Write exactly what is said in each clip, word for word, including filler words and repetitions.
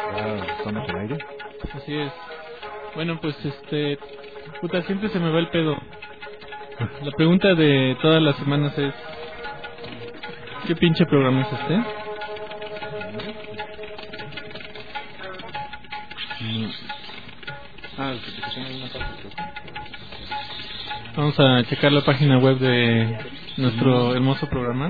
Ya estamos al aire. Así es. Bueno, pues este... Puta, siempre se me va el pedo. La pregunta de todas las semanas es... ¿Qué pinche programa es este? Mm. Ah, el que te pusieron en una parte. Vamos a checar la página web de nuestro hermoso programa.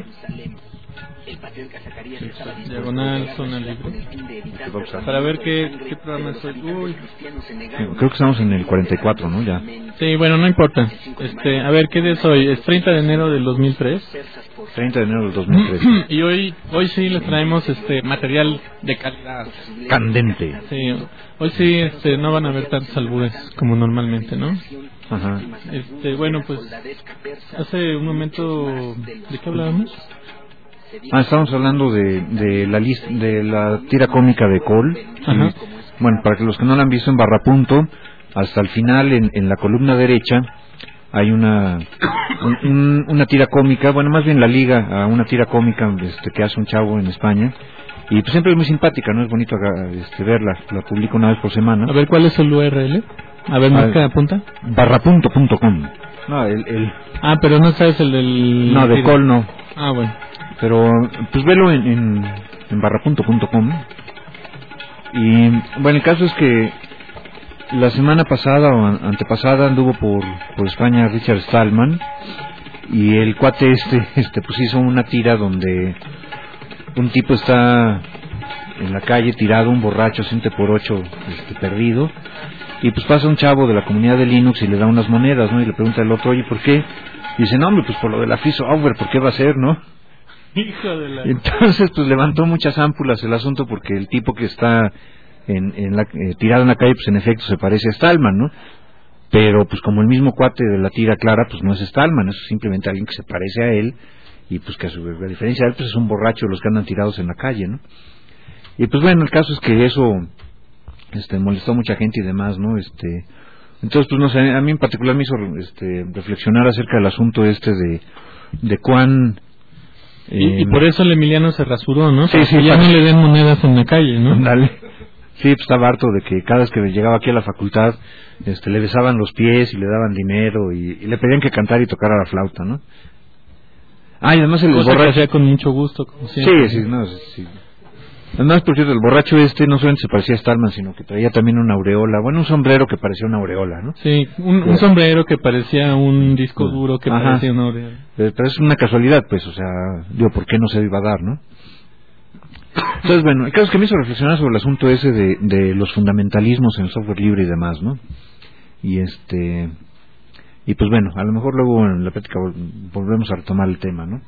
Diagonal Zona Libre. Para ver qué, qué programa es hoy. Uy. Creo que estamos en el cuarenta y cuatro, ¿no? Ya. Sí, bueno, no importa. Este, a ver, ¿qué día es hoy? Es treinta de enero del dos mil tres. treinta de enero del dos mil tres. Y hoy hoy sí les traemos este material de calidad. Candente. Sí, hoy sí este, no van a haber tantos albures como normalmente, ¿no? Ajá. Este, bueno, pues hace un momento, ¿de qué hablábamos? Ah, estamos hablando de, de la lista, de la tira cómica de Cole. Ajá. Bueno, para que los que no la han visto, en Barrapunto, hasta el final, en, en la columna derecha, hay una un, un, una tira cómica, bueno, más bien la liga a una tira cómica este, que hace un chavo en España. Y pues siempre es muy simpática, ¿no? Es bonito este, verla. La publico una vez por semana. A ver, ¿cuál es el U R L? A ver, marca, apunta. Barrapunto punto com. No, el, el... Ah, pero no sabes el del... No, de Cole no. Ah, bueno. Pero, pues velo en, en, en barrapunto punto com. Y, bueno, el caso es que la semana pasada o antepasada anduvo por, por España Richard Stallman. Y el cuate este, este, pues hizo una tira donde un tipo está en la calle tirado, un borracho, siete por ocho, este, perdido. Y pues pasa un chavo de la comunidad de Linux y le da unas monedas, ¿no? Y le pregunta al otro, oye, ¿por qué? Y dice, no, hombre, pues por lo de la free software, ¿por qué va a ser, no? Hijo de la... Entonces, pues levantó muchas ámpulas el asunto porque el tipo que está en, en la, eh, tirado en la calle, pues en efecto se parece a Stallman, ¿no? Pero pues como el mismo cuate de la tira clara, pues no es Stallman, es simplemente alguien que se parece a él y pues que a, su, a diferencia de él, pues es un borracho de los que andan tirados en la calle, ¿no? Y pues bueno, el caso es que eso este molestó a mucha gente y demás, ¿no? Este, entonces, pues no sé, a mí en particular me hizo este, reflexionar acerca del asunto este de, de cuán... Eh, y, y por eso el Emiliano se rasuró, ¿no? Sí, sí, ya para... no le den monedas en la calle, ¿no? Dale. Sí, pues estaba harto de que cada vez que llegaba aquí a la facultad este, le besaban los pies y le daban dinero y, y le pedían que cantara y tocara la flauta, ¿no? Ah, y además el Cosa borracho... que hacía con mucho gusto, como siempre. Sí, sí, no, sí. Además, por cierto, el borracho este no solamente se parecía a Stallman, sino que traía también una aureola. Bueno, un sombrero que parecía una aureola, ¿no? Sí, un, un sombrero que parecía un disco duro que Ajá. parecía una aureola. Pero es una casualidad, pues, o sea, digo, ¿por qué no se iba a dar, no? Entonces, bueno, el caso es que me hizo reflexionar sobre el asunto ese de, de los fundamentalismos en el software libre y demás, ¿no? Y este... Y pues bueno, a lo mejor luego en la plática volvemos a retomar el tema, ¿no?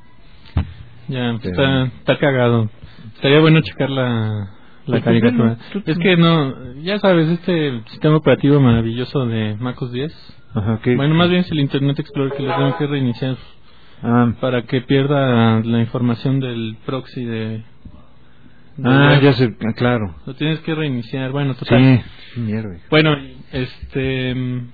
Ya, Pero... está, está cagado. Estaría bueno checar la, la caricatura. Es que no, ya sabes, este sistema operativo maravilloso de MacOS diez. Ajá, ¿qué? Bueno, más bien es el Internet Explorer que lo tengo que reiniciar ah. para que pierda la información del proxy de... de ah, web. ya sé, claro. Lo tienes que reiniciar, bueno, total. Sí, mierda. Bueno, este...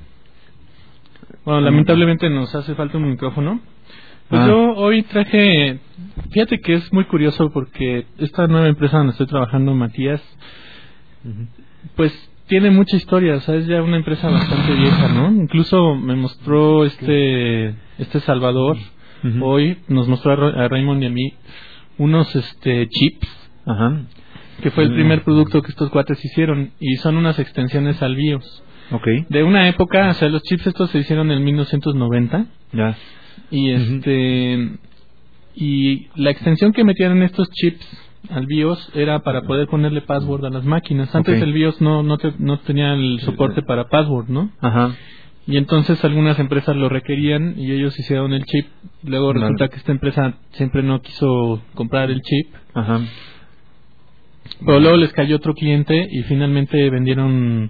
Bueno, lamentablemente nos hace falta un micrófono. Pues ah. yo hoy traje, fíjate que es muy curioso porque esta nueva empresa donde estoy trabajando, Matías, uh-huh. pues tiene mucha historia, o sea, es ya una empresa bastante vieja, ¿no? Incluso me mostró este este Salvador, uh-huh. hoy nos mostró a, Ra- a Raymond y a mí unos este chips, uh-huh. que fue el primer producto que estos cuates hicieron, y son unas extensiones al BIOS. Okay. De una época, o sea, los chips estos se hicieron en mil novecientos noventa. Ya. Y este uh-huh. y la extensión que metían en estos chips al BIOS era para poder ponerle password a las máquinas. Antes okay. el BIOS no no, te, no tenía el soporte para password, ¿no? Ajá. Y entonces algunas empresas lo requerían y ellos hicieron el chip. Luego vale. resulta que esta empresa siempre no quiso comprar el chip. Ajá. Pero luego les cayó otro cliente y finalmente vendieron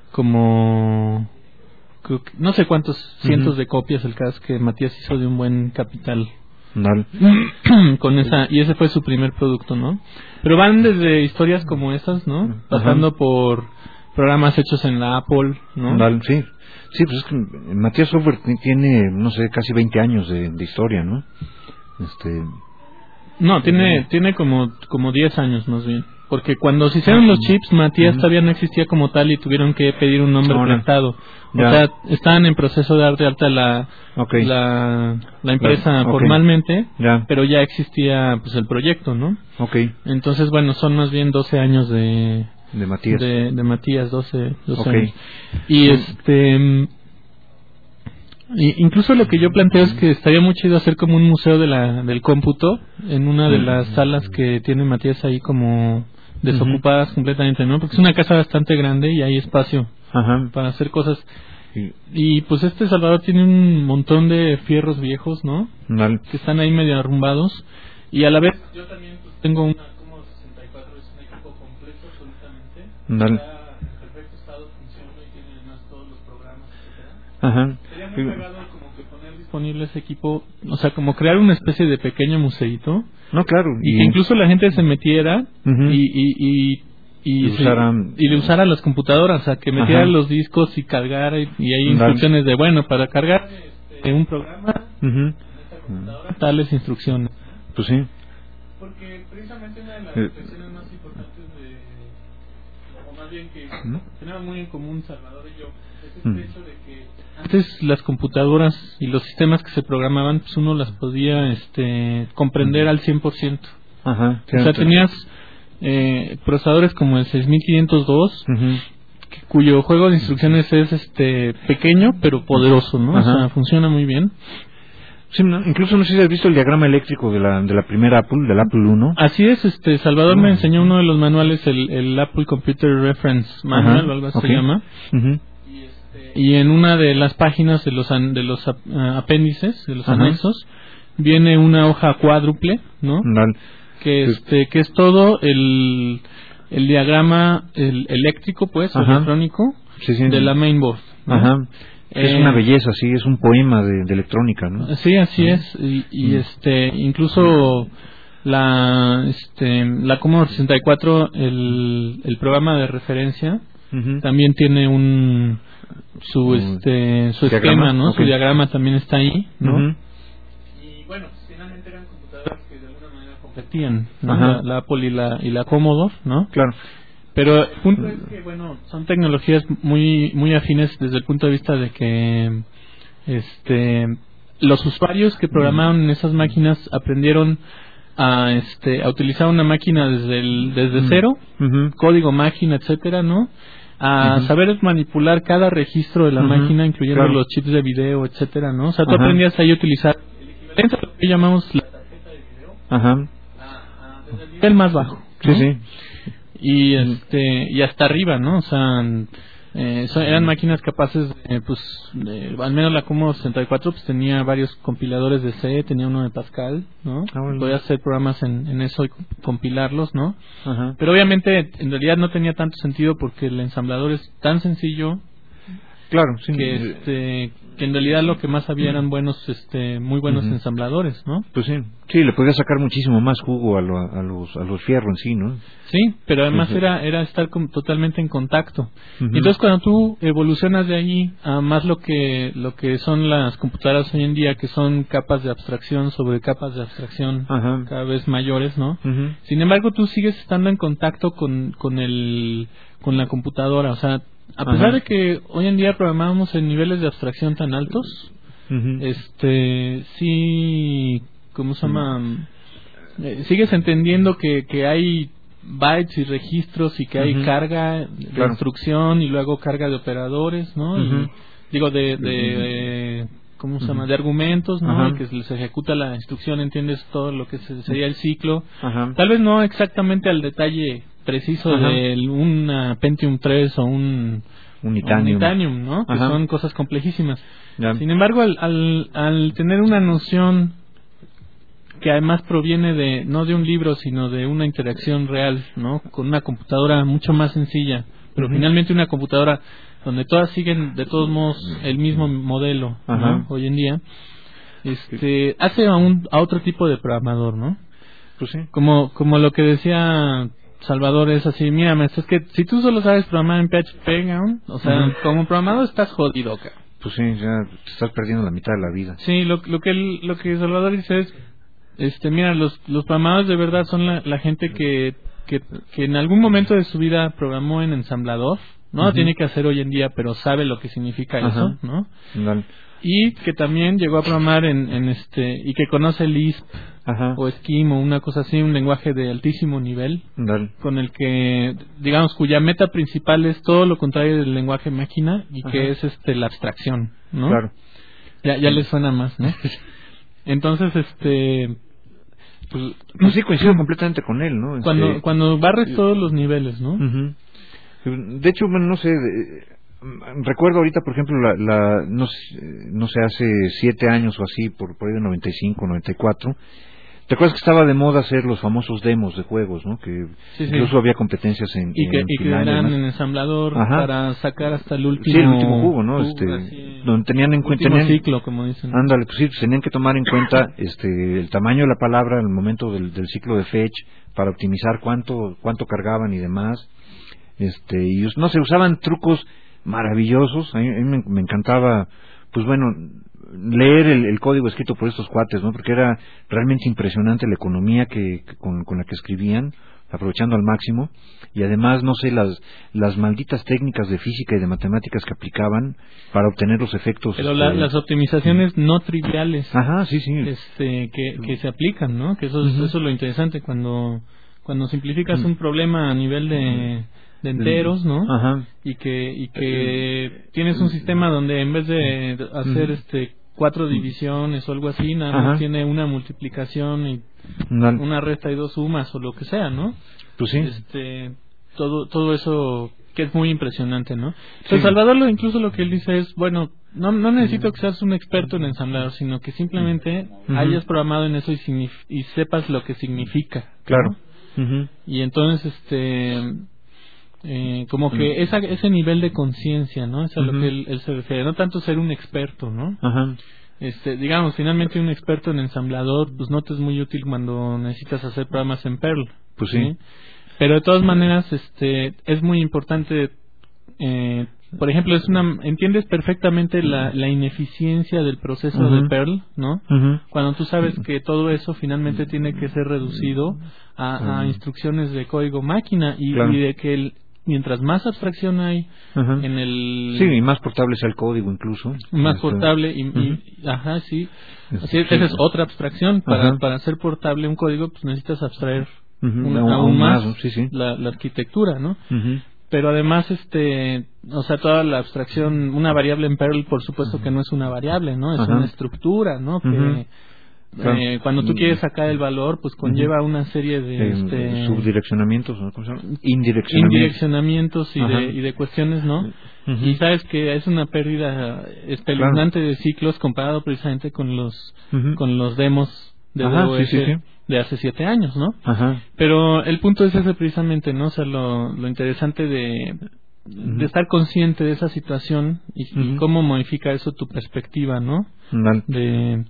como no sé cuántos cientos uh-huh. de copias, el caso que Matías hizo de un buen capital. Vale. Con esa, y ese fue su primer producto, ¿no? Pero van desde historias como esas, ¿no? Pasando uh-huh. por programas hechos en la Apple, ¿no? Vale, sí. Sí, pues es que Matías Software tiene, no sé, casi veinte años de, de historia, ¿no? Este... No, tiene, uh-huh. tiene como, como diez años más bien. porque cuando se hicieron los chips, Matías uh-huh. todavía no existía como tal y tuvieron que pedir un nombre prestado. O ya. sea, estaban en proceso de dar de alta la okay. la, la empresa okay. formalmente, ya. pero ya existía pues el proyecto, ¿no? Okay. Entonces, bueno, son más bien doce años de de Matías. De, de Matías, doce, doce okay. años. Y este y incluso lo que yo planteo es que estaría muy chido hacer como un museo de la del cómputo en una de las salas que tiene Matías ahí como desocupadas uh-huh. completamente, ¿no? Porque es una casa bastante grande y hay espacio uh-huh. para hacer cosas. Sí. Y pues este Salvador tiene un montón de fierros viejos, ¿no? Dale. Que están ahí medio arrumbados. Y a la vez yo también pues, tengo una como sesenta y cuatro, es un equipo completo absolutamente. Dale. Está en perfecto estado, funciona y tiene además todos los programas, etcétera. Ajá. Sería muy pegado como que poner disponible ese equipo, o sea, como crear una especie de pequeño museíto. No, claro. Y, y que incluso la gente se metiera uh-huh. y, y, y y, y, usara, y le usara las computadoras, o sea, que metiera ajá. los discos y cargara y, y hay instrucciones de, bueno, para cargar este, un programa uh-huh. en esta computadora, uh-huh. tales instrucciones. Pues sí. Porque precisamente una de las reflexiones eh. más importantes de, o más bien que uh-huh. tenemos muy en común Salvador y yo, es este uh-huh. hecho de que antes las computadoras y los sistemas que se programaban, pues uno las podía este, comprender uh-huh. al cien por ciento. Ajá. O sea, tenías Eh, procesadores como el seis mil quinientos dos uh-huh. que, cuyo juego de instrucciones es este pequeño pero poderoso, ¿no? Uh-huh. O sea, funciona muy bien. Sí, no, incluso no sé si has visto el diagrama eléctrico de la de la primera Apple, del Apple uno. Así es, este Salvador uh-huh. me enseñó uno de los manuales, el, el Apple Computer Reference Manual uh-huh. o algo así okay. se llama. Uh-huh. Y, este, y en una de las páginas de los an, de los uh, apéndices, de los uh-huh. anexos, viene una hoja cuádruple, ¿no? Dale. que este que es todo el el diagrama el eléctrico pues ajá. electrónico sí, sí. de la mainboard, ¿no? Ajá. Eh, es una belleza, sí, es un poema de, de electrónica, ¿no? Sí, así uh-huh. es y, y uh-huh. este incluso la este la Commodore sesenta y cuatro el el programa de referencia uh-huh. también tiene un su este su ¿Diagrama? esquema, ¿no? Okay. Su diagrama también está ahí, ¿no? Uh-huh. Y bueno, finalmente eran computadoras que de alguna manera competían, ¿no? la, la Apple y la y la Commodore, ¿no? Claro. Pero el punto es que bueno, son tecnologías muy muy afines desde el punto de vista de que este los usuarios que programaron en esas máquinas aprendieron a este a utilizar una máquina desde el desde uh-huh. cero, uh-huh. código máquina, etcétera, ¿no? A uh-huh. saber manipular cada registro de la uh-huh. máquina, incluyendo claro. los chips de video, etcétera, ¿no? O sea, tú uh-huh. aprendías ahí a utilizar el equivalente a lo que llamamos la tarjeta de video. Ajá. A, a, desde el nivel más bajo, ¿no? Sí, sí. Y este y hasta arriba, ¿no? O sea, eh, son, eran máquinas capaces de, pues, de, al menos la Commodore sesenta y cuatro pues tenía varios compiladores de C, tenía uno de Pascal, ¿no? Ah, bueno. Podía hacer programas en, en eso y compilarlos, ¿no? Ajá. Pero obviamente en realidad no tenía tanto sentido porque el ensamblador es tan sencillo. Claro, sí. Que este que en realidad lo que más había eran buenos este muy buenos uh-huh. ensambladores, ¿no? Pues sí. Sí, le podía sacar muchísimo más jugo a, lo, a los a los fierros en sí, ¿no? Sí, pero además uh-huh. era era estar con, totalmente en contacto. Uh-huh. Entonces cuando tú evolucionas de ahí a más lo que lo que son las computadoras hoy en día, que son capas de abstracción sobre capas de abstracción uh-huh. cada vez mayores, ¿no? Uh-huh. Sin embargo, tú sigues estando en contacto con con el con la computadora, o sea, a pesar Ajá. de que hoy en día programamos en niveles de abstracción tan altos, uh-huh. este, sí, ¿cómo se llama? Uh-huh. Eh, sigues entendiendo que, que hay bytes y registros y que hay uh-huh. carga de claro. instrucción y luego carga de operadores, ¿no? Uh-huh. Y, digo, de, de, de ¿cómo se llama? Uh-huh. De argumentos, ¿no? Uh-huh. Y que se les ejecuta la instrucción, entiendes todo lo que sería el ciclo. Uh-huh. Tal vez no exactamente al detalle preciso Ajá. de una Pentium tres o un Unitanium, Unitanium, ¿no? Que son cosas complejísimas. Ya. Sin embargo, al, al, al tener una noción que además proviene de no de un libro, sino de una interacción real, ¿no? Con una computadora mucho más sencilla, pero uh-huh. finalmente una computadora donde todas siguen de todos modos el mismo modelo, ¿no? Hoy en día, este, hace a un a otro tipo de programador, ¿no? Pues sí. Como como lo que decía Salvador es así, mira, maestro, es que si tú solo sabes programar en P H P, ¿no? O sea, uh-huh. como programador estás jodido, cara. Pues sí, ya te estás perdiendo la mitad de la vida. Sí, lo, lo que el, lo que Salvador dice es, este, mira, los los programadores de verdad son la, la gente que que, que en algún momento de su vida programó en ensamblador, no lo uh-huh. tiene que hacer hoy en día, pero sabe lo que significa uh-huh. eso, ¿no? Vale. Y que también llegó a programar en, en este, y que conoce Lisp Ajá. o Scheme o una cosa así, un lenguaje de altísimo nivel, Dale. con el que, digamos, cuya meta principal es todo lo contrario del lenguaje máquina y Ajá. que es este la abstracción, ¿no? Claro. Ya, ya le suena más, ¿no? Entonces, este... Pues, pues sí, coincido completamente con él, ¿no? Cuando, este... cuando barres todos los niveles, ¿no? Uh-huh. De hecho, bueno, no sé... De... Recuerdo ahorita, por ejemplo, la, la no, sé, no sé, hace siete años o así, por, por ahí de noventa y cinco, noventa y cuatro, ¿te acuerdas que estaba de moda hacer los famosos demos de juegos, ¿no? Que sí, sí. incluso había competencias en y que, en y que eran en ensamblador Ajá. para sacar hasta el último... Sí, el último jugo, ¿no? Jugo, este, así, donde tenían en cuenta... Último ciclo, como dicen. Ándale, pues sí, tenían que tomar en cuenta este el tamaño de la palabra en el momento del, del ciclo de fetch para optimizar cuánto cuánto cargaban y demás. Este, y no sé, usaban trucos maravillosos. A mí, a mí me, me encantaba, pues bueno, leer el, el código escrito por estos cuates, ¿no? Porque era realmente impresionante la economía que, que con, con la que escribían, aprovechando al máximo, y además, no sé, las las malditas técnicas de física y de matemáticas que aplicaban para obtener los efectos. Pero este, la, las optimizaciones no triviales. Ajá, sí, sí. Este, que, que se aplican, ¿no? Que eso es, uh-huh. eso es lo interesante cuando cuando simplificas uh-huh. un problema a nivel de de enteros, ¿no? Ajá. Y que y que tienes un sistema donde en vez de hacer uh-huh. este cuatro divisiones o algo así, nada más Ajá. tiene una multiplicación y Dale. una resta y dos sumas o lo que sea, ¿no? Pues sí. Este, todo todo eso que es muy impresionante, ¿no? Entonces, sí. Salvador lo, incluso lo que él dice es, bueno, no no necesito que seas un experto en ensamblador, sino que simplemente uh-huh. hayas programado en eso y, signif- y sepas lo que significa. Claro. ¿no? Uh-huh. Y entonces, este... Eh, como que esa, ese nivel de conciencia, ¿no? Es a lo uh-huh. que él, él se refiere, no tanto ser un experto, ¿no? Ajá. Este, digamos, finalmente un experto en ensamblador, pues no te es muy útil cuando necesitas hacer programas en Perl. Pues sí. ¿sí? Pero de todas maneras, este, es muy importante, eh, por ejemplo, es una, entiendes perfectamente la, la ineficiencia del proceso uh-huh. de Perl, ¿no? Uh-huh. Cuando tú sabes que todo eso finalmente tiene que ser reducido a, a instrucciones de código máquina y, claro. y de que el mientras más abstracción hay uh-huh. en el... Sí, y más portable sea el código incluso. Más este... portable y, uh-huh. y... Ajá, sí. Así es, esa es otra abstracción. Para, uh-huh. para hacer portable un código, pues necesitas abstraer uh-huh. una, aún, aún más, más sí, sí. La, la arquitectura, ¿no? Uh-huh. Pero además, este... O sea, toda la abstracción... Una variable en Perl, por supuesto uh-huh. que no es una variable, ¿no? Es uh-huh. una estructura, ¿no? Que... Uh-huh. Claro. Eh, cuando tú quieres sacar el valor, pues conlleva uh-huh. una serie de eh, este, subdireccionamientos, ¿no? ¿Cómo se llama? Indireccionamientos, indireccionamientos y, de, y de cuestiones, ¿no? Uh-huh. Y sabes que es una pérdida espeluznante claro. de ciclos comparado precisamente con los uh-huh. con los demos de Ajá, D O S sí, sí, sí. de hace siete años, ¿no? Ajá. Pero el punto es ese precisamente, ¿no? O sea, lo, lo interesante de Uh-huh. de estar consciente de esa situación y, uh-huh. y cómo modifica eso tu perspectiva, ¿no? Vale. De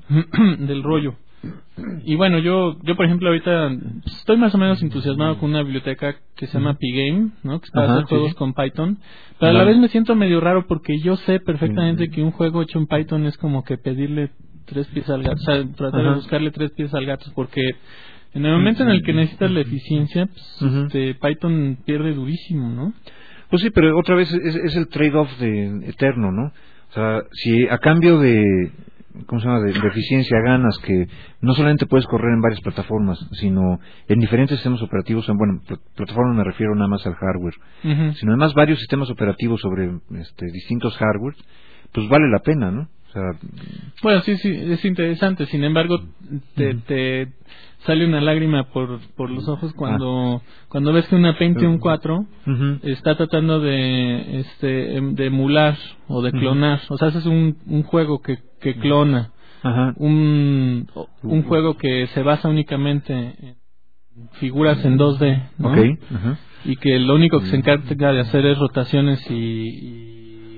del rollo. Y bueno, yo yo por ejemplo ahorita estoy más o menos entusiasmado con una biblioteca que se llama Pygame, ¿no? Que es para Ajá, hacer sí, juegos sí. con Python, pero a la vez me siento medio raro porque yo sé perfectamente uh-huh. que un juego hecho en Python es como que pedirle tres pies al gato, o sea, tratar Ajá. de buscarle tres pies al gato, porque en el momento en el que necesitas la eficiencia, pues, uh-huh. este, Python pierde durísimo, ¿no? Pues sí, pero otra vez es, es el trade-off de eterno, ¿no? O sea, si a cambio de, ¿cómo se llama?, de, de eficiencia ganas que no solamente puedes correr en varias plataformas, sino en diferentes sistemas operativos, en, bueno, pl- plataformas me refiero nada más al hardware, uh-huh. sino además varios sistemas operativos sobre este, distintos hardware, pues vale la pena, ¿no? O sea, bueno, sí, sí, es interesante. Sin embargo, te, uh-huh. te sale una lágrima por por los ojos cuando ah. cuando ves que una Pentium cuatro uh-huh. está tratando de este de emular o de clonar. Uh-huh. O sea, ese es un un juego que que clona. Uh-huh. Un un juego que se basa únicamente en figuras en dos D, ¿no? Okay. Uh-huh. Y que lo único que se encarga de hacer es rotaciones y, y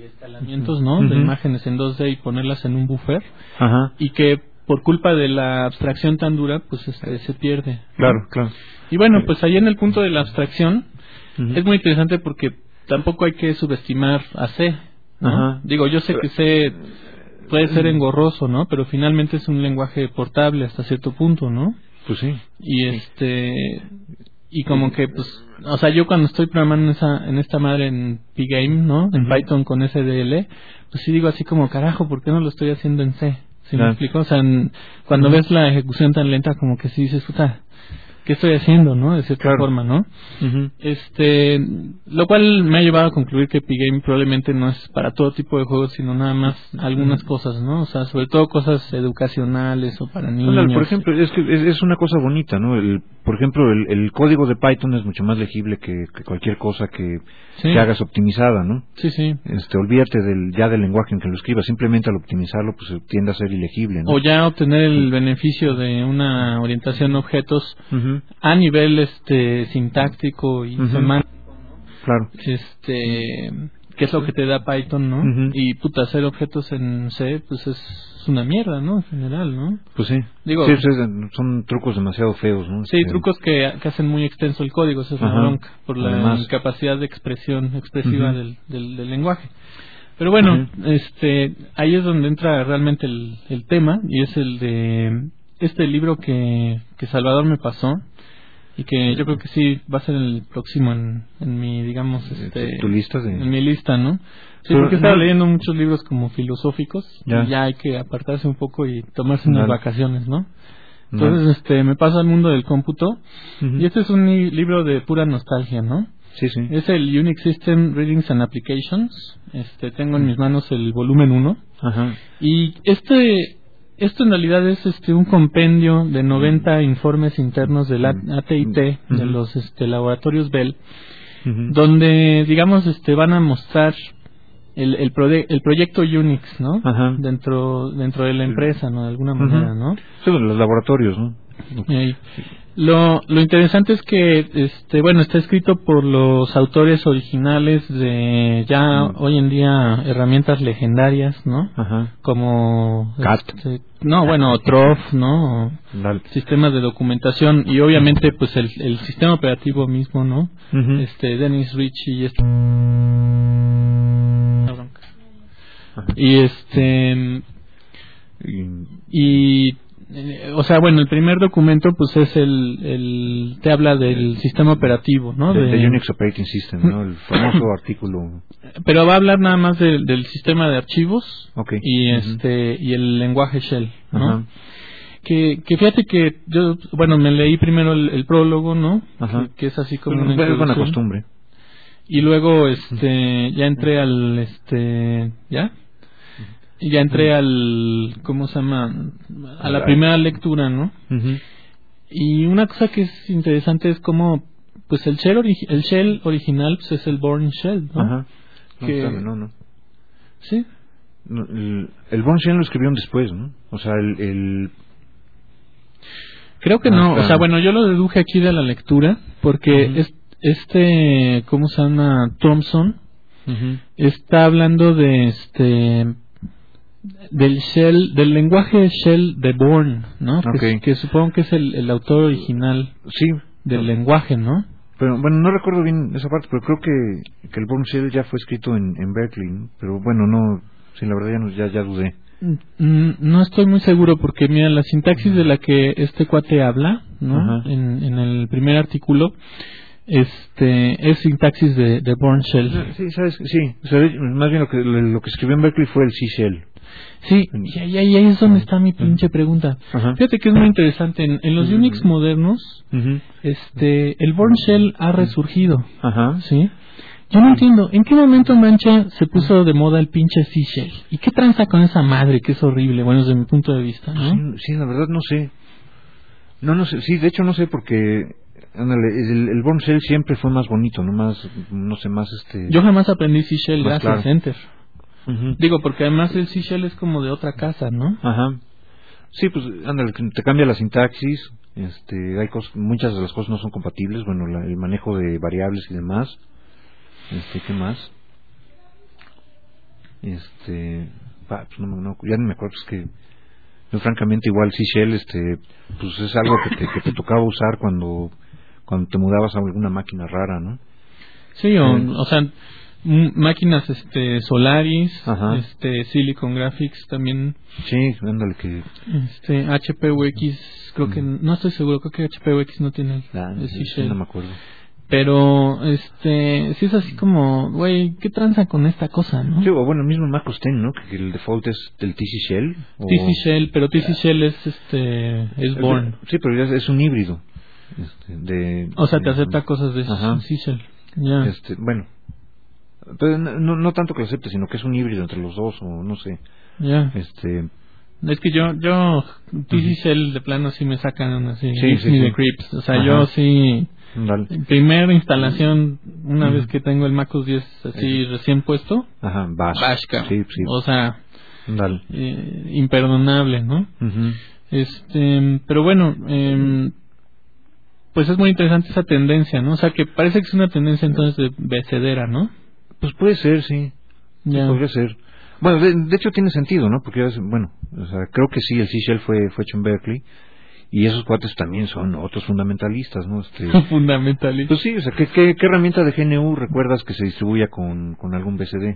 ¿no? Uh-huh. De imágenes en dos D y ponerlas en un buffer. Ajá. Y que por culpa de la abstracción tan dura, pues este, se pierde. Claro, claro. Y bueno, pues ahí en el punto de la abstracción uh-huh. es muy interesante porque tampoco hay que subestimar a C, ¿no? Ajá. Digo, yo sé que C puede ser engorroso, ¿no? Pero finalmente es un lenguaje portable hasta cierto punto, ¿no? Pues sí. Y este y como que, pues, o sea, yo cuando estoy programando en, esa, en esta madre en Pgame, ¿no? En uh-huh. Python con S D L, pues sí digo así como, carajo, ¿por qué no lo estoy haciendo en C? ¿Sí claro. me explico? O sea, en, cuando uh-huh. ves la ejecución tan lenta, como que sí dices, puta, ¿qué estoy haciendo, no? De cierta claro. forma, ¿no? Uh-huh. Este, lo cual me ha llevado a concluir que Pgame probablemente no es para todo tipo de juegos, sino nada más algunas uh-huh. cosas, ¿no? O sea, sobre todo cosas educacionales o para niños. Claro, por ejemplo, es que es, es una cosa bonita, ¿no? El, por ejemplo, el, el código de Python es mucho más legible que, que cualquier cosa que, sí. que hagas optimizada, ¿no? Sí, sí. Este, olvídate del, ya del lenguaje en que lo escribas, simplemente al optimizarlo, pues tiende a ser ilegible, ¿no? O ya obtener el sí. beneficio de una orientación a objetos uh-huh. a nivel este sintáctico y uh-huh. semántico, ¿no? Claro. Este, que es lo que te da Python, ¿no? Uh-huh. Y puta, hacer objetos en C, pues es una mierda, ¿no? En general, ¿no? Pues sí. Digo, sí, son trucos demasiado feos, ¿no? Sí, este... trucos que, que hacen muy extenso el código, esa es la bronca, por la Además. incapacidad de expresión expresiva uh-huh. del, del, del lenguaje. Pero bueno, uh-huh. este, ahí es donde entra realmente el, el tema, y es el de este libro que, que Salvador me pasó, y que yo creo que sí va a ser el próximo en, en mi, digamos, este, ¿Tu lista de... en mi lista, ¿no? Sí, porque estaba leyendo muchos libros como filosóficos, ya. y ya hay que apartarse un poco y tomarse unas vale. vacaciones, ¿no? Entonces, no. este, me paso al mundo del cómputo, uh-huh. y este es un libro de pura nostalgia, ¿no? Sí, sí. Es el Unix System Readings and Applications. Este, tengo en mis manos el volumen uno. Ajá. Y este, esto en realidad es este un compendio de noventa uh-huh. informes internos del A T I T, uh-huh. de los este, laboratorios Bell, uh-huh. donde, digamos, este, van a mostrar el el, prode- el proyecto Unix, ¿no? Ajá. Dentro dentro de la empresa, ¿no? De alguna manera, uh-huh. ¿no? Sí, los laboratorios, ¿no? Okay. Lo, lo interesante es que, este, bueno, está escrito por los autores originales de ya mm. hoy en día herramientas legendarias, ¿no? Ajá. Como C A T. Este, no, bueno, Trof, ¿no? Dale. Sistemas de documentación y obviamente pues el, el sistema operativo mismo, ¿no? Uh-huh. Este, Dennis Ritchie y este. Y este y Eh, o sea, bueno, el primer documento pues es el, el te habla del sistema operativo, ¿no? De, de, de Unix Operating System, ¿no? El famoso artículo. Pero va a hablar nada más de, del sistema de archivos okay. y uh-huh. este y el lenguaje shell, ¿no? Uh-huh. Que, que fíjate que yo, bueno, me leí primero el, el prólogo, ¿no? Uh-huh. Que, que es así como Pero, una es buena costumbre. Y luego, este, ya entré al, este, ¿ya? Y ya entré al, ¿cómo se llama? A la primera lectura, ¿no? Uh-huh. Y una cosa que es interesante es como, pues el shell, ori- el shell original pues es el Bourne Shell, ¿no? Ajá. No, que... sabe, no, no. ¿Sí? No, el, el Bourne Shell lo escribieron después, ¿no? O sea, el... el... Creo que ah, no, claro. O sea, bueno, yo lo deduje aquí de la lectura, porque uh-huh. es, este, ¿cómo se llama? Thompson, uh-huh. está hablando de este... del shell, del lenguaje shell de Bourne, ¿no? Okay. Que, que supongo que es el, el autor original sí, del no. lenguaje, ¿no? Pero bueno, no recuerdo bien esa parte, pero creo que, que el Bourne Shell ya fue escrito en, en Berkeley, ¿no? Pero bueno, no, sí, la verdad ya, no, ya, ya dudé. Mm, no estoy muy seguro porque mira, la sintaxis de la que este cuate habla, ¿no? En, en el primer artículo, este es sintaxis de, de Bourne Shell. Sí, sabes, sí, o sea, más bien lo que lo que escribió en Berkeley fue el C Shell. Sí, y ahí, ahí es donde está mi pinche pregunta. Ajá. Fíjate que es muy interesante. En, en los uh-huh. Unix modernos, uh-huh. este, el Bourne Shell ha resurgido. Ajá. ¿Sí? Yo no entiendo, ¿en qué momento, Mancha, se puso de moda el pinche C Shell? ¿Y qué tranza con esa madre que es horrible? Bueno, desde mi punto de vista, ¿no? Sí, sí, la verdad no sé. No, no sé. Sí, de hecho no sé porque... Ándale, el, el Bourne Shell siempre fue más bonito, no más, no sé, más este... Yo jamás aprendí C Shell gracias claro. a Enter. Uh-huh. Digo, porque además el C Shell es como de otra casa, ¿no? Ajá. Sí, pues, ándale, te cambia la sintaxis, este, hay cosas, muchas de las cosas no son compatibles, bueno, la, el manejo de variables y demás, este, ¿qué más? Este, pa, pues no, no, ya no me acuerdo, es que, yo, francamente, igual C Shell, este, pues es algo que te, que te tocaba usar cuando, cuando te mudabas a alguna máquina rara, ¿no? Sí, o, eh, o sea... M- máquinas este Solaris, Ajá. este Silicon Graphics también. Sí, ándale que... Este H P U X, creo que, no estoy seguro, creo que H P U X no tiene el, Ah, el sí, C-Shell. no me acuerdo. Pero, este, sí es así como, güey, ¿qué tranza con esta cosa, no? Sí, o bueno, mismo en Mac O S X, ¿no? Que el default es del T C Shell. O... T C Shell, pero T C Shell es, este, es Born. Sí, pero ya es un híbrido. Este, de, O sea, te de, acepta cosas de ajá. T C Shell. Ya. Este, bueno, pero no, no tanto que lo acepte, sino que es un híbrido entre los dos, o no sé. Ya. Este... Es que yo, yo, T C Shell de plano sí me sacan así, Sí, sí, ni sí. de creeps. O sea, Ajá. yo sí, Dale. primera instalación, una Ujú. vez que tengo el MacOS diez así Eso. recién puesto, Ajá, Bash. Bash, cabrón. Sí, sí. O sea, Dale. eh, imperdonable, ¿no? Ujú. Este, pero bueno, eh, pues es muy interesante esa tendencia, ¿no? O sea, que parece que es una tendencia entonces de becedera, ¿no? Pues puede ser, sí. Ya. Podría ser. Bueno, de, de hecho tiene sentido, ¿no? Porque, es- bueno, o sea, creo que sí, el C-Shell fue, fue hecho en Berkeley. Y esos cuates también son otros fundamentalistas, ¿no? Este, Fundamentalista. pues sí, o sea, ¿qué, qué, qué herramienta de G N U recuerdas que se distribuya con, con algún B C D?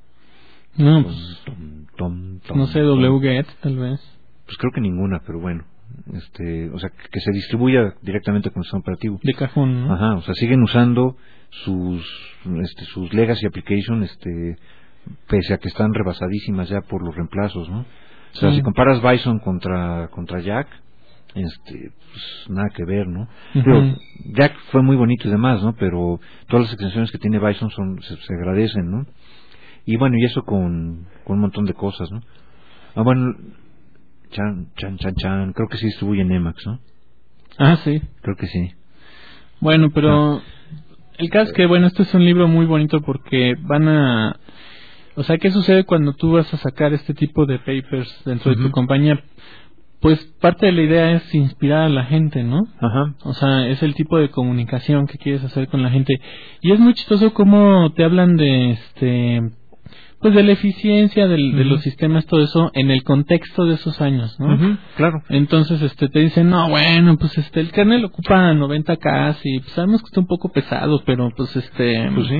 No, Tom, pues, tom, tom, tom, no sé, tom. wget tal vez. Pues creo que ninguna, pero bueno. Este, o sea, que, que se distribuya directamente con el sistema operativo. De cajón, ¿no? Ajá, o sea, siguen usando sus este, sus legacy application, este, pese a que están rebasadísimas ya por los reemplazos, ¿no? O sea, Sí. si comparas Bison contra contra Jack, este, pues nada que ver, ¿no? Ujú. Pero Jack fue muy bonito y demás, ¿no? Pero todas las extensiones que tiene Bison son se, se agradecen, ¿no? Y bueno, y eso con, con un montón de cosas, ¿no? Ah, bueno, chan, chan, chan, chan, creo que sí distribuye en Emacs, ¿no? Ah, sí. Creo que sí. Bueno, pero el caso es que, bueno, este es un libro muy bonito porque van a... O sea, ¿qué sucede cuando tú vas a sacar este tipo de papers dentro de tu Ujú. compañía? Pues parte de la idea es inspirar a la gente, ¿no? Ajá. O sea, es el tipo de comunicación que quieres hacer con la gente. Y es muy chistoso cómo te hablan de este... Pues de la eficiencia del, de Ujú. los sistemas, todo eso, en el contexto de esos años, ¿no? Ujú, claro. Entonces, este, te dicen, no, bueno, pues, este, el kernel ocupa noventa K y, pues, sabemos que está un poco pesado, pero, pues, este, Pues sí.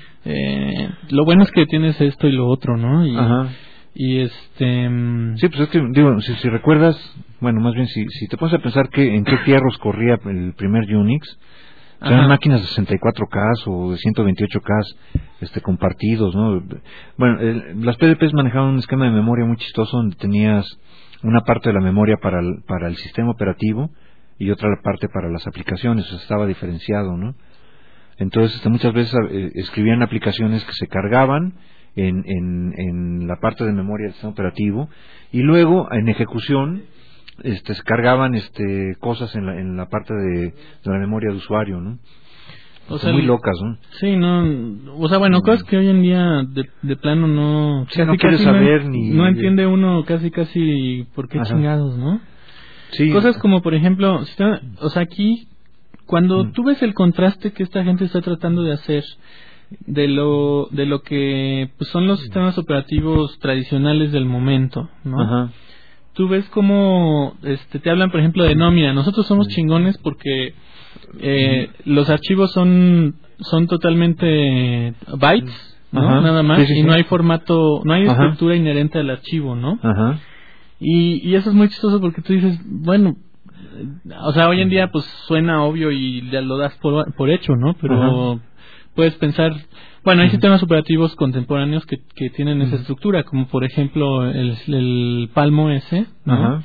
eh, lo bueno es que tienes esto y lo otro, ¿no? Y, Ajá. y este, mm, Sí, pues es que, digo, si, si recuerdas, bueno, más bien, si, si te pones a pensar que en qué fierros corría el primer Unix, ajá. eran máquinas de sesenta y cuatro K o de ciento veintiocho K este, compartidos, ¿no? Bueno, el- las P D Ps manejaban un esquema de memoria muy chistoso donde tenías una parte de la memoria para el, para el sistema operativo y otra parte para las aplicaciones, o sea, estaba diferenciado, ¿no? Entonces, este, muchas veces eh, escribían aplicaciones que se cargaban en, en, en la parte de memoria del sistema operativo y luego en ejecución este, se cargaban este, cosas en la, en la parte de, de la memoria de usuario, ¿no? o Son muy locas, ¿no? sí, no, o sea, bueno, Mm. cosas que hoy en día de, de plano no, Sí, no quieres saber no, ni- no entiende uno casi, casi por qué Ajá. chingados, ¿no? Sí. Cosas como, por ejemplo, si está- o sea, aquí, cuando Mm. tú ves el contraste que esta gente está tratando de hacer de lo de lo que pues, son los sistemas operativos tradicionales del momento, ¿no? Ajá. Tú ves cómo este, te hablan, por ejemplo, de no, mira, nosotros somos chingones porque eh, los archivos son son totalmente bytes, ¿no? Ajá. Nada más, Sí, sí, y sí. no hay formato, no hay Ajá. estructura inherente al archivo, ¿no? Ajá. Y, y eso es muy chistoso porque tú dices, bueno, eh, o sea, hoy en día pues suena obvio y ya lo das por, por hecho, ¿no? Pero Ajá. puedes pensar, bueno, hay Ujú. sistemas operativos contemporáneos que, que tienen esa Ujú. estructura, como por ejemplo el, el Palmo S, ¿no? Ajá.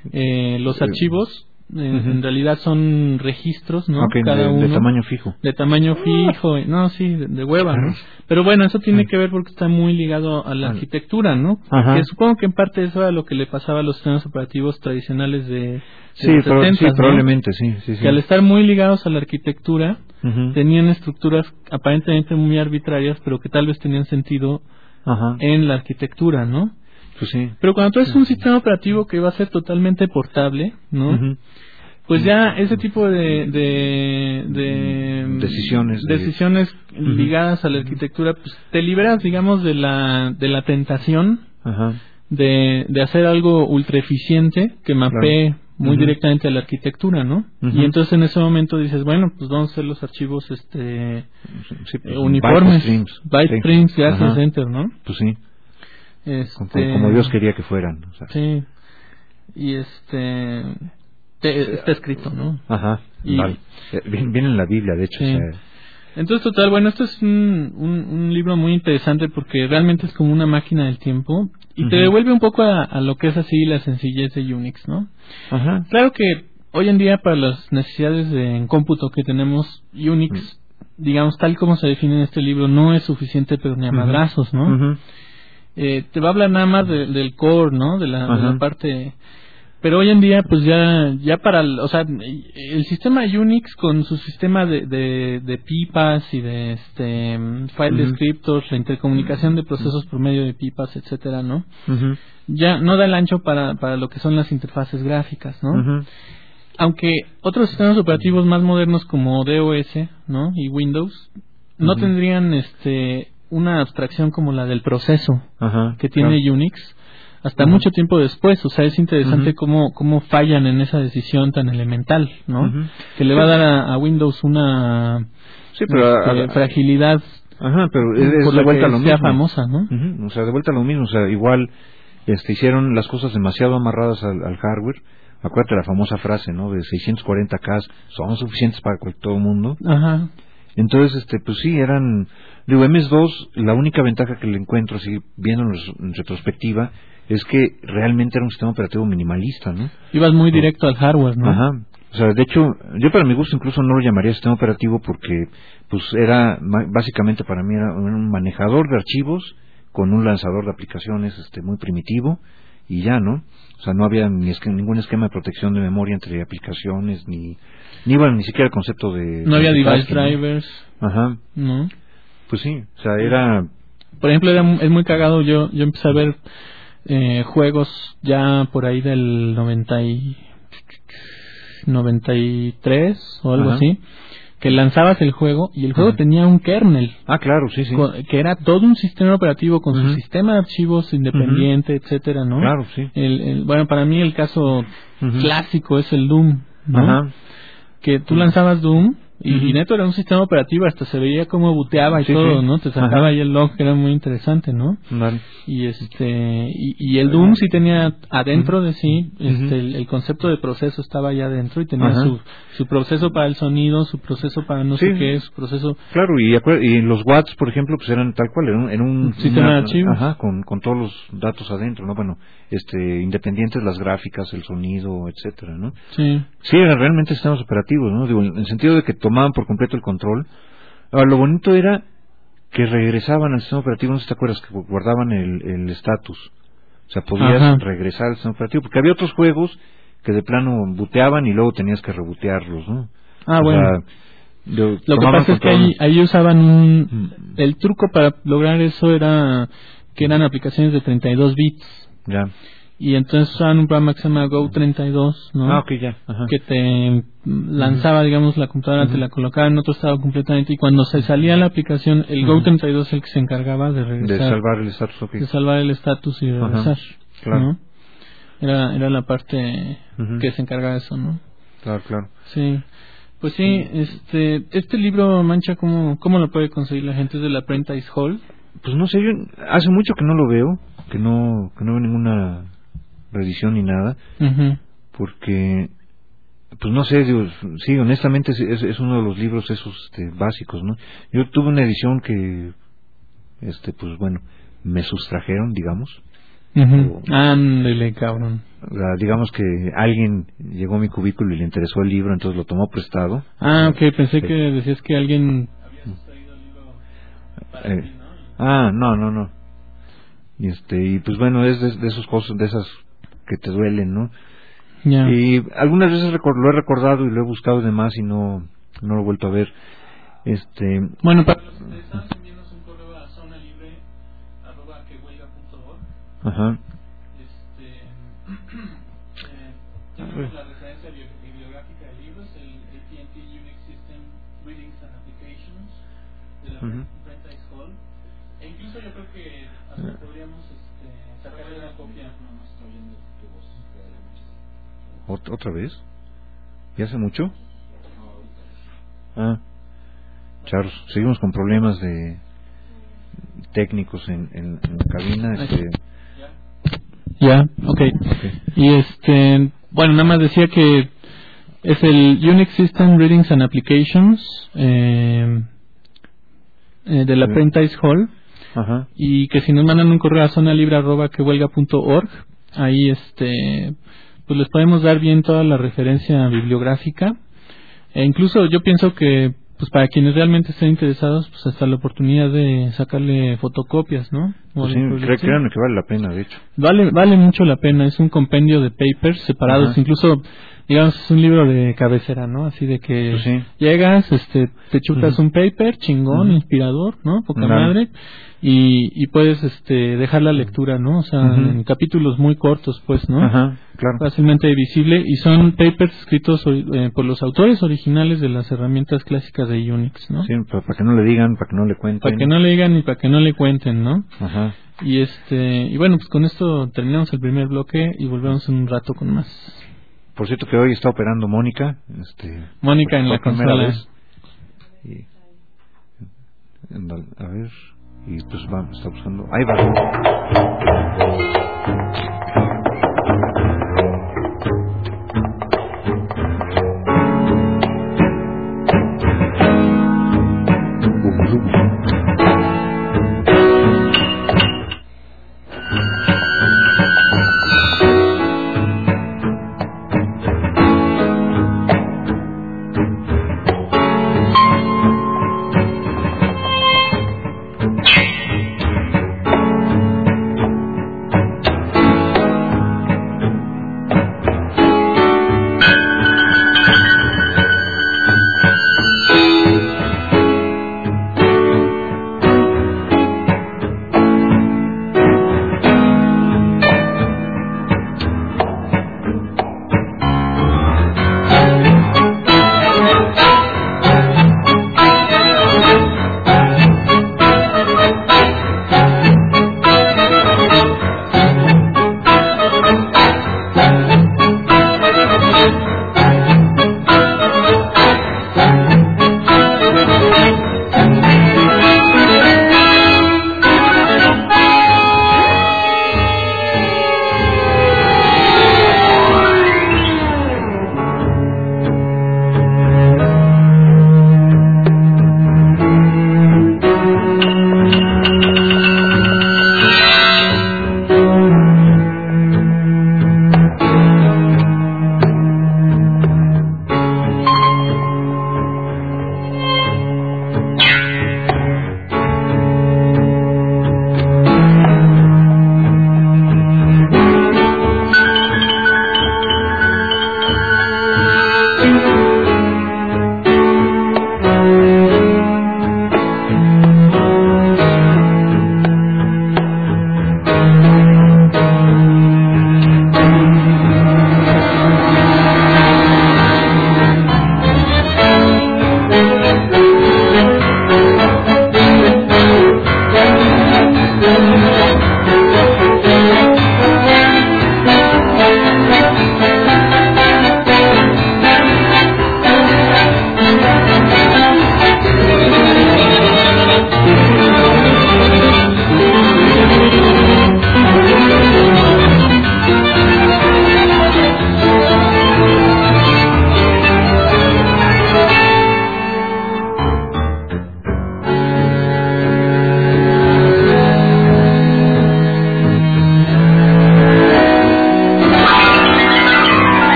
Eh, los Eh, archivos eh, ujú. en realidad son registros, ¿no? Ok, Cada de, uno de tamaño fijo. de tamaño fijo, no, sí, de, de hueva, ¿no? Pero bueno, eso tiene que ver porque está muy ligado a la Ah. arquitectura, ¿no? Ajá. Que supongo que en parte eso era lo que le pasaba a los sistemas operativos tradicionales de, de Sí, los pero- setentas, sí, ¿no? probablemente, sí, sí, sí. Que al estar muy ligados a la arquitectura, Ujú. tenían estructuras aparentemente muy arbitrarias, pero que tal vez tenían sentido Ajá. en la arquitectura, ¿no? Pues sí. Pero cuando tú haces un sistema operativo que va a ser totalmente portable, ¿no? Ujú. Pues ya ese tipo de, de, de Decisiones de- decisiones ligadas a la arquitectura, pues te liberas, digamos, de la de la tentación Ajá. de, de hacer algo ultra eficiente que mapee muy uh-huh. directamente a la arquitectura, ¿no? Uh-huh. Y entonces en ese momento dices, bueno, pues vamos a hacer los archivos este sí, pues, eh, uniformes, byte streams, sí. Access Center, ¿no? Pues sí. Este, como, como Dios quería que fueran. O sea. Sí. Y este te, está escrito, ¿no? Ajá. Y, vale. Viene en la Biblia, de hecho. Sí. O sea, entonces, total, bueno, esto es un, un, un libro muy interesante porque realmente es como una máquina del tiempo y uh-huh. te devuelve un poco a, a lo que es así la sencillez de Unix, ¿no? Ajá. Claro que hoy en día para las necesidades de, en cómputo que tenemos, Unix, uh-huh. digamos, tal como se define en este libro, no es suficiente, pero ni a madrazos, ¿no? Uh-huh. Eh, te va a hablar nada más de, del core, ¿no? De la, uh-huh. de la parte... Pero hoy en día, pues ya, ya para, el, o sea, el sistema Unix con su sistema de, de, de pipas y de este file uh-huh. descriptors, la intercomunicación de procesos por medio de pipas, etcétera, ¿no? Uh-huh. Ya no da el ancho para, para lo que son las interfaces gráficas, ¿no? Uh-huh. Aunque otros sistemas operativos más modernos como DOS, ¿no? Y Windows no uh-huh. tendrían este una abstracción como la del proceso uh-huh. que tiene claro. Unix. Hasta uh-huh. mucho tiempo después, o sea, es interesante uh-huh. cómo cómo fallan en esa decisión tan elemental, ¿no? Uh-huh. Que le va a dar a, a Windows una sí, pero este, a, a, fragilidad. Ajá, pero es, por de vuelta a lo sea mismo. famosa, ¿no? Uh-huh. O sea, de vuelta a lo mismo, o sea, igual este hicieron las cosas demasiado amarradas al, al hardware. Acuérdate la famosa frase, ¿no? De seiscientos cuarenta K son suficientes para todo el mundo. Ajá. Entonces, este, pues sí, eran... Digo, M S dos, la única ventaja que le encuentro, así, viendo en retrospectiva, es que realmente era un sistema operativo minimalista, ¿no? Ibas muy directo al hardware, ¿no? Ajá. O sea, de hecho, yo para mi gusto incluso no lo llamaría sistema operativo porque, pues, era, básicamente para mí era un manejador de archivos con un lanzador de aplicaciones, este, muy primitivo, y ya, ¿no? O sea, no había ni esque- ningún esquema de protección de memoria entre aplicaciones, ni ni iba ni siquiera el concepto de... No había device multitasking, ¿no? drivers. Ajá. ¿No? Pues sí, o sea, era... Por ejemplo, era, es muy cagado, yo yo empecé a ver eh, juegos ya por ahí del noventa y, noventa y tres o algo Ajá. así, que lanzabas el juego y el juego Ajá. tenía un kernel. Ah, claro, sí, sí. Con, que era todo un sistema operativo con Uh-huh. su sistema de archivos independiente, uh-huh. etcétera, ¿no? Claro, sí. El, el, bueno, para mí el caso uh-huh. clásico es el Doom, ¿no? Ajá. Que tú lanzabas Doom y, Uh-huh. y neto era un sistema operativo, hasta se veía cómo buteaba y Sí, todo, sí. ¿no? Te sacaba Ajá. ahí el log, que era muy interesante, ¿no? Vale. Y este y, y el Doom sí tenía adentro Uh-huh. de sí, este Uh-huh. el, el concepto de proceso estaba allá adentro y tenía Ajá. su su proceso para el sonido, su proceso para no Sí. sé qué, su proceso... Claro, y, acuer- y los watts, por ejemplo, pues eran tal cual, eran, era un... Un sistema una- de archivos. Ajá, con, con todos los datos adentro, ¿no? Bueno, este, independientes las gráficas, el sonido, etcétera, ¿no? Sí. Sí, eran realmente sistemas operativos, ¿no? Digo, en el sentido de que tomaban por completo el control. Ahora, lo bonito era que regresaban al sistema operativo, no sé si te acuerdas, que guardaban el estatus. O sea, podías Ajá. regresar al sistema operativo, porque había otros juegos que de plano buteaban y luego tenías que rebotearlos, ¿no? Ah, o bueno. sea, de- Lo que tomaban pasa es que control. ahí, ahí usaban un... Mm. El truco para lograr eso era que eran aplicaciones de treinta y dos bits. Ya. Y entonces usaban un programa que se llama Go treinta y dos, ¿no? Ah, ok, ya. Ajá. Que te lanzaba, digamos, la computadora, Ujú. te la colocaba en otro estado completamente. Y cuando se salía la aplicación, el Ujú. Go treinta y dos es el que se encargaba de De regresar. salvar el estatus, ok. De salvar el estatus y de Ajá. regresar. Claro. ¿no? Era, era la parte Ujú. que se encargaba de eso, ¿no? Claro, claro. Sí. Pues sí, este este libro, Mancha, ¿cómo, cómo lo puede conseguir la gente? ¿Es de la Prentice Hall? Pues no sé, yo hace mucho que no lo veo, que no que no veo ninguna reedición ni nada, Uh-huh. porque pues no sé, digo, sí, honestamente es, es, es uno de los libros esos este, básicos, ¿no? Yo tuve una edición que este pues bueno, me sustrajeron, digamos. Uh-huh. O- Ándale, cabrón. La- digamos que alguien llegó a mi cubículo y le interesó el libro, entonces lo tomó prestado. Ah, ok, pensé Sí. que decías que alguien... Eh, ah, no, no, no. Y este, y pues bueno, es de, de esos cosas, de esas que te duelen, ¿no? Ya. Y algunas veces recor- lo he recordado y lo he buscado y demás y no, no lo he vuelto a ver. Este, Bueno, para los interesados, envíenos un correo a zona libre arroba que huelga punto org. ajá, Este, eh, tenemos la referencia bio- bibliográfica de libros, el A T and T Unix System Readings and Applications de la Ujú. Prentice Hall. E incluso yo creo que hasta podríamos este, sacarle una copia. No, no estoy viendo tu voz. ¿Ot- ¿Otra vez? ¿Ya hace mucho? Ah, Charles, seguimos con problemas de técnicos en, en, en la cabina. Este... Ya, okay. ok. Y este, bueno, nada más decía que es el Unix System Readings and Applications eh, eh, de la Sí. Prentice Hall. Ajá. Y que si nos mandan un correo a zonalibre arroba que huelga punto org, ahí este pues les podemos dar bien toda la referencia bibliográfica, e incluso yo pienso que pues para quienes realmente estén interesados, pues hasta la oportunidad de sacarle fotocopias, ¿no? O Pues sí, algo por el cre- estilo. créanme que vale la pena, de hecho. Vale, vale mucho la pena, es un compendio de papers separados, Ajá. incluso, digamos, es un libro de cabecera, ¿no? Así de que Pues sí. llegas, este, te chutas Ujú. un paper, chingón, Ujú. inspirador, ¿no? Poca Claro. madre, y, y puedes, este, dejar la lectura, ¿no? O sea, Ujú. en capítulos muy cortos, pues, ¿no? Ajá, claro. Fácilmente visible, y son papers escritos eh, por los autores originales de las herramientas clásicas de Unix, ¿no? Sí, para, para que no le digan, para que no le cuenten. Para que no le digan ni para que no le cuenten, ¿no? Ajá. Y este y bueno, pues con esto terminamos el primer bloque y volvemos en un rato con más. Por cierto que hoy está operando Mónica, este, Mónica en por la primera consola. vez. Y, a ver, y pues va, está buscando. Ahí va.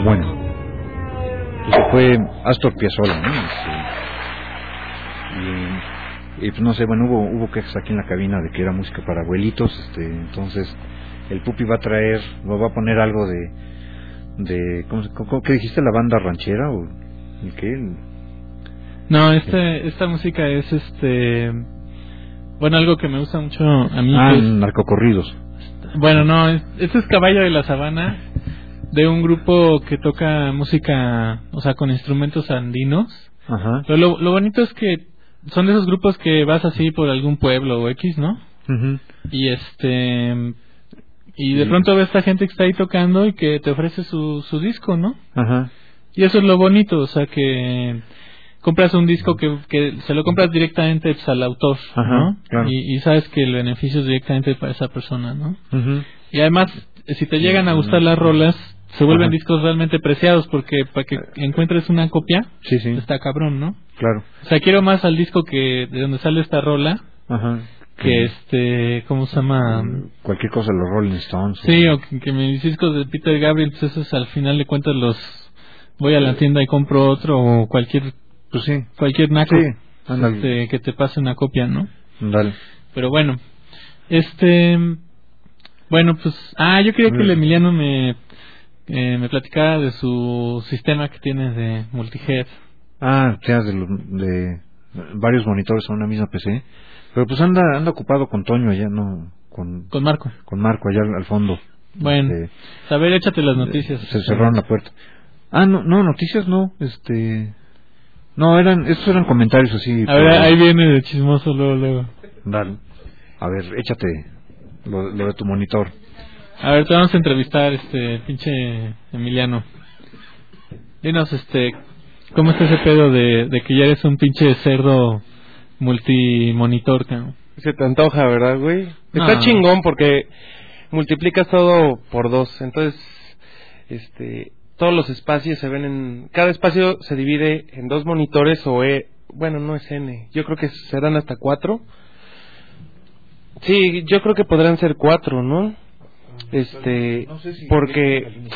bueno, pues fue Astor Piazzolla, ¿no? Y, y pues no sé, bueno, hubo hubo quejas aquí en la cabina de que era música para abuelitos, este, entonces el Pupi va a traer, va a poner algo de, de ¿cómo, cómo qué dijiste? ¿La banda ranchera o el qué? El, no, este, esta música es este, bueno, algo que me gusta mucho a mí. Ah, es, narcocorridos. Bueno, no, es, este es Caballo de la Sabana, de un grupo que toca música, o sea, con instrumentos andinos. Ajá. Pero lo, lo bonito es que son de esos grupos que vas así por algún pueblo o X, ¿no? Uh-huh. Y este, y de pronto ves a esta gente que está ahí tocando y que te ofrece su, su disco, ¿no? Ajá. Y eso es lo bonito, o sea, que compras un disco que, que se lo compras directamente pues, al autor, Ajá, ¿no? claro. Y, y sabes que el beneficio es directamente para esa persona, ¿no? Uh-huh. Y además, si te llegan a gustar las rolas, se vuelven Ajá. discos realmente preciados, porque para que encuentres una copia, Sí, sí. está cabrón, ¿no? Claro. O sea, quiero más al disco que de donde sale esta rola, Ajá. que este, ¿cómo se llama? Cualquier cosa de los Rolling Stones. Sí, o que, que mis discos de Peter Gabriel, pues esos al final de cuentas los voy a la tienda y compro otro, o cualquier, pues sí, cualquier naco, sí, ándale. este, que te pase una copia, ¿no? Dale. Pero bueno, este, bueno, pues, ah, yo quería que el Emiliano me, eh, me platicara de su sistema que tiene de multihead. Ah, ya de, lo- de varios monitores a una misma P C. Pero pues anda anda ocupado con Toño allá, no, con Con Marco. con Marco allá al, al fondo. Bueno, Este, a ver, échate las noticias. se cerraron la puerta. Ah, no, no, noticias no, este, no, eran, estos eran comentarios así. A ver, ahí viene de chismoso luego, luego. Dale. A ver, échate lo, lo de tu monitor. A ver, te vamos a entrevistar, este, pinche Emiliano. Dinos, este, ¿cómo está ese pedo de, de que ya eres un pinche cerdo multimonitor, cabrón? Se te antoja, ¿verdad, güey? No. Está chingón porque multiplicas todo por dos. Entonces, este, todos los espacios se ven en... Cada espacio se divide en dos monitores o E... Bueno, no es N. Yo creo que serán hasta cuatro. Sí, yo creo que podrán ser cuatro, ¿no? Este, No sé si porque...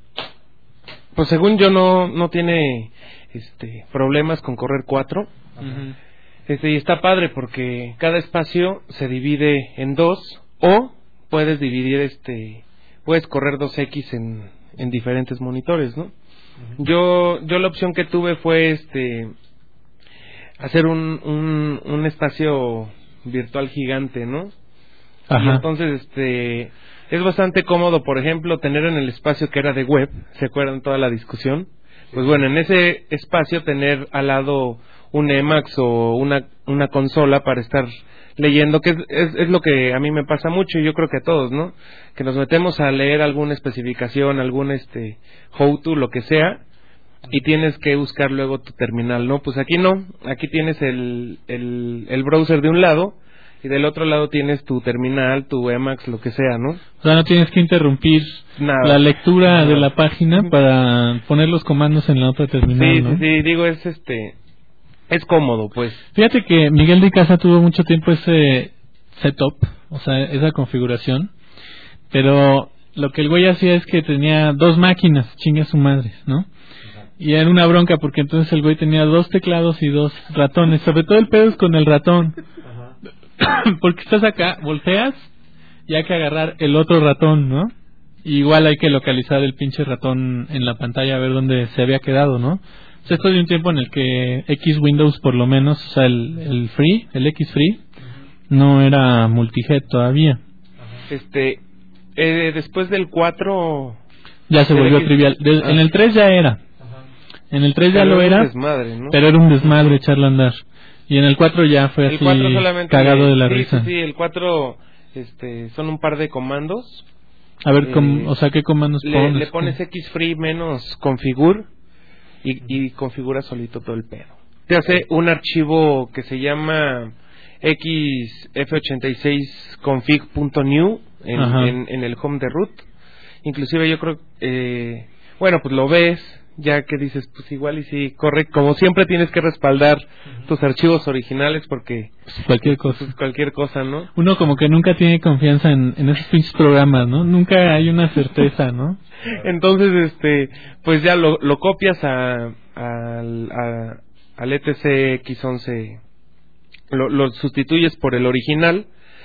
Pues según yo no, no tiene este problemas con correr cuatro. Ujú. Este, y está padre porque cada espacio se divide en dos, o puedes dividir este, puedes correr dos X en, en diferentes monitores, ¿no? Uh-huh. Yo, yo la opción que tuve fue este, hacer un, un, un espacio virtual gigante, ¿no? Ajá. Y entonces este, es bastante cómodo, por ejemplo, tener en el espacio que era de web, ¿se acuerdan toda la discusión? Pues bueno, en ese espacio tener al lado un Emacs o una una consola para estar leyendo, que es, es, es lo que a mí me pasa mucho, y yo creo que a todos, ¿no? Que nos metemos a leer alguna especificación, algún este how-to, lo que sea, y tienes que buscar luego tu terminal, ¿no? Pues aquí no, aquí tienes el, el, el browser de un lado, y del otro lado tienes tu terminal, tu Emacs, lo que sea, ¿no? O sea, no tienes que interrumpir Nada. la lectura Nada. de la página para poner los comandos en la otra terminal, Sí, ¿no? sí, sí, digo, es este, es cómodo, pues. Fíjate que Miguel de Casa tuvo mucho tiempo ese setup, o sea, esa configuración, pero lo que el güey hacía es que tenía dos máquinas, chinga su madre, ¿no? Y era una bronca porque entonces el güey tenía dos teclados y dos ratones, sobre todo el pedo es con el ratón. Porque estás acá, volteas y hay que agarrar el otro ratón, ¿no? Y igual hay que localizar el pinche ratón en la pantalla a ver dónde se había quedado, ¿no? O sea, esto de un tiempo en el que X Windows por lo menos, o sea, el, el Free, el X Free, no era multihead todavía. Este, eh, después del cuatro... Ya se del volvió X- trivial. De- Ah. En el tres ya era. En el tres ya Pero lo era un era, desmadre, ¿no? pero era un desmadre echarlo a andar. Y en el cuatro ya fue El así cuatro solamente cagado de la sí, risa. Sí, sí, el cuatro este, son un par de comandos. A ver, com- Eh, o sea, ¿qué comandos Le, pones? le pones xfree menos configure y, y configura solito todo el pedo. Te hace un archivo que se llama x f ochenta y seis config punto new en, Ajá. en, en el home de root. Inclusive yo creo, eh, bueno, pues lo ves ya que dices, pues igual y sí, corre, como siempre tienes que respaldar tus archivos originales porque cualquier cosa, pues, cualquier cosa, ¿no? Uno como que nunca tiene confianza en, en esos pinches programas, ¿no? Nunca hay una certeza, ¿no? Entonces, este, pues ya lo, lo copias a, a, a al E T C X once, lo, lo sustituyes por el original.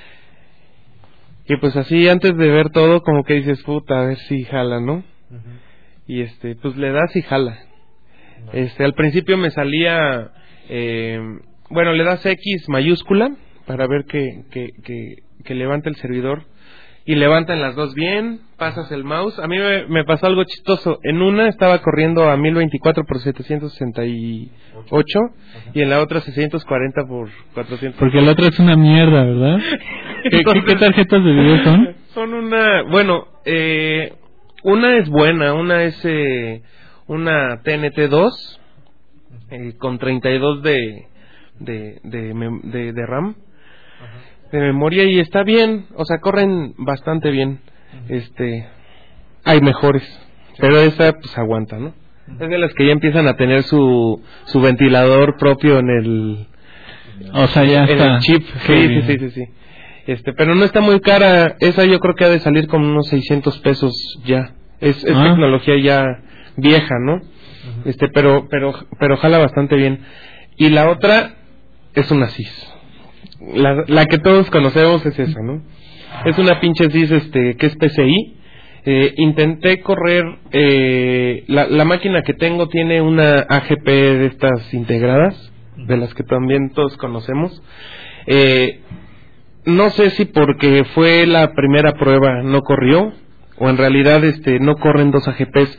Y pues así, antes de ver todo, como que dices, puta, a ver si jala, ¿no? Uh-huh. Y este, pues le das y jala. No. Este, al principio me salía, eh, bueno, le das X mayúscula para ver que, que, que, que levanta el servidor. Y levantan las dos bien, pasas el mouse. A mí me, me pasó algo chistoso. En una estaba corriendo a mil veinticuatro por setecientos sesenta y ocho uh-huh. y en la otra seiscientos cuarenta por cuatrocientos. Porque la otra es una mierda, ¿verdad? ¿Qué, Entonces, ¿qué, ¿Qué tarjetas de video son? Son una... Bueno, eh, una es buena. Una es eh, una T N T dos eh, con treinta y dos de, de, de, de, de RAM. Uh-huh. De memoria y está bien, o sea, corren bastante bien. Uh-huh. Este, hay mejores, sí. Pero esa pues aguanta, ¿no? Uh-huh. Es de las que ya empiezan a tener su su ventilador propio en el, o sea, ya en está. el chip. Sí, sí, sí, sí, sí. Este, pero no está muy cara. Esa yo creo que ha de salir con unos seiscientos pesos ya. Es, es ah. tecnología ya vieja, ¿no? Uh-huh. Este, pero pero pero jala bastante bien. Y la otra es una C I S. La, la que todos conocemos es esa, ¿no? Es una pinche C I S este, que es P C I. Eh, intenté correr, eh, la, la máquina que tengo tiene una A G P de estas integradas, de las que también todos conocemos. Eh, no sé si porque fue la primera prueba no corrió, o en realidad este no corren dos A G Ps.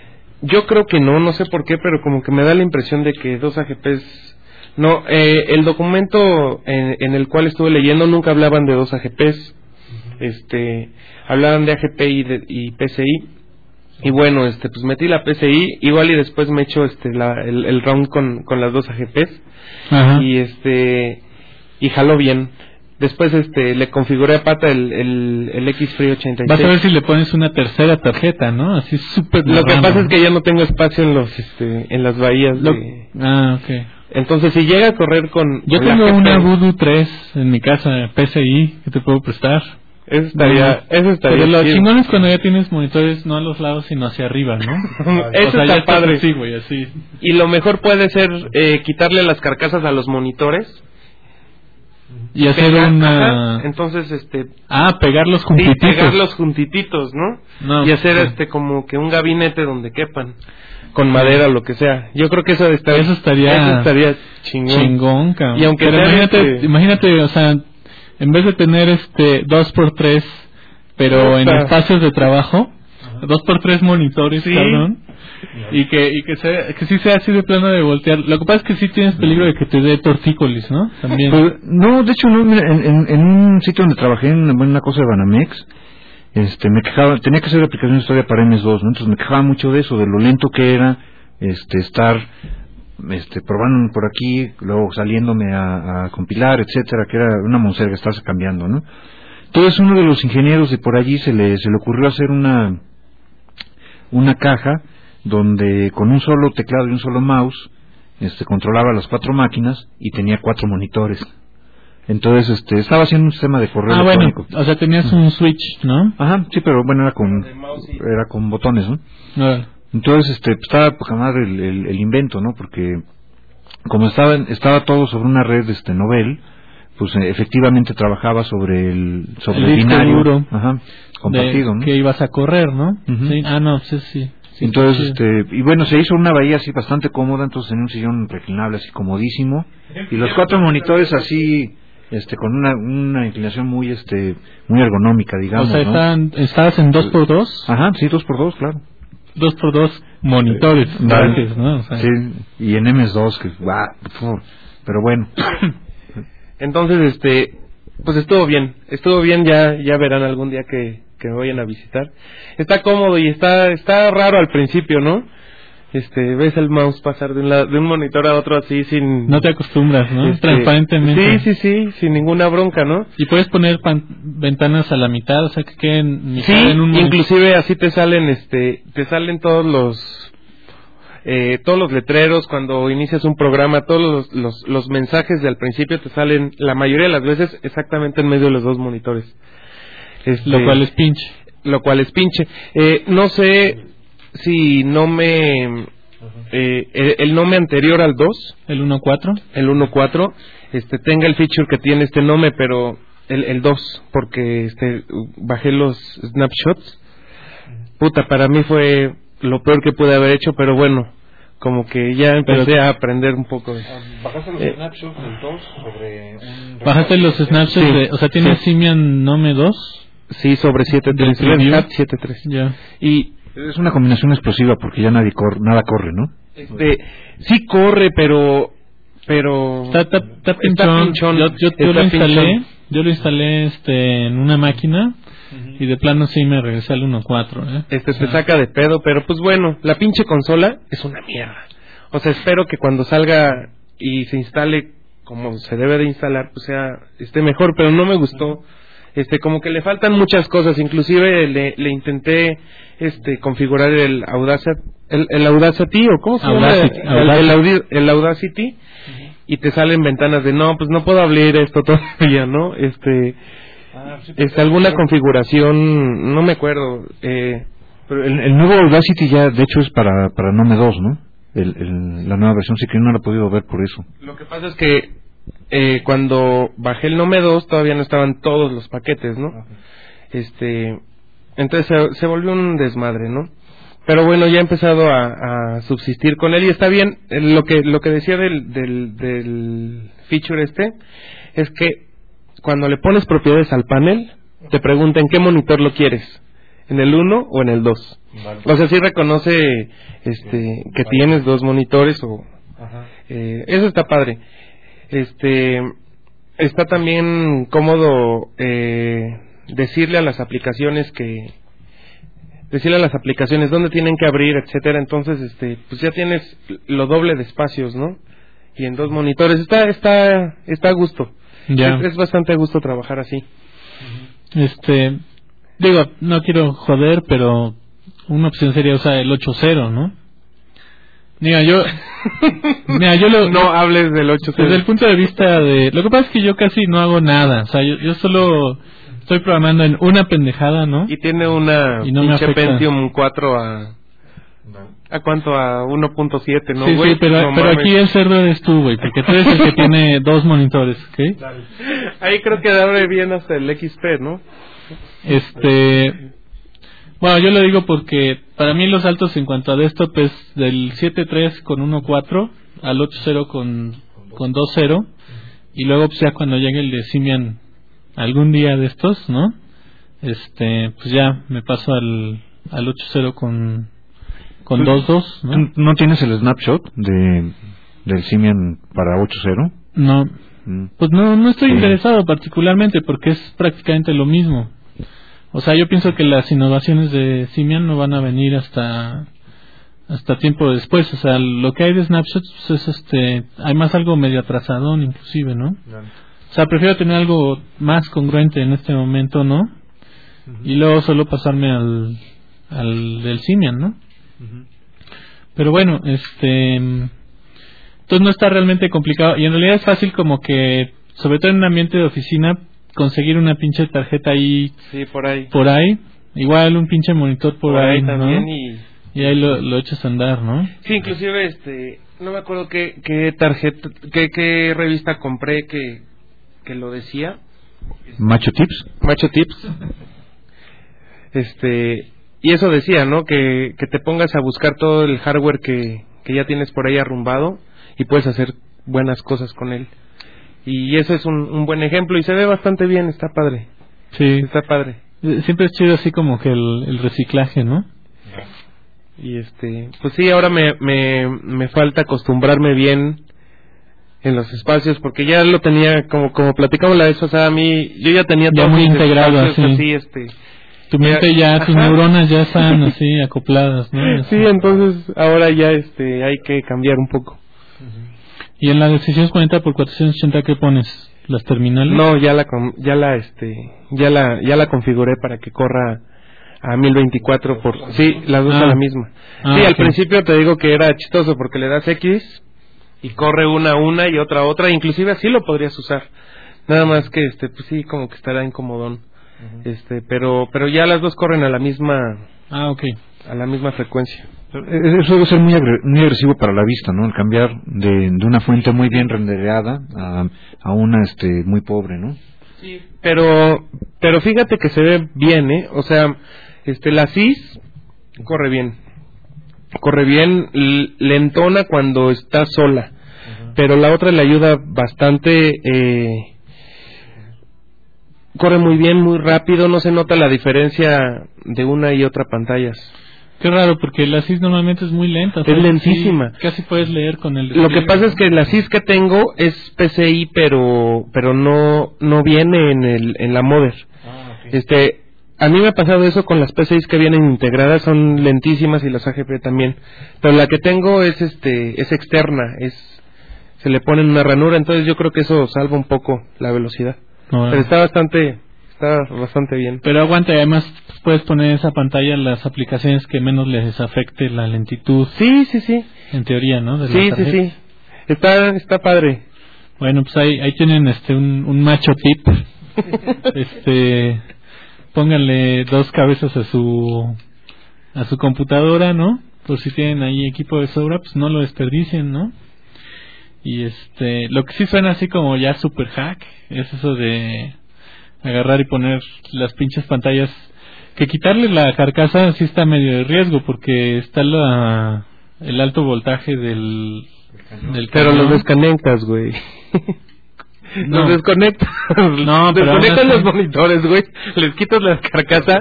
Yo creo que no, no sé por qué, pero como que me da la impresión de que dos A G Ps... No, eh, el documento en, en el cual estuve leyendo nunca hablaban de dos A G Ps, uh-huh. este, hablaban de A G P y, de, y P C I, y bueno, este, pues metí la P C I, igual y después me echo este, la, el, el round con, con las dos A G Ps, uh-huh. y este, y jaló bien. Después este, le configuré a pata el, el, el X Free ochenta y seis. Vas a ver si le pones una tercera tarjeta, ¿no? Así súper. Lo que pasa es que ya no tengo espacio en los, este, en las bahías Lo... de... Ah, okay. Entonces, si llega a correr con... Yo con tengo una Voodoo tres en mi casa, P C I, que te puedo prestar. Eso estaría... No, eso estaría pero lo chingón es cuando ya tienes monitores no a los lados, sino hacia arriba, ¿no? Eso o sea, está padre. Así, güey, así. Y lo mejor puede ser eh, quitarle las carcasas a los monitores. Y hacer pegar, una... Ajá, entonces, este... Ah, pegarlos juntititos. Sí, pegarlos juntititos, ¿no? no y hacer, sí. este, como que un gabinete donde quepan. Con madera o lo que sea. Yo creo que eso, estaría, eso estaría, eso estaría chingón. Chingón, cabrón. Y aunque pero imagínate, este... imagínate, o sea, en vez de tener este dos por tres, pero en espacios de trabajo, dos por tres monitores, sí. Cabrón. Y que y que, sea, que sí sea así de plano de voltear. Lo que pasa es que sí tienes peligro de que te dé tortícolis, ¿no? También. Pues, no, de hecho, no, mira, en, en, en un sitio donde trabajé en una cosa de Banamex, este me quejaba, tenía que hacer aplicación de historia para M S dos, ¿no? Entonces me quejaba mucho de eso, de lo lento que era este estar este probando por aquí, luego saliéndome a, a compilar, etcétera, que era una monserga estarse cambiando, ¿no? Entonces uno de los ingenieros de por allí se le se le ocurrió hacer una una caja donde con un solo teclado y un solo mouse este controlaba las cuatro máquinas y tenía cuatro monitores. Entonces, este, estaba haciendo un sistema de correo ah, electrónico. Bueno, o sea, tenías un switch, ¿no? Ajá, sí, pero bueno, era con, era con botones, ¿no? Ah. Entonces, este, estaba por ganar el, el, el invento, ¿no? Porque como estaba, estaba todo sobre una red, este, Novell, pues eh, efectivamente trabajaba sobre el, sobre el, el binario, duro ajá, compartido, de ¿no? Que ibas a correr, ¿no? Uh-huh. Sí. Ah, no, sí, sí. Sí, entonces, sí. este, y bueno, se hizo una bahía así bastante cómoda, entonces tenía un sillón reclinable así comodísimo, y los cuatro monitores así, este, con una, una inclinación muy, este, muy ergonómica, digamos, o sea, ¿no? Están, estabas en dos por dos. Ajá, sí, dos por dos, claro. Dos por dos monitores, eh, grandes, ¿no? O sea, sí, y en M S dos, que, bah, pero bueno. Entonces, este, pues estuvo bien, estuvo bien, ya, ya verán algún día que, que me vayan a visitar. Está cómodo y está, está raro al principio, ¿no? Este, ves el mouse pasar de un lado, de un monitor a otro así sin... No te acostumbras, ¿no? Este, Transparentemente. Sí, sí, sí, sin ninguna bronca, ¿no? Y puedes poner pan- ventanas a la mitad, o sea, que queden sí, en un inclusive así te salen, este, te salen todos los eh, todos los letreros, cuando inicias un programa, todos los, los, los mensajes del principio te salen la mayoría de las veces exactamente en medio de los dos monitores. Este, lo cual es pinche. Lo cual es pinche. Eh, no sé si no me... Eh, el, el Nome anterior al dos, el uno punto cuatro, el uno punto cuatro, este, tenga el feature que tiene este Nome, pero el, el dos, porque este, bajé los snapshots. Puta, para mí fue lo peor que pude haber hecho, pero bueno, como que ya empecé pero, a aprender un poco. De... ¿Bajaste los eh, snapshots del dos sobre un... ¿Bajaste los snapshots sí, de, o sea, tiene sí. Simian Nome dos? Sí, sobre siete punto tres, Red Hat siete punto tres. Ya. Y es una combinación explosiva porque ya nadie corre, nada corre, ¿no? Este, sí corre, pero pero está, está, está pinchón. pinchón. Yo, yo, yo lo instalé, pinchón. yo lo instalé este en una máquina uh-huh. y de plano sí me regresé al uno punto cuatro, ¿eh? Este se ah. saca de pedo, pero pues bueno, la pinche consola es una mierda. O sea, espero que cuando salga y se instale como se debe de instalar, pues sea esté mejor, pero no me gustó. Este, como que le faltan muchas cosas, inclusive le, le intenté este configurar el Audacity, el, el Audacity o cómo se llama, Audacity, el, el, el, Audi, el Audacity uh-huh. y te salen ventanas de no, pues no puedo abrir esto todavía, ¿no? Este, ah, sí, es alguna sí. configuración, no me acuerdo. Eh, pero el, el nuevo Audacity ya, de hecho, es para para Nome dos, ¿no? El, el, la nueva versión, sí que no la he podido ver por eso. Lo que pasa es que Eh, cuando bajé el Nome dos todavía no estaban todos los paquetes, ¿no? Uh-huh. Este, entonces se, se volvió un desmadre, ¿no? Pero bueno, ya he empezado a, a subsistir con él y está bien. Lo que lo que decía del, del del feature este es que cuando le pones propiedades al panel te pregunta en qué monitor lo quieres, en el uno o en el dos. Vale. O sea, sí reconoce este que vale. tienes dos monitores o eh, eso está padre. Este está también cómodo eh, decirle a las aplicaciones que decirle a las aplicaciones dónde tienen que abrir, etcétera. Entonces, este, pues ya tienes lo doble de espacios, ¿no? Y en dos monitores está está está a gusto. Ya. Es, es bastante a gusto trabajar así. Este, digo, no quiero joder, pero una opción sería usar el ocho punto cero, ¿no? Mira, yo mira, yo lo, no hables del ocho punto cero. Desde el punto de vista de... Lo que pasa es que yo casi no hago nada. O sea, yo, yo solo estoy programando en una pendejada, ¿no? Y tiene una y no pinche Pentium cuatro a... ¿A cuánto? A uno punto siete, ¿no, sí, güey? Sí, pero, no, pero aquí el server es tú, güey, porque tú eres el que tiene dos monitores, ¿ok? Ahí creo que abre bien hasta el X P, ¿no? Este... Bueno, yo lo digo porque para mí los saltos en cuanto a desktop es del siete punto tres con uno punto cuatro al ocho punto cero con, con dos punto cero y luego pues ya cuando llegue el de Simian algún día de estos, ¿no? Este, pues ya me paso al, al ocho punto cero con, con dos punto dos, ¿no? ¿No tienes el snapshot de del Simian para ocho punto cero? No, mm. pues no, no estoy sí. interesado particularmente porque es prácticamente lo mismo. O sea, yo pienso que las innovaciones de Simian no van a venir hasta hasta tiempo después. O sea, lo que hay de snapshots pues es este, hay más algo medio atrasadón inclusive, ¿no? O sea, prefiero tener algo más congruente en este momento, ¿no? Uh-huh. Y luego solo pasarme al al del Simian, ¿no? Uh-huh. Pero bueno, este, entonces no está realmente complicado y en realidad es fácil como que, sobre todo en un ambiente de oficina, conseguir una pinche tarjeta ahí, sí, por ahí, por ahí, igual un pinche monitor por, por ahí, ahí también, ¿no? y, y ahí lo, lo echas a andar, ¿no? Sí, inclusive, este, no me acuerdo qué, qué tarjeta, qué, qué revista compré que, que lo decía. Macho Tips. Macho Tips. Este, y eso decía, ¿no? Que, que te pongas a buscar todo el hardware que, que ya tienes por ahí arrumbado y puedes hacer buenas cosas con él. Y eso es un, un buen ejemplo y se ve bastante bien, está padre. Sí. Está padre. Siempre es chido así como que el, el reciclaje, ¿no? Y este, pues sí, ahora me, me, me falta acostumbrarme bien en los espacios porque ya lo tenía, como como platicamos la vez pasada, a mí, yo ya tenía ya todo muy integrado así. así, este... Tu mente ya, tus ajá. neuronas ya están así acopladas, ¿no? Sí, entonces ahora ya este hay que cambiar un poco. ¿Y en la de seiscientos cuarenta por cuatrocientos ochenta qué pones? ¿Las terminales? No, ya la ya la este ya la ya la configuré para que corra a mil veinticuatro por... Sí, las dos ah. a la misma. Ah, sí, al okay. principio te digo que era chistoso porque le das X y corre una a una y otra a otra, inclusive así lo podrías usar. Nada más que, este pues sí, como que estará incomodón. Uh-huh. Este, pero pero ya las dos corren a la misma... Ah, ok. A la misma frecuencia. Eso debe ser muy, agre- muy agresivo para la vista, ¿no? El cambiar de, de una fuente muy bien rendereada a, a una este muy pobre, ¿no? Sí. Pero pero fíjate que se ve bien, ¿eh? O sea, este la C I S corre bien. Corre bien, l- lentona cuando está sola. Uh-huh. Pero la otra le ayuda bastante, eh, corre muy bien, muy rápido, no se nota la diferencia de una y otra pantallas. Qué raro, porque la C I S normalmente es muy lenta. Es lentísima. Sí, casi puedes leer con el... Lo que pasa es que la C I S que tengo es P C I, pero pero no no viene en el en la Mother. Ah, okay. Este, a mí me ha pasado eso con las P C Is que vienen integradas, son lentísimas, y las A G P también. Pero la que tengo es este es externa, es se le pone una ranura, entonces yo creo que eso salva un poco la velocidad. No, pero está bastante está bastante bien. Pero aguanta, además puedes poner en esa pantalla las aplicaciones que menos les afecte la lentitud. Sí, sí, sí. En teoría, ¿no? De sí, sí, sí. Está está padre. Bueno, pues ahí ahí tienen este un, un macho tip. este pónganle dos cabezas a su a su computadora, ¿no? Por si tienen ahí equipo de sobra, pues no lo desperdicien, ¿no? Y este, lo que sí suena así como ya super hack es eso de agarrar y poner las pinches pantallas, que quitarle la carcasa sí está medio de riesgo porque está la el alto voltaje del del pero cañón. Los desconectas, güey. No. Los desconectas. No, pero desconectas no los monitores, güey. Les quitas la carcasa.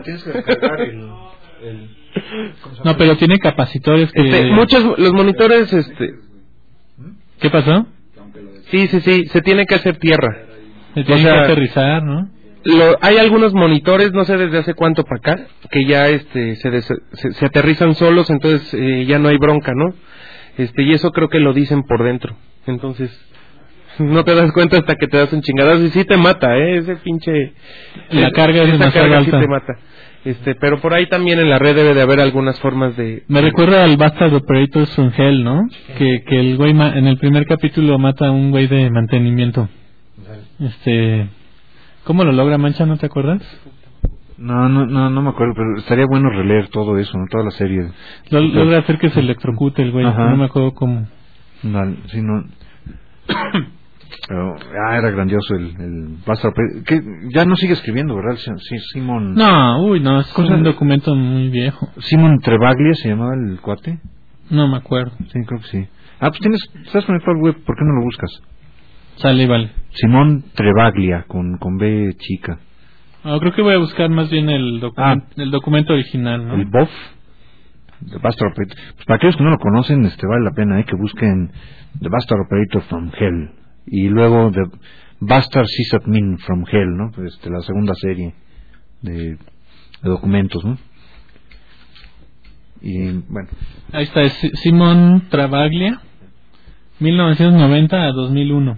No, pero tiene capacitores que... Este, muchos, los monitores, este... ¿Qué pasó? Sí, sí, sí, se tiene que hacer tierra. Se tiene o sea, que aterrizar, ¿no? Lo, hay algunos monitores, no sé desde hace cuánto para acá, que ya este se, des, se, se aterrizan solos, entonces eh, ya no hay bronca, ¿no? Este, y eso creo que lo dicen por dentro. Entonces, no te das cuenta hasta que te das un chingadazo y sí te mata, ¿eh? Ese pinche... La carga es demasiado carga alta. Sí te mata. Este, pero por ahí también en la red debe de haber algunas formas de... Me recuerda al Bastard Operators from Hell, ¿no? Que, que el güey ma- en el primer capítulo mata a un güey de mantenimiento. Este... ¿Cómo lo logra, Mancha? ¿No te acuerdas? No, no, no, no me acuerdo, pero estaría bueno releer todo eso, ¿no? Toda la serie. Lo, logra hacer que se electrocute el güey, no me acuerdo cómo. No, sí, no... Pero, ah, era grandioso el, el Bastard, que ya no sigue escribiendo, ¿verdad? Sí, Simon... No, uy, no, es un documento muy viejo. Simon Trebaglia se llamaba el cuate. No me acuerdo. Sí, creo que sí. Ah, pues tienes, estás conectado al web, ¿por qué no lo buscas? Sale, vale. Simón Trebaglia, con, con B chica. Ah, creo que voy a buscar más bien el, docu- ah, el documento original, ¿no? El B O F, The Bastard Operator. Pues para aquellos que no lo conocen, este vale la pena, ¿eh? Que busquen The Bastard Operator from Hell. Y luego The Bastard Sysadmin from Hell, ¿no? Pues este, la segunda serie de, de documentos, ¿no? Y bueno. Ahí está, es Simón Trebaglia, mil novecientos noventa a dos mil uno.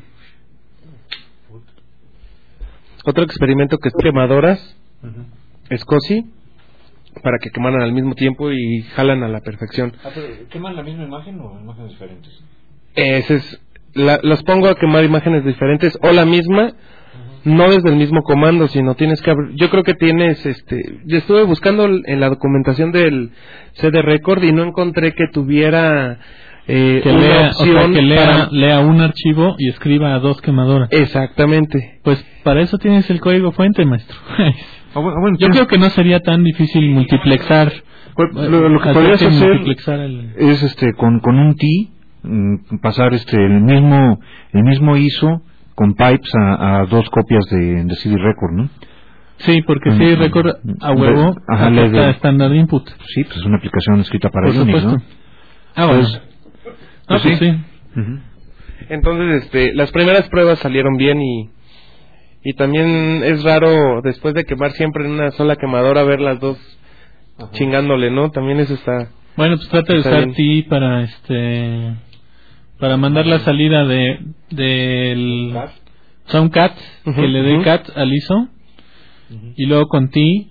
Otro experimento que es quemadoras, uh-huh. SCSI, para que quemaran al mismo tiempo y jalan a la perfección. Ah, pero ¿queman la misma imagen o imágenes diferentes? Ese es, la, los pongo a quemar imágenes diferentes o la misma, uh-huh. no desde el mismo comando, sino tienes que abrir. Yo creo que tienes, este, yo estuve buscando en la documentación del C D Record y no encontré que tuviera eh, que una lea, opción o sea, que lea, para... lea un archivo y escriba a dos quemadoras. Exactamente. Pues para eso tienes el código fuente, maestro. Ah, bueno, bueno, yo creo que no sería tan difícil multiplexar. Bueno, lo, lo que podrías que hacer multiplexar el... es este con con un T mm, pasar este el mismo el mismo I S O con pipes a, a dos copias de, de C D Record, ¿no? Sí, porque C D Record a huevo Ajá, acepta estándar input. Sí, pues es una aplicación escrita para Por Unix, supuesto. ¿no? Ah, bueno. Pues, ah, pues sí. sí. sí. Uh-huh. Entonces, este, las primeras pruebas salieron bien y y también es raro después de quemar siempre en una sola quemadora ver las dos Ajá. chingándole, ¿no? También eso está. Bueno, pues trata de usar T para este para mandar la salida de del Soundcat, uh-huh, que le dé uh-huh. cat al I S O uh-huh. y luego con T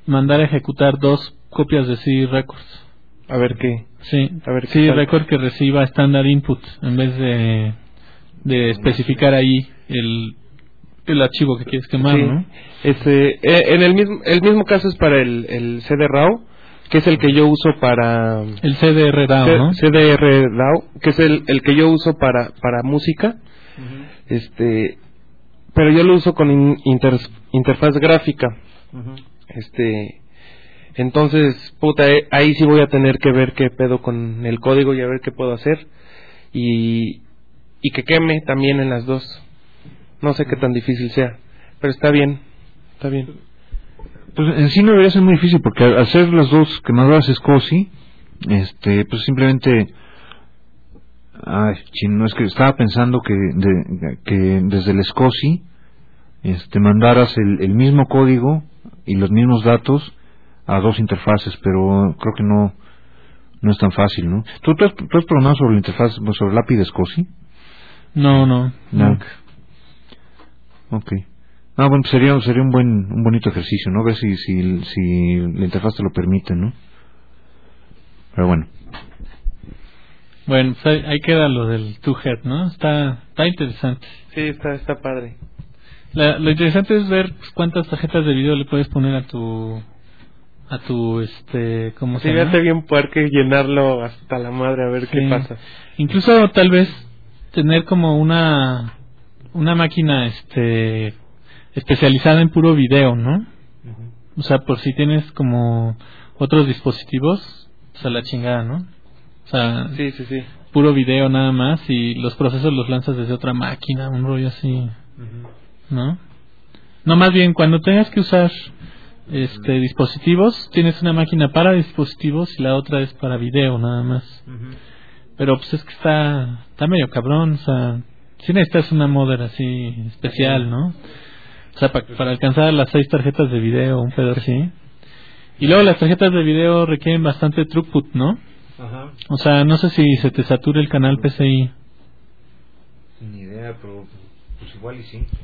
mandar a ejecutar dos copias de C D Records. A ver qué. Sí, a ver C D Record que reciba standard input en vez de, de especificar ahí el, el archivo que quieres quemar, sí. ¿no? Este, eh, en el mismo, el mismo caso es para el, el C D RAW, que es el que yo uso para... El C D R RAW, ¿no? C D R RAW, que es el, el que yo uso para, para música. Uh-huh. Este, pero yo lo uso con in, inter, interfaz gráfica. Uh-huh. Este, entonces, puta, eh, ahí sí voy a tener que ver qué pedo con el código y a ver qué puedo hacer. Y, y que queme también en las dos. No sé qué tan difícil sea, pero está bien, está bien. Pues en sí no debería ser muy difícil, porque al hacer las dos quemadoras SCSI, este, pues simplemente, ay, chino, es que estaba pensando que, de, que desde el SCSI, este, mandaras el, el mismo código y los mismos datos a dos interfaces, pero creo que no, no es tan fácil, ¿no? ¿Tú, tú, has, tú has programado sobre la interfaz, sobre el A P I de SCSI? No, no, no. Okay. Ah, bueno, pues sería, sería un buen, un bonito ejercicio, ¿no? Ver si, si, si la interfaz te lo permite, ¿no? Pero bueno. Bueno, pues ahí, ahí queda lo del two-head, ¿no? Está, está interesante. Sí, está, está padre. La, lo interesante es ver pues, cuántas tarjetas de video le puedes poner a tu, a tu, este, ¿cómo se sí, llama? Sí, bien puerco y llenarlo hasta la madre a ver sí. qué pasa. Incluso tal vez tener como una, una máquina, este, especializada en puro video, ¿no? Uh-huh. O sea, por si tienes como otros dispositivos, o sea, la chingada, ¿no? O sea, sí, sí, sí. puro video nada más y los procesos los lanzas desde otra máquina, un rollo así, uh-huh. ¿no? No, más bien cuando tengas que usar este uh-huh. dispositivos, tienes una máquina para dispositivos y la otra es para video nada más. Uh-huh. Pero pues es que está, está medio cabrón, o sea, si necesitas una modder así especial, ¿no? O sea, para, para alcanzar las seis tarjetas de video, un pedo así. Y luego las tarjetas de video requieren bastante throughput, ¿no? Ajá. O sea, no sé si se te satura el canal P C I. Ni idea, pero pues igual y sí.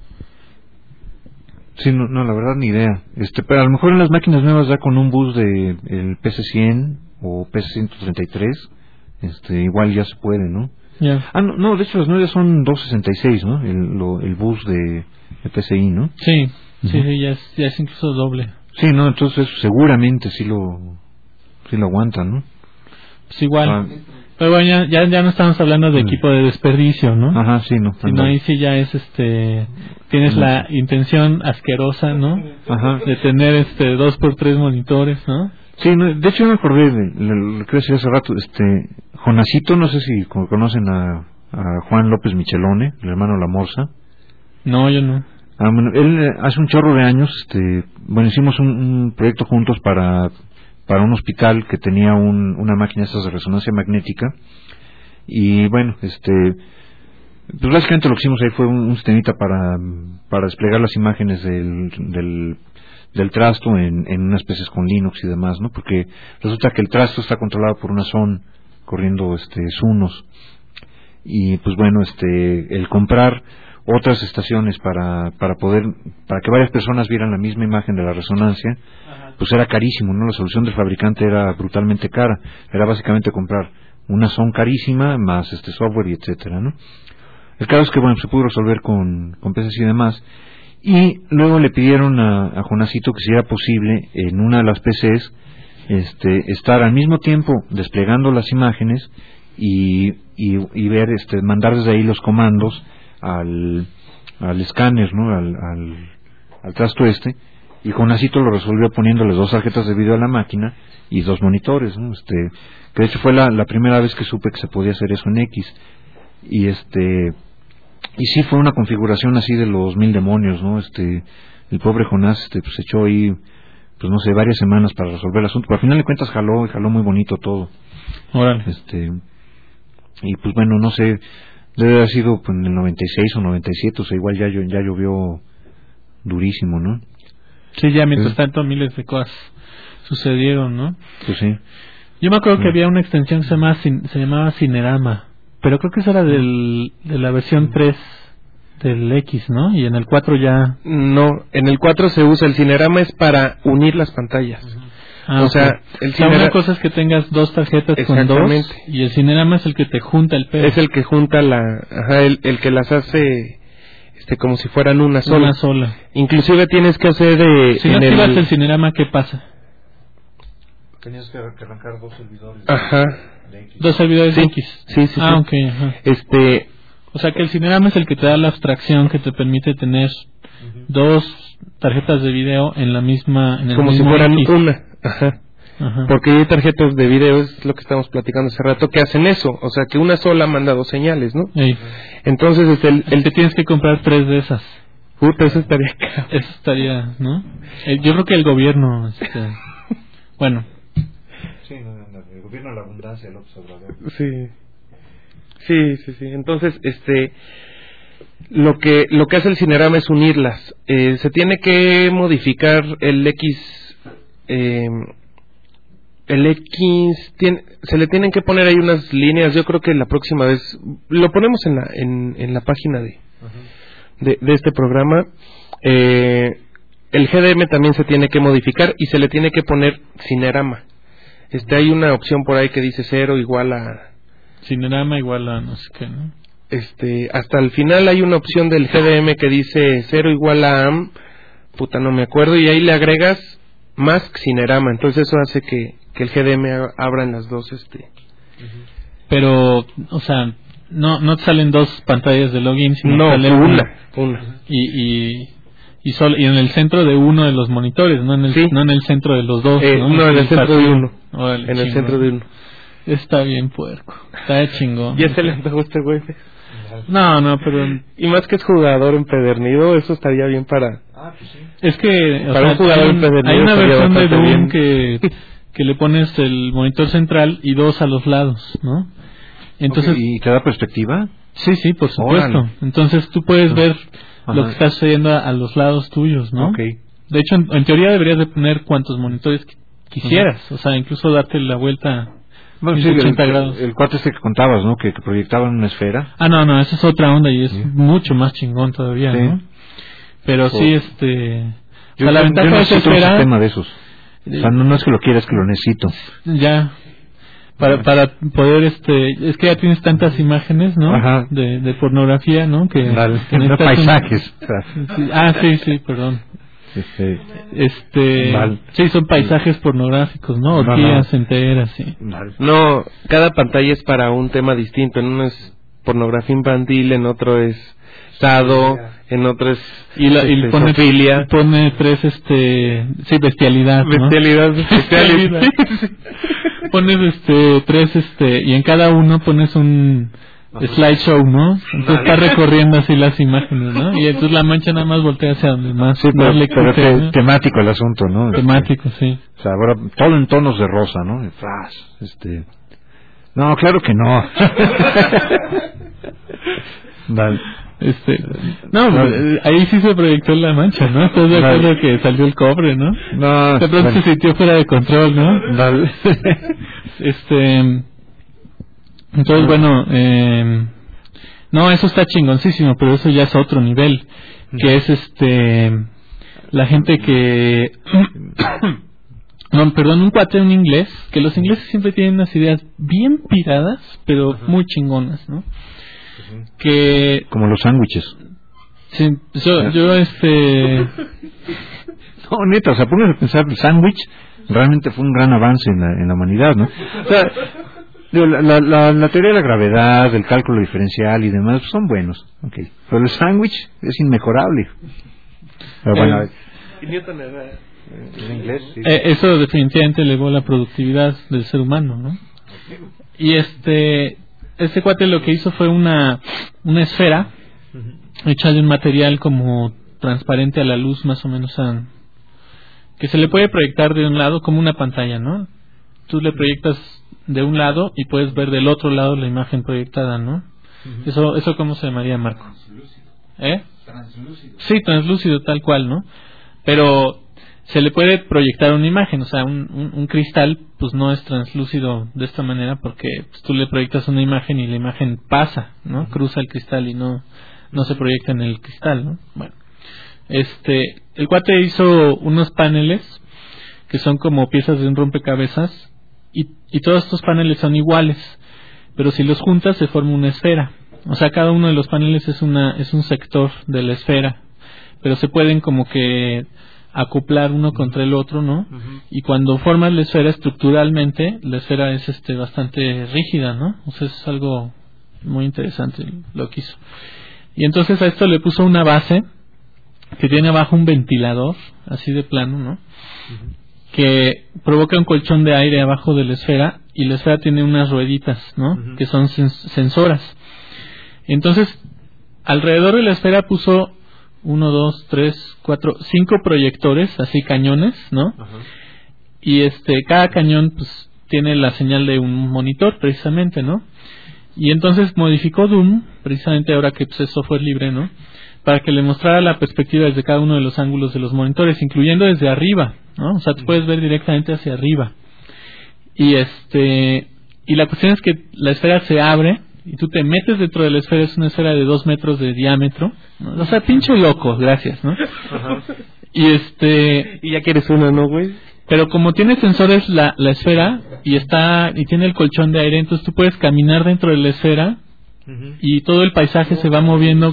Sí, no, no, la verdad ni idea. Este, pero a lo mejor en las máquinas nuevas ya con un bus de el P C cien o P C ciento treinta y tres, este, igual ya se puede, ¿no? Ya. Yeah. Ah, no, no, de hecho las nuevas son doscientos sesenta y seis, ¿no? El, lo, el bus de el P C I, ¿no? Sí, uh-huh. sí, sí, ya es, ya es incluso doble. Sí, no, entonces seguramente sí lo sí lo aguantan, ¿no? Pues igual. Ah. Pero bueno, ya, ya, ya no estamos hablando de uh-huh. equipo de desperdicio, ¿no? Ajá, sí, no. Sino ahí sí ya es, este, tienes uh-huh. la intención asquerosa, ¿no? Ajá. De tener, este, dos por tres monitores, ¿no? Sí, no, de hecho yo me acordé de lo que decía hace rato, este, Jonasito, no sé si conocen a, a Juan López Michelone, el hermano La Morsa. No, yo no. Ah, bueno, él hace un chorro de años, este, bueno, hicimos un, un proyecto juntos para para un hospital que tenía un, una máquina estas de resonancia magnética y bueno, este, pues básicamente lo que hicimos ahí fue un, un sistemita para para desplegar las imágenes del del, del trasto en, en unas P Cs con Linux y demás, ¿no? Porque resulta que el trasto está controlado por una Son corriendo este Sunos y pues bueno, este, el comprar otras estaciones para para poder para que varias personas vieran la misma imagen de la resonancia, ajá, pues era carísimo, ¿no? La solución del fabricante era brutalmente cara, era básicamente comprar una Son carísima más este software y etcétera, ¿no? El caso es que bueno, se pudo resolver con con P Cs y demás, y luego le pidieron a, a Jonasito que si era posible en una de las P Cs este estar al mismo tiempo desplegando las imágenes y y, y ver este mandar desde ahí los comandos al al escáner, ¿no? Al, al, al trasto este, y Jonasito lo resolvió poniéndole dos tarjetas de video a la máquina y dos monitores, ¿no? Este, que de hecho fue la, la primera vez que supe que se podía hacer eso en X, y este y sí fue una configuración así de los mil demonios, ¿no? Este, el pobre Jonás este pues echó ahí, pues no sé, varias semanas para resolver el asunto, pero al final de cuentas jaló y jaló muy bonito todo. Órale. Este, y pues bueno, no sé, debe haber sido pues, en el noventa y seis o noventa y siete, o sea, igual ya, ya llovió durísimo, ¿no? Sí, ya mientras tanto miles de cosas sucedieron, ¿no? Pues sí. Yo me acuerdo sí. que había una extensión que se llamaba, se llamaba Cinerama, pero creo que esa era del, de la versión tres, del X, ¿no? Y en el cuatro ya... No, en el cuatro se usa, el cinerama es para unir las pantallas. Ah, o okay. sea, el o sea, cinera... una cosa es que tengas dos tarjetas con dos, y el cinerama es el que te junta el pedo. Es el que junta la... Ajá, el, el que las hace este como si fueran una sola. Una sola. Inclusive tienes que hacer de... Si no activas el... el cinerama, ¿qué pasa? Tenías que arrancar dos servidores. Ajá. De X. Dos servidores sí. de X. Sí, sí, ah, sí. ok. Ajá. Este... O sea que el cinerama es el que te da la abstracción que te permite tener uh-huh. dos tarjetas de video en la misma... En el como mismo si fueran X. una. Ajá. Ajá. Porque hay tarjetas de video, es lo que estamos platicando hace rato, que hacen eso. O sea, que una sola manda dos señales, ¿no? Sí. Entonces, este, el, el... te tienes que comprar tres de esas. Puta, eso estaría caro. Eso estaría, ¿no? Eh, yo creo que el gobierno... Este, bueno... Sí, no, no, el gobierno de la abundancia, el observador. Sí. Sí, sí, sí. Entonces, este, lo que lo que hace el cinerama es unirlas. Eh, se tiene que modificar el X, eh, el X, tiene, se le tienen que poner ahí unas líneas. Yo creo que la próxima vez lo ponemos en la en, en la página de, uh-huh. de de este programa. Eh, el G D M también se tiene que modificar y se le tiene que poner cinerama. Este, hay una opción por ahí que dice cero igual a cinerama igual a no sé qué, ¿no? Este, hasta el final hay una opción del G D M que dice cero igual a puta no me acuerdo, y ahí le agregas más cinerama, entonces eso hace que, que el G D M abra en las dos, este. Pero, o sea, no no te salen dos pantallas de login, sino no, sale una, una, una. Y, y y solo y en el centro de uno de los monitores, no en el sí. no en el centro de los dos, eh, no, no en el centro de uno. Órale, en el chingón. centro de uno. Está bien puerco. Está chingón. ¿Ya se le antojó este güey? No, no, pero... Y más que es jugador empedernido, eso estaría bien para... Ah, pues sí. Es que... Para o un sea, jugador hay, empedernido hay una versión de Doom bien. que, que le pones el monitor central y dos a los lados, ¿no? Entonces... Okay, ¿y te da perspectiva? Sí, sí, por supuesto. Órale. Entonces tú puedes ver Ajá. lo que está sucediendo a, a los lados tuyos, ¿no? Okay. De hecho, en, en teoría deberías de poner cuantos monitores qu- quisieras. Uh-huh. O sea, incluso darte la vuelta... Bueno, sí, ochenta el, grados. el cuate este que contabas, ¿no? Que, que proyectaban una esfera. Ah, no, no, esa es otra onda y es sí. mucho más chingón todavía, sí. ¿no? Pero oh. sí, este... Yo, o sea, la yo, ventaja yo de esa necesito un esfera... sistema de esos. O sea, no, no es que lo quiera, es que lo necesito. Ya. Para, para poder, este... Es que ya tienes tantas imágenes, ¿no? Ajá. De, de pornografía, ¿no? Que, Vale. que No, paisajes. Un... Sí. Ah, sí, sí, perdón. Este, este vale. Sí, son paisajes pornográficos, ¿no? Orgías no, no. enteras, sí. Vale. No, cada pantalla es para un tema distinto. En uno es pornografía infantil, en otro es sado, en otro es y, la, este, y pone, zoofilia. pone tres, este, sí, bestialidad, ¿no? Bestialidad, bestialidad. Pones, este, tres, este, y en cada uno pones un slideshow, ¿no? Entonces vale. Está recorriendo así las imágenes, ¿no? Y entonces la mancha nada más voltea hacia donde más, sí, más pero, le pero quite, te, ¿no? Temático el asunto, ¿no? Temático, este, sí. O sea, ahora todo en tonos de rosa, ¿no? Este, no, claro que no. Vale. Este, no, no, ahí sí se proyectó la mancha, ¿no? Estás de acuerdo vale. Que salió el cobre, ¿no? No. De pronto vale. Se sintió fuera de control, ¿no? Vale. Este, entonces, bueno, eh, no, eso está chingoncísimo, pero eso ya es otro nivel, que es este, la gente que, no, perdón, un cuate en inglés, que los ingleses siempre tienen unas ideas bien piradas, pero muy chingonas, ¿no? Que como los sándwiches. Sí, yo, yo este no, neta, o sea, póngase a pensar, el sándwich realmente fue un gran avance en la, en la humanidad, ¿no? O sea, la, la, la, la teoría de la gravedad, el cálculo diferencial y demás son buenos, okay, pero el sándwich es inmejorable. Pero bueno, eh, y Newton era en inglés. Sí. Eh, eso definitivamente elevó la productividad del ser humano, ¿no? Y este este cuate lo que hizo fue una una esfera uh-huh. hecha de un material como transparente a la luz, más o menos a, que se le puede proyectar de un lado como una pantalla, ¿no? Tú le proyectas de un lado y puedes ver del otro lado la imagen proyectada, ¿no? Uh-huh. Eso eso ¿cómo se llamaría, Marco? Translúcido. ¿Eh? Translúcido. Sí, translúcido tal cual, ¿no? Pero se le puede proyectar una imagen, o sea, un, un, un cristal pues no es translúcido de esta manera porque pues, tú le proyectas una imagen y la imagen pasa, ¿no? Uh-huh. Cruza el cristal y no no se proyecta en el cristal, ¿no? Bueno, este, el cuate hizo unos paneles que son como piezas de un rompecabezas y, y todos estos paneles son iguales, pero si los juntas se forma una esfera. O sea, cada uno de los paneles es una es un sector de la esfera, pero se pueden como que acoplar uno contra el otro, ¿no? Uh-huh. Y cuando formas la esfera estructuralmente, la esfera es este bastante rígida, ¿no? O sea, es algo muy interesante lo que hizo. Y entonces a esto le puso una base que tiene abajo un ventilador, así de plano, ¿no? Uh-huh. Que provoca un colchón de aire abajo de la esfera, y la esfera tiene unas rueditas, ¿no? Uh-huh. Que son sens- sensoras. Entonces, alrededor de la esfera puso uno, dos, tres, cuatro, cinco proyectores, así cañones, ¿no? Uh-huh. Y este, cada cañón pues tiene la señal de un monitor, precisamente, ¿no? Y entonces modificó Doom, precisamente ahora que pues, es software libre, ¿no? Para que le mostrara la perspectiva desde cada uno de los ángulos de los monitores, incluyendo desde arriba, ¿no? O sea, tú puedes ver directamente hacia arriba. Y este, y la cuestión es que la esfera se abre y tú te metes dentro de la esfera, es una esfera de dos metros de diámetro, ¿no? O sea, pinche loco, gracias, ¿no? Ajá. Y este... Y ya quieres una, ¿no, güey? Pero como tiene sensores la, la esfera, y está y tiene el colchón de aire, entonces tú puedes caminar dentro de la esfera, uh-huh, y todo el paisaje se va moviendo.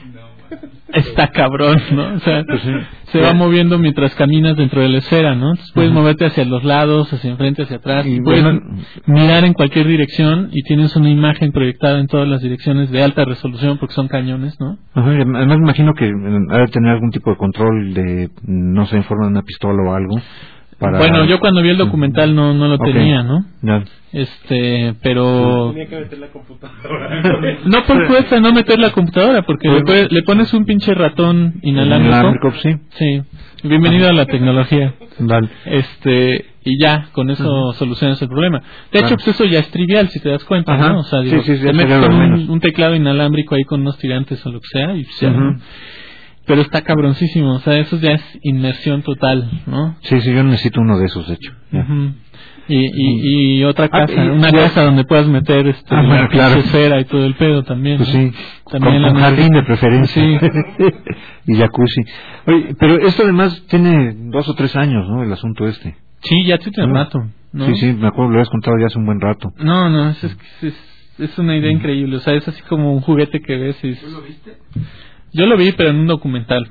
Está cabrón, ¿no? O sea, pues sí, se va moviendo mientras caminas dentro de la esfera, ¿no? Entonces puedes, uh-huh, moverte hacia los lados, hacia enfrente, hacia atrás, y puedes bueno, mirar en cualquier dirección y tienes una imagen proyectada en todas las direcciones de alta resolución porque son cañones, ¿no? Ajá, además me imagino que ha de tener algún tipo de control de, no sé, en forma de una pistola o algo. Para... Bueno, yo cuando vi el documental no no lo okay. tenía, ¿no? Ya. Este, pero... Tenía que meter la computadora. No por fuerza, no meter la computadora, porque le, puede, le pones un pinche ratón inalámbrico. Inalámbrico, sí. Sí. Bienvenido a la tecnología. Vale. Este, y ya, con eso uh-huh. solucionas el problema. De hecho, claro, pues eso ya es trivial, si te das cuenta, ajá, ¿no? O sea, digo, sí, sí, sí, te metes con un, un teclado inalámbrico ahí con unos tirantes o lo que sea, y ya, uh-huh. ¿no? Pero está cabroncísimo, o sea, eso ya es inmersión total, ¿no? Sí, sí, yo necesito uno de esos, de hecho. Uh-huh. Y, y, y otra casa, ah, y, una ya, casa donde puedas meter este, ah, bueno, la claro, esfera y todo el pedo también. Pues ¿no? sí, también con, con jardín de preferencia. Sí. Y jacuzzi. Oye, pero esto además tiene dos o tres años, ¿no? El asunto este. Sí, ya tiene un rato, ¿no? Sí, sí, me acuerdo, lo habías contado ya hace un buen rato. No, no, es, es, es, es una idea mm. increíble, o sea, es así como un juguete que ves y... ¿Tú lo viste? Yo lo vi, pero en un documental.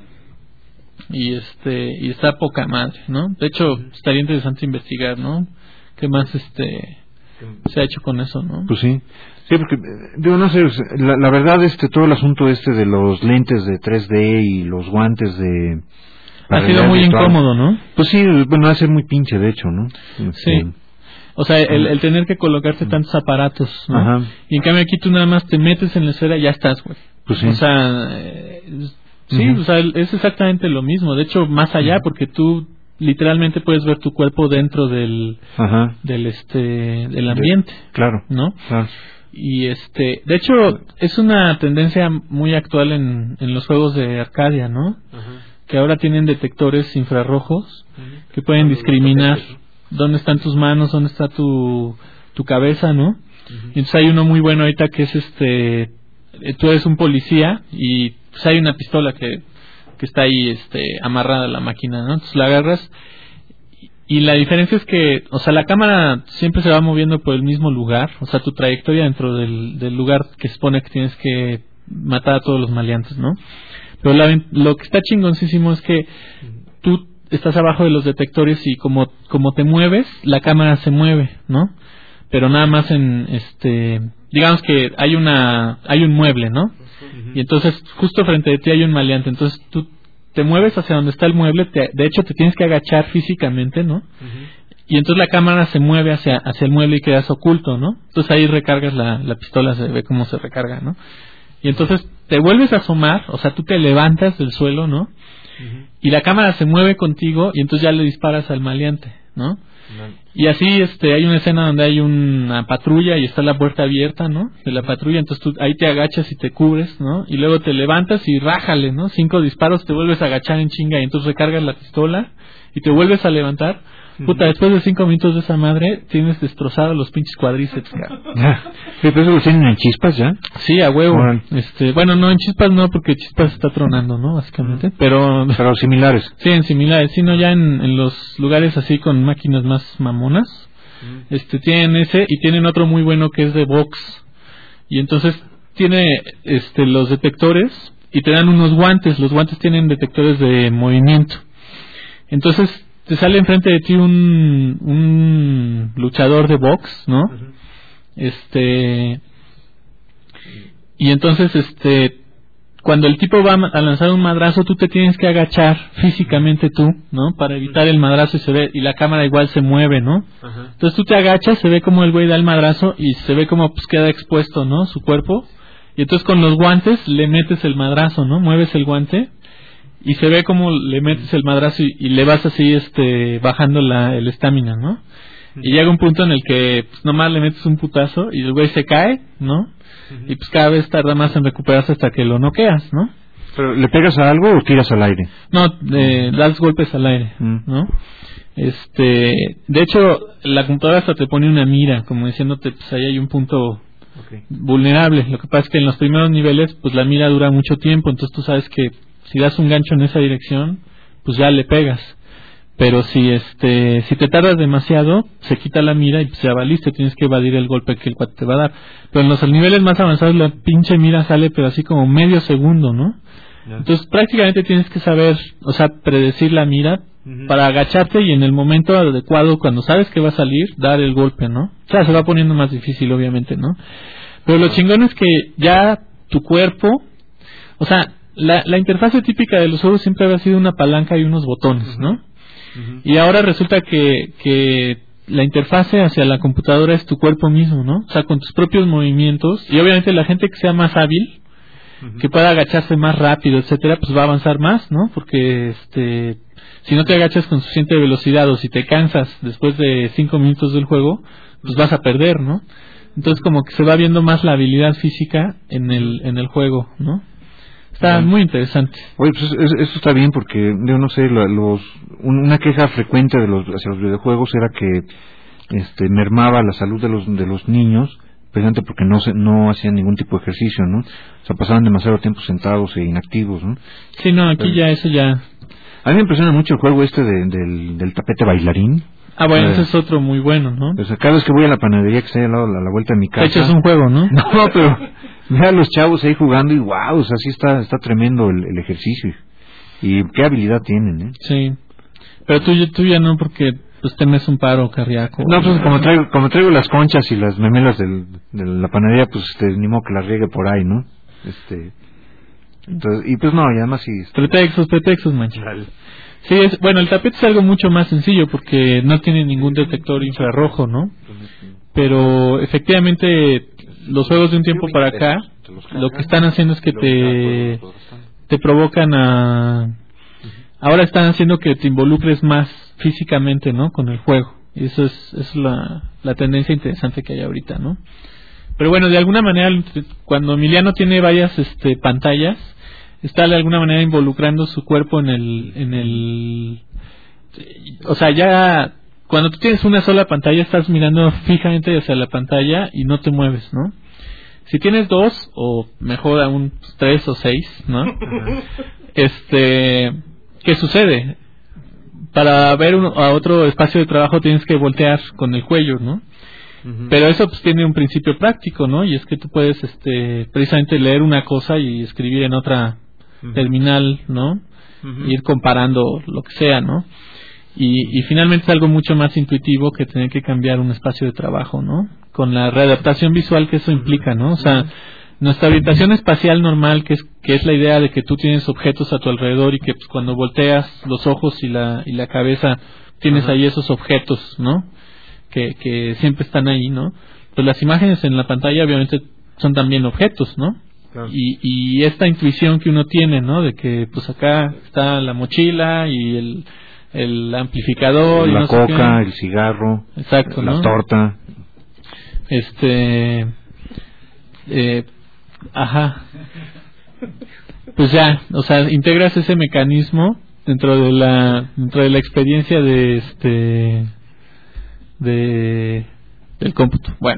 Y este y está poca madre, ¿no? De hecho, estaría interesante investigar, ¿no? ¿Qué más este se ha hecho con eso, no? Pues sí. Sí, porque digo, no sé, la, la verdad este todo el asunto este de los lentes de tres D y los guantes de ha sido muy virtual, incómodo, ¿no? Pues sí, bueno, va a ser muy pinche, de hecho, ¿no? Sí. Este, o sea, el, el tener que colocarte tantos aparatos, ¿no? Ajá. Y en cambio aquí tú nada más te metes en la esfera y ya estás, güey. Pues sí. O sea, eh, sí, uh-huh. o sea, es exactamente lo mismo. De hecho, más allá, porque tú literalmente puedes ver tu cuerpo dentro del Ajá. del este del ambiente. De, claro. ¿No? Claro. Y este, de hecho, es una tendencia muy actual en, en los juegos de Arcadia, ¿no? Uh-huh. Que ahora tienen detectores infrarrojos uh-huh. que pueden discriminar dónde están tus manos, dónde está tu tu cabeza, ¿no? Uh-huh. Y entonces hay uno muy bueno ahorita que es este, tú eres un policía y pues hay una pistola que, que está ahí este, amarrada a la máquina, ¿no? Entonces la agarras y, y la diferencia es que, o sea, la cámara siempre se va moviendo por el mismo lugar, o sea, tu trayectoria dentro del, del lugar que se supone que tienes que matar a todos los maleantes, ¿no? Pero la, lo que está chingoncísimo es que tú estás abajo de los detectores y como, como te mueves, la cámara se mueve, ¿no? Pero nada más en, este, digamos que hay una, hay un mueble, ¿no? Y entonces justo frente de ti hay un maleante, entonces tú te mueves hacia donde está el mueble, te, de hecho te tienes que agachar físicamente, ¿no? Uh-huh. Y entonces la cámara se mueve hacia hacia el mueble y quedas oculto, ¿no? Entonces ahí recargas la, la pistola, se ve cómo se recarga, ¿no? Y entonces te vuelves a asomar, o sea, tú te levantas del suelo, ¿no? Uh-huh. Y la cámara se mueve contigo y entonces ya le disparas al maleante, ¿no? Uh-huh. Y así este hay una escena donde hay una patrulla y está la puerta abierta, ¿no? De la patrulla, entonces tú ahí te agachas y te cubres, ¿no? Y luego te levantas y rájale, ¿no? Cinco disparos, te vuelves a agachar en chinga y entonces recargas la pistola y te vuelves a levantar puta, después de cinco minutos de esa madre, tienes destrozados los pinches cuadríceps, cabrón. Sí, pero eso lo tienen en chispas ya. Sí, a huevo. Bueno. Este, bueno, no, en chispas no, porque chispas está tronando, ¿no? Básicamente, pero... Pero similares. Sí, en similares, sino ya en, en los lugares así con máquinas más mamonas, este, tienen ese y tienen otro muy bueno que es de box. Y entonces tiene este los detectores y te dan unos guantes, los guantes tienen detectores de movimiento. Entonces te sale enfrente de ti un, un luchador de box, ¿no? Uh-huh. Este y entonces este cuando el tipo va a lanzar un madrazo, tú te tienes que agachar físicamente tú, ¿no? Para evitar el madrazo y se ve, y la cámara igual se mueve, ¿no? Uh-huh. Entonces tú te agachas, se ve como el güey da el madrazo y se ve como pues queda expuesto, ¿no? Su cuerpo. Y entonces con los guantes le metes el madrazo, ¿no? Mueves el guante y se ve como le metes el madrazo y, y le vas así, este, bajando la, el estamina, ¿no? Uh-huh. Y llega un punto en el que pues nomás le metes un putazo y el güey se cae, ¿no? Y pues cada vez tarda más en recuperarse hasta que lo noqueas, ¿no? ¿Pero le pegas a algo o tiras al aire? No, eh, das golpes al aire, mm. ¿no? Este, de hecho, la computadora hasta te pone una mira, como diciéndote, pues ahí hay un punto okay. vulnerable. Lo que pasa es que en los primeros niveles, pues la mira dura mucho tiempo, entonces tú sabes que si das un gancho en esa dirección, pues ya le pegas. Pero si este si te tardas demasiado, se quita la mira y pues ya valiste, tienes que evadir el golpe que el cuate te va a dar. Pero en los niveles más avanzados la pinche mira sale pero así como medio segundo, ¿no? Yeah. Entonces prácticamente tienes que saber, o sea, predecir la mira uh-huh. para agacharte y en el momento adecuado, cuando sabes que va a salir, dar el golpe, ¿no? O sea, se va poniendo más difícil obviamente, ¿no? Pero lo chingón es que ya tu cuerpo, o sea, la, la interfase típica de los juegos siempre había sido una palanca y unos botones, ¿no? Uh-huh. Y ahora resulta que, que la interfase hacia la computadora es tu cuerpo mismo, ¿no? O sea, con tus propios movimientos. Y obviamente la gente que sea más hábil, uh-huh. que pueda agacharse más rápido, etcétera, pues va a avanzar más, ¿no? Porque este, si no te agachas con suficiente velocidad o si te cansas después de cinco minutos del juego, pues vas a perder, ¿no? Entonces como que se va viendo más la habilidad física en el en el juego, ¿no? Está muy interesante. Oye, pues eso, eso está bien porque, yo no sé, los una queja frecuente de los hacia los videojuegos era que este mermaba la salud de los de los niños, precisamente porque no se, no hacían ningún tipo de ejercicio, ¿no? O sea, pasaban demasiado tiempo sentados e inactivos, ¿no? Sí, no, aquí Pero, ya eso ya... A mí me impresiona mucho el juego este de, del, del tapete bailarín. Ah, bueno, ese es otro muy bueno, ¿no? O sea, cada vez que voy a la panadería que está ahí al lado, a la vuelta de mi casa... De hecho es un juego, ¿no? No, pero... Mira a los chavos ahí jugando y wow, o sea, sí está, está tremendo el, el ejercicio. Y qué habilidad tienen, ¿eh? Sí. Pero tú, tú ya no, porque pues temes un paro cardíaco. No, pues como traigo, como traigo las conchas y las memelas del, de la panadería, pues este, ni modo que las riegue por ahí, ¿no? Este... Entonces, y pues no, y además sí... Este... Pretextos, pretextos, mancha. Vale. Sí, es, bueno, el tapete es algo mucho más sencillo porque no tiene ningún detector infrarrojo, ¿no? Pero efectivamente los juegos de un tiempo para acá lo que están haciendo es que te te provocan a ahora están haciendo que te involucres más físicamente, ¿no? Con el juego. Y eso es es la la tendencia interesante que hay ahorita, ¿no? Pero bueno, de alguna manera cuando Emiliano tiene varias este pantallas, está de alguna manera involucrando su cuerpo en el en el o sea, ya cuando tú tienes una sola pantalla estás mirando fijamente hacia la pantalla y no te mueves, ¿no? Si tienes dos o mejor aún tres o seis, ¿no? Este, ¿qué sucede? Para ver uno, a otro espacio de trabajo tienes que voltear con el cuello, ¿no? Uh-huh. Pero eso pues tiene un principio práctico, ¿no? Y es que tú puedes este precisamente leer una cosa y escribir en otra uh-huh. terminal, ¿no? Uh-huh. Ir comparando lo que sea, ¿no? Y, y finalmente es algo mucho más intuitivo que tener que cambiar un espacio de trabajo, ¿no? Con la readaptación visual que eso implica, ¿no? O sea, nuestra orientación espacial normal, que es que es la idea de que tú tienes objetos a tu alrededor y que pues, cuando volteas los ojos y la y la cabeza tienes Ajá. ahí esos objetos, ¿no? Que que siempre están ahí, ¿no? Pues las imágenes en la pantalla obviamente son también objetos, ¿no? Claro. Y y esta intuición que uno tiene, ¿no? De que pues acá está la mochila y el el amplificador la y no coca, sé el cigarro, exacto, la ¿no? torta, este, eh, ajá, pues ya, o sea, integras ese mecanismo dentro de la dentro de la experiencia de este de del cómputo. Bueno.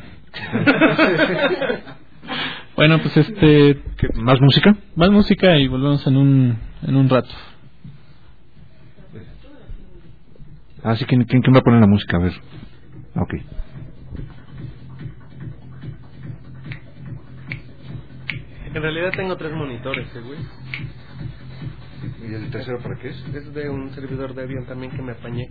Bueno, pues este más música, más música y volvemos en un en un rato. Así que quién quién va a poner la música, a ver. Okay. En realidad tengo tres monitores, ¿eh, güey? ¿Y el tercero para qué es? Es de un servidor Debian también que me apañé.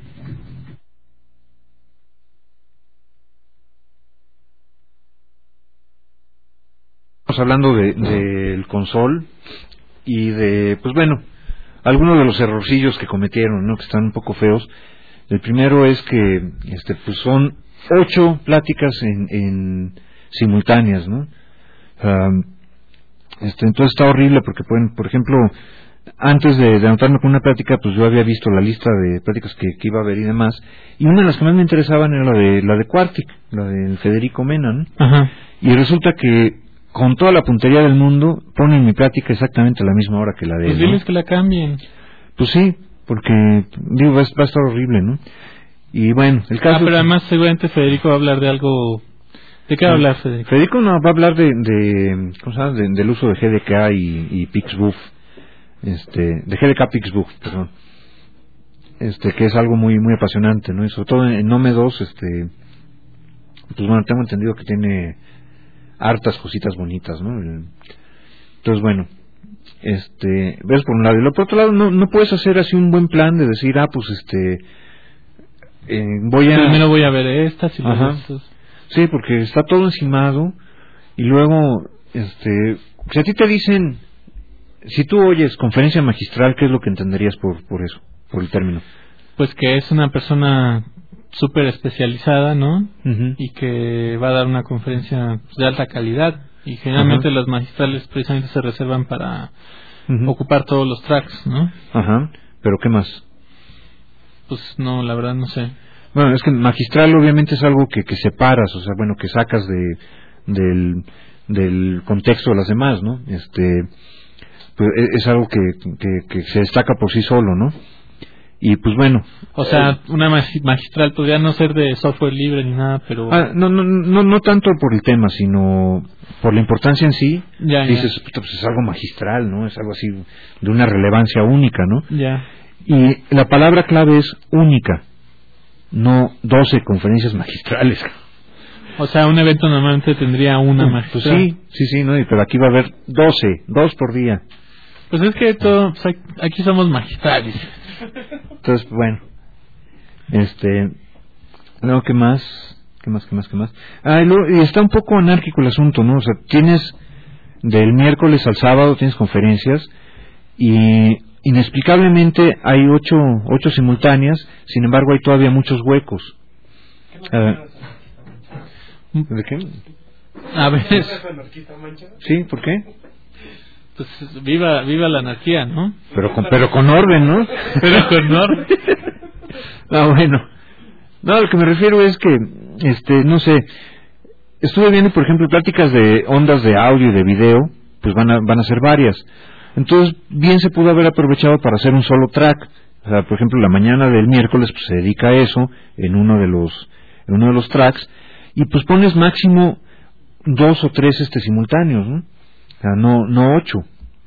Estamos hablando de del console y de, pues bueno, algunos de los errorcillos que cometieron, ¿no? Que están un poco feos. El primero es que, este, pues son ocho pláticas en, en simultáneas, ¿no? Um, este, entonces está horrible porque pueden, por ejemplo, antes de, de anotarme con una plática, pues yo había visto la lista de pláticas que, que iba a haber y demás, y una de las que más me interesaban era la de la de Quartic, la de Federico Mena, ¿no? Ajá. Y resulta que con toda la puntería del mundo ponen mi plática exactamente a la misma hora que la de Pues él, ¿no? diles que la cambien. Pues sí, porque digo, va, a- va a estar horrible, ¿no? Y bueno, el caso Ah, pero es que- además seguramente Federico va a hablar de algo. ¿De qué va a hablar Federico? Federico no, va a hablar de, de ¿cómo se llama? De- del uso de G D K y, y Pixbuf, este, de G D K Pixbuf, perdón, este, que es algo muy muy apasionante, ¿no? Y sobre todo en, en Nome dos, este, pues bueno, tengo entendido que tiene hartas cositas bonitas, ¿no? El- Entonces bueno, este, ves por un lado y lo por otro lado no no puedes hacer así un buen plan de decir, ah, pues este, eh, voy a Primero voy a ver estas y luego Ajá. estas. Sí, porque está todo encimado y luego, este, si a ti te dicen, si tú oyes conferencia magistral, ¿qué es lo que entenderías por por eso, por el término? Pues que es una persona súper especializada, ¿no? Ujú. Y que va a dar una conferencia de alta calidad. Y generalmente Ajá. las magistrales precisamente se reservan para Ujú. ocupar todos los tracks, ¿no? Ajá, pero ¿qué más? Pues no, la verdad no sé. Bueno, es que magistral obviamente es algo que, que separas, o sea, bueno, que sacas de del, del contexto de las demás, ¿no? Este, pues es, es algo que, que, que se destaca por sí solo, ¿no? Y pues bueno. O sea, eh, una magi- magistral podría no ser de software libre ni nada, pero... ah, no, no, no, no tanto por el tema, sino por la importancia en sí. Ya, ya. Dices, "Puta, pues es algo magistral, ¿no? Es algo así de una relevancia única, ¿no? Ya. Y la palabra clave es única, no doce conferencias magistrales. O sea, un evento normalmente tendría una Pues magistral. sí, sí, sí, ¿no? Pero aquí va a haber doce, dos por día. Pues es que todo, pues aquí- aquí somos magistrales. Entonces, bueno, este, no, ¿qué más? ¿Qué más, qué más, qué más? Ah, y, luego- y está un poco anárquico el asunto, ¿no? O sea, tienes del miércoles al sábado tienes conferencias y inexplicablemente hay ocho, ocho simultáneas, sin embargo hay todavía muchos huecos. Ah, ¿De qué? A ver, Sí, ¿por qué? pues viva, viva la anarquía, ¿no? Pero con, pero con orden, ¿no? Pero con orden. Ah, bueno. No, a lo que me refiero es que, este, no sé, estuve viendo, por ejemplo, pláticas de ondas de audio y de video, pues van a, van a ser varias. Entonces, bien se pudo haber aprovechado para hacer un solo track. O sea, por ejemplo, la mañana del miércoles pues, se dedica a eso en uno de los, en uno de los tracks, y pues pones máximo dos o tres este simultáneos, ¿no? O sea, no, no ocho.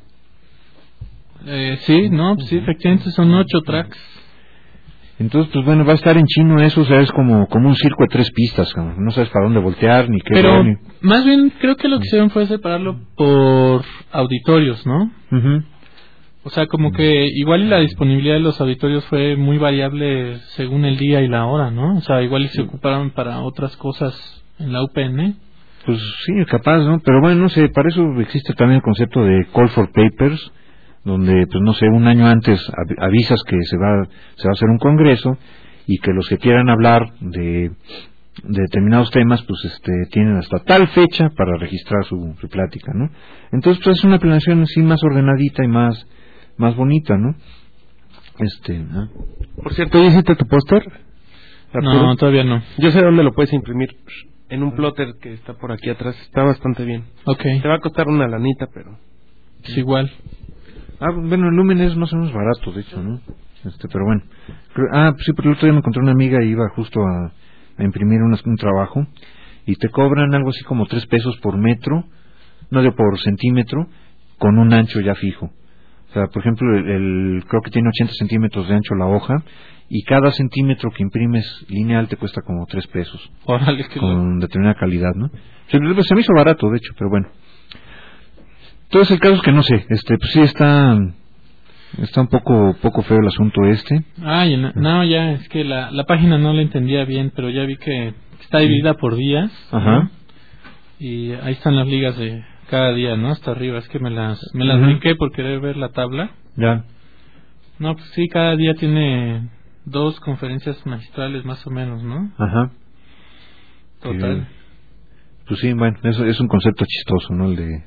Eh, sí, no, pues sí, efectivamente son ocho tracks. Entonces, pues bueno, va a estar en chino eso, o sea, es como, como un circo de tres pistas, cabrón. No sabes para dónde voltear, ni qué Pero ver, ni... más bien creo que lo que hicieron fue separarlo por auditorios, ¿no? Ujú. O sea, como que igual y la disponibilidad de los auditorios fue muy variable según el día y la hora, ¿no? O sea, igual y se ocuparon para otras cosas en la U P N. Pues sí, capaz, ¿no? Pero bueno, no sé, para eso existe también el concepto de call for papers, donde, pues no sé, un año antes av- avisas que se va, se va a hacer un congreso y que los que quieran hablar de, de determinados temas, pues este, tienen hasta tal fecha para registrar su, su plática, ¿no? Entonces, pues es una planeación así más ordenadita y más, más bonita, ¿no? Este, ¿no? Por cierto, ¿ya hiciste tu póster? Arturo? No, todavía no. Yo sé dónde lo puedes imprimir. En un plotter que está por aquí atrás. Está bastante bien. Ok, Te va a costar una lanita, pero... es igual. Ah, bueno, el Lumen es más o menos barato, de hecho, ¿no? Este, pero bueno. Creo, ah, sí, porque el otro día me encontré una amiga y iba justo a, a imprimir un, un trabajo y te cobran algo así como tres pesos por metro, no de por centímetro, con un ancho ya fijo. O sea, por ejemplo, el, el creo que tiene ochenta centímetros de ancho la hoja y cada centímetro que imprimes lineal te cuesta como tres pesos. Órale, que con lo... determinada calidad, ¿no? Se, se me hizo barato, de hecho, pero bueno. Entonces el caso es que no sé, este, pues sí está, está un poco, poco feo el asunto este. Ay, no, no ya, es que la, la página no la entendía bien, pero ya vi que está dividida por días. Ajá. ¿No? Y ahí están las ligas de cada día, ¿no? Hasta arriba, es que me las, me las Uh-huh. brinqué por querer ver la tabla. Ya. No, pues sí, cada día tiene dos conferencias magistrales más o menos, ¿no? Ajá. Total. Eh, pues sí, bueno, eso es un concepto chistoso, ¿no? El de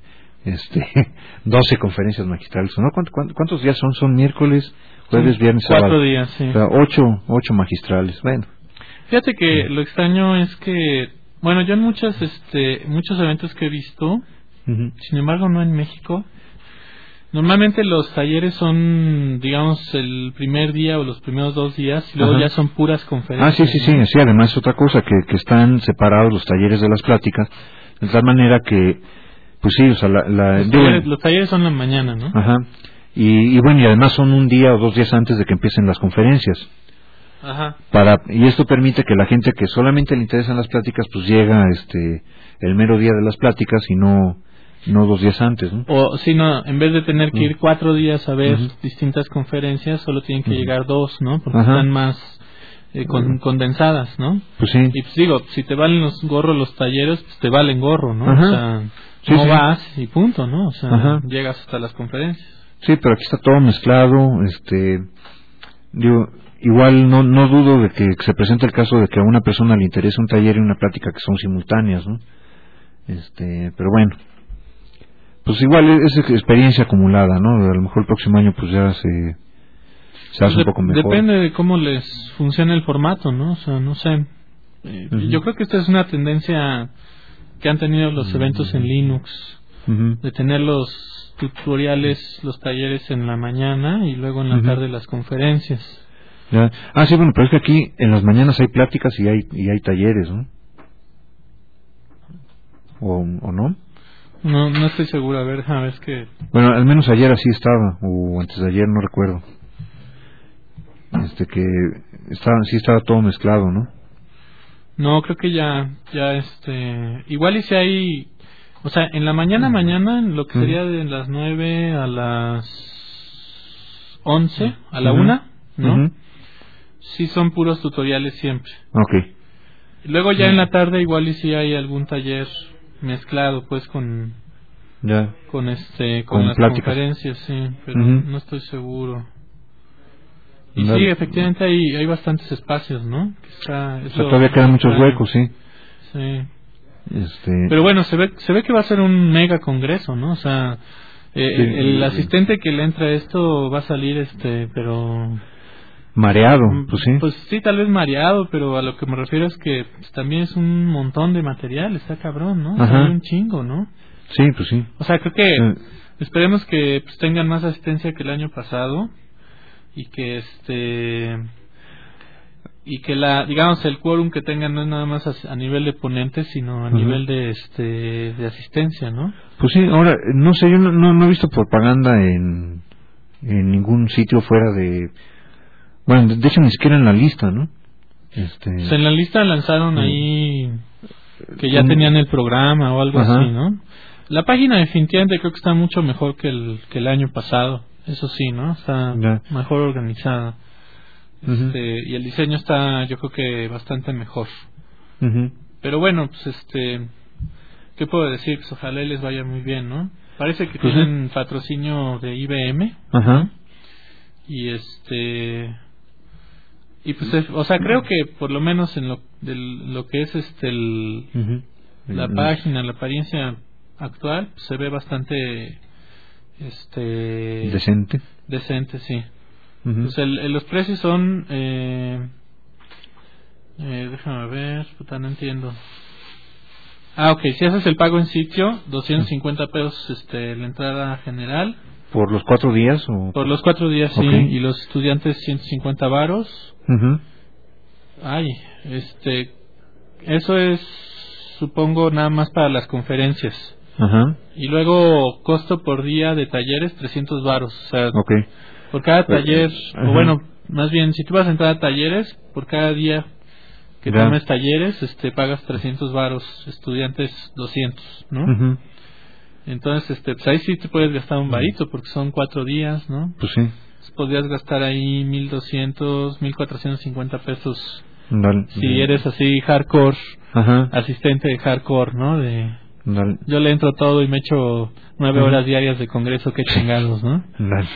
este doce conferencias magistrales, ¿no? ¿Cuántos, cuántos días son? Son miércoles, jueves, son viernes, cuatro sábado. días, sí. O sea, ocho, ocho magistrales. Bueno. Fíjate que sí. Lo extraño es que, bueno, yo en muchos, este, muchos eventos que he visto, Uh-huh. sin embargo no en México, normalmente los talleres son, digamos, el primer día o los primeros dos días, y luego Ajá. ya son puras conferencias. Ah, sí, sí, ¿no? sí, sí, además otra cosa, que, que están separados los talleres de las pláticas, de tal manera que, pues sí, o sea, la... la Los, digo, talleres, los talleres son la mañana, ¿no? Ajá, y, y bueno, y además son un día o dos días antes de que empiecen las conferencias. Ajá. Para, y esto permite que la gente que solamente le interesan las pláticas, pues llega este el mero día de las pláticas y no no dos días antes, ¿no? O si no, en vez de tener que ir cuatro días a ver Uh-huh. distintas conferencias, solo tienen que Uh-huh. llegar dos, ¿no? Porque Ajá. están más eh, con, condensadas, ¿no? Pues sí. Y pues digo, si te valen los gorros los talleres, pues te valen gorro, ¿no? Ajá. O sea, Sí, no sí. vas y punto, ¿no? O sea, Ajá. llegas hasta las conferencias. Sí, pero aquí está todo mezclado, este, digo, igual no no dudo de que se presente el caso de que a una persona le interese un taller y una plática que son simultáneas, ¿no? Este, pero bueno, pues igual es experiencia acumulada, ¿no? A lo mejor el próximo año pues ya se se hace Pues un poco de- mejor. Depende de cómo les funcione el formato, ¿no? O sea, no sé. Eh, Uh-huh. Yo creo que esta es una tendencia que han tenido los eventos en Linux, Uh-huh. de tener los tutoriales, los talleres en la mañana y luego en la Uh-huh. tarde las conferencias. Ya. Ah, sí, bueno, pero es que aquí en las mañanas hay pláticas y hay y hay talleres, ¿no? ¿O, o no? No, no estoy seguro. A ver, a ver, es que... Bueno, al menos ayer así estaba, o antes de ayer, no recuerdo. Este, que estaba, sí estaba todo mezclado, ¿no? No, creo que ya, ya este... Igual y si hay... O sea, en la mañana, mañana, en lo que sería de las nueve a las once, a la Ujú. una, ¿no? Ujú. Sí son puros tutoriales siempre. Ok. Y luego ya Ujú. en la tarde igual y si hay algún taller mezclado, pues, con... Ya. Con este... Con, Con las pláticas. conferencias, sí, pero Ujú. no estoy seguro. Y Vale. sí, efectivamente hay, hay bastantes espacios, ¿no? Que está- O es sea, lo- todavía quedan lo muchos extraño. huecos, sí. Sí. Este, Pero bueno, se ve se ve que va a ser un mega congreso, ¿no? O sea, eh, Sí. el asistente que le entra a esto va a salir, este, pero... mareado, mm, pues sí. Pues sí, tal vez mareado, pero a lo que me refiero es que pues, también es un montón de material, está cabrón, ¿no? O sea, Ajá. hay un chingo, ¿no? Sí, pues sí. O sea, creo que Eh, esperemos que pues, tengan más asistencia que el año pasado y que este y que la digamos el quórum que tengan no es nada más a, a nivel de ponentes sino a Ujú. nivel de este de asistencia, ¿no? Pues sí, ahora, no sé, yo no, no, no he visto propaganda en, en ningún sitio fuera de... Bueno, de, de hecho ni siquiera en la lista, ¿no? Este, Pues en la lista lanzaron Sí. ahí que ya ¿Cómo? tenían el programa o algo Ajá. así, ¿no? La página definitivamente creo que está mucho mejor que el que el año pasado, eso sí, ¿no? Está Ya. mejor organizada. Ujú. Este, y el diseño está yo creo que bastante mejor. Ujú. Pero bueno, pues este, ¿qué puedo decir? Pues ojalá y les vaya muy bien, ¿no? Parece que Pues tienen patrocinio de I B M Ajá. y este y pues es- o sea, creo que por lo menos en lo del, lo que es este el, Ujú. la El- página, la apariencia actual, pues, se ve bastante este Decente. decente, sí. Ujú. Pues el, el- los precios son eh, eh, déjame ver, puta, no entiendo. Ah, ok, si haces el pago en sitio, doscientos cincuenta pesos este, la entrada general, ¿Por los cuatro días? O... Por los cuatro días, sí. Okay. Y los estudiantes ciento cincuenta varos. Uh-huh. Ay, este... Eso es, supongo, nada más para las conferencias. Ajá. Y luego, costo por día de talleres, trescientos varos. O sea, okay. por cada taller, uh-huh. o bueno, más bien, si tú vas a entrar a talleres, por cada día que ya. tomes talleres, este, pagas trescientos varos, estudiantes doscientos, ¿no? Uh-huh. Entonces, este, pues ahí sí te puedes gastar un varito, porque son cuatro días, ¿no? Pues sí. Entonces, podrías gastar ahí mil doscientos, mil cuatrocientos cincuenta pesos. Dale, si dale. eres así hardcore, Ajá. asistente de hardcore, ¿no? De Dale. yo le entro todo y me echo nueve Ajá. horas diarias de congreso, qué chingados, ¿no? Dale.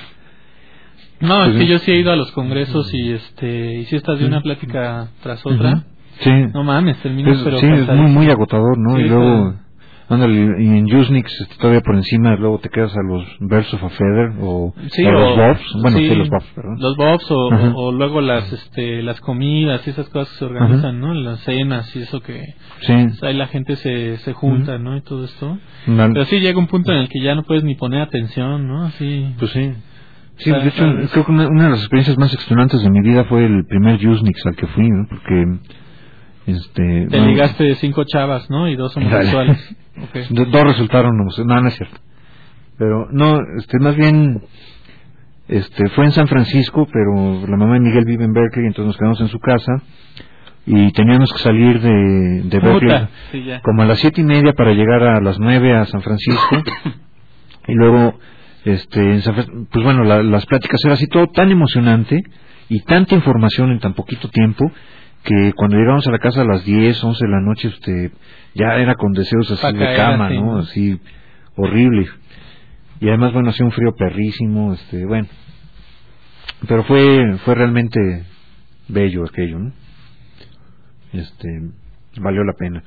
No, Pues es que sí. yo sí he ido a los congresos y este y si estás de una plática tras otra, uh-huh. Sí. no mames, terminas Es, pero sí, es muy, cansadísimo. muy agotador, ¿no? Sí, y luego, está- ándale, y en Usenix este, todavía por encima, luego te quedas a los Birds of a Feather o, Sí, o los o- Bobs, bueno, sí, sí, los Bobs, perdón. los bobs o, Ajá. o, o luego las este las comidas y esas cosas que se organizan, ¿no? Las cenas y eso que Sí. pues, ahí la gente se se junta, ¿no? Y todo esto. Dale. Pero sí llega un punto en el que ya no puedes ni poner atención, ¿no? Así. Pues sí. Sí, O sea, de hecho, ¿sabes? creo que una, una de las experiencias más extenuantes de mi vida fue el primer Usenix al que fui, ¿no? Porque, este... Te bueno, ligaste cinco chavas, ¿no? Y dos homosexuales. Okay. do- dos resultaron homosexuales. No, no es cierto. Pero, no, este, más bien, este, fue en San Francisco, pero la mamá de Miguel vive en Berkeley, entonces nos quedamos en su casa y teníamos que salir de, de Berkeley Puta. Sí, ya. como a las siete y media para llegar a las nueve a San Francisco y luego este en San Fran- pues bueno la- las pláticas era así todo tan emocionante y tanta información en tan poquito tiempo que cuando llegamos a la casa a las diez, once de la noche este ya era con deseos así Pa' de caer cama, así, ¿no? ¿no? Así horrible. Y además bueno hacía un frío perrísimo, este bueno, pero fue fue realmente bello aquello, ¿no? Este valió la pena.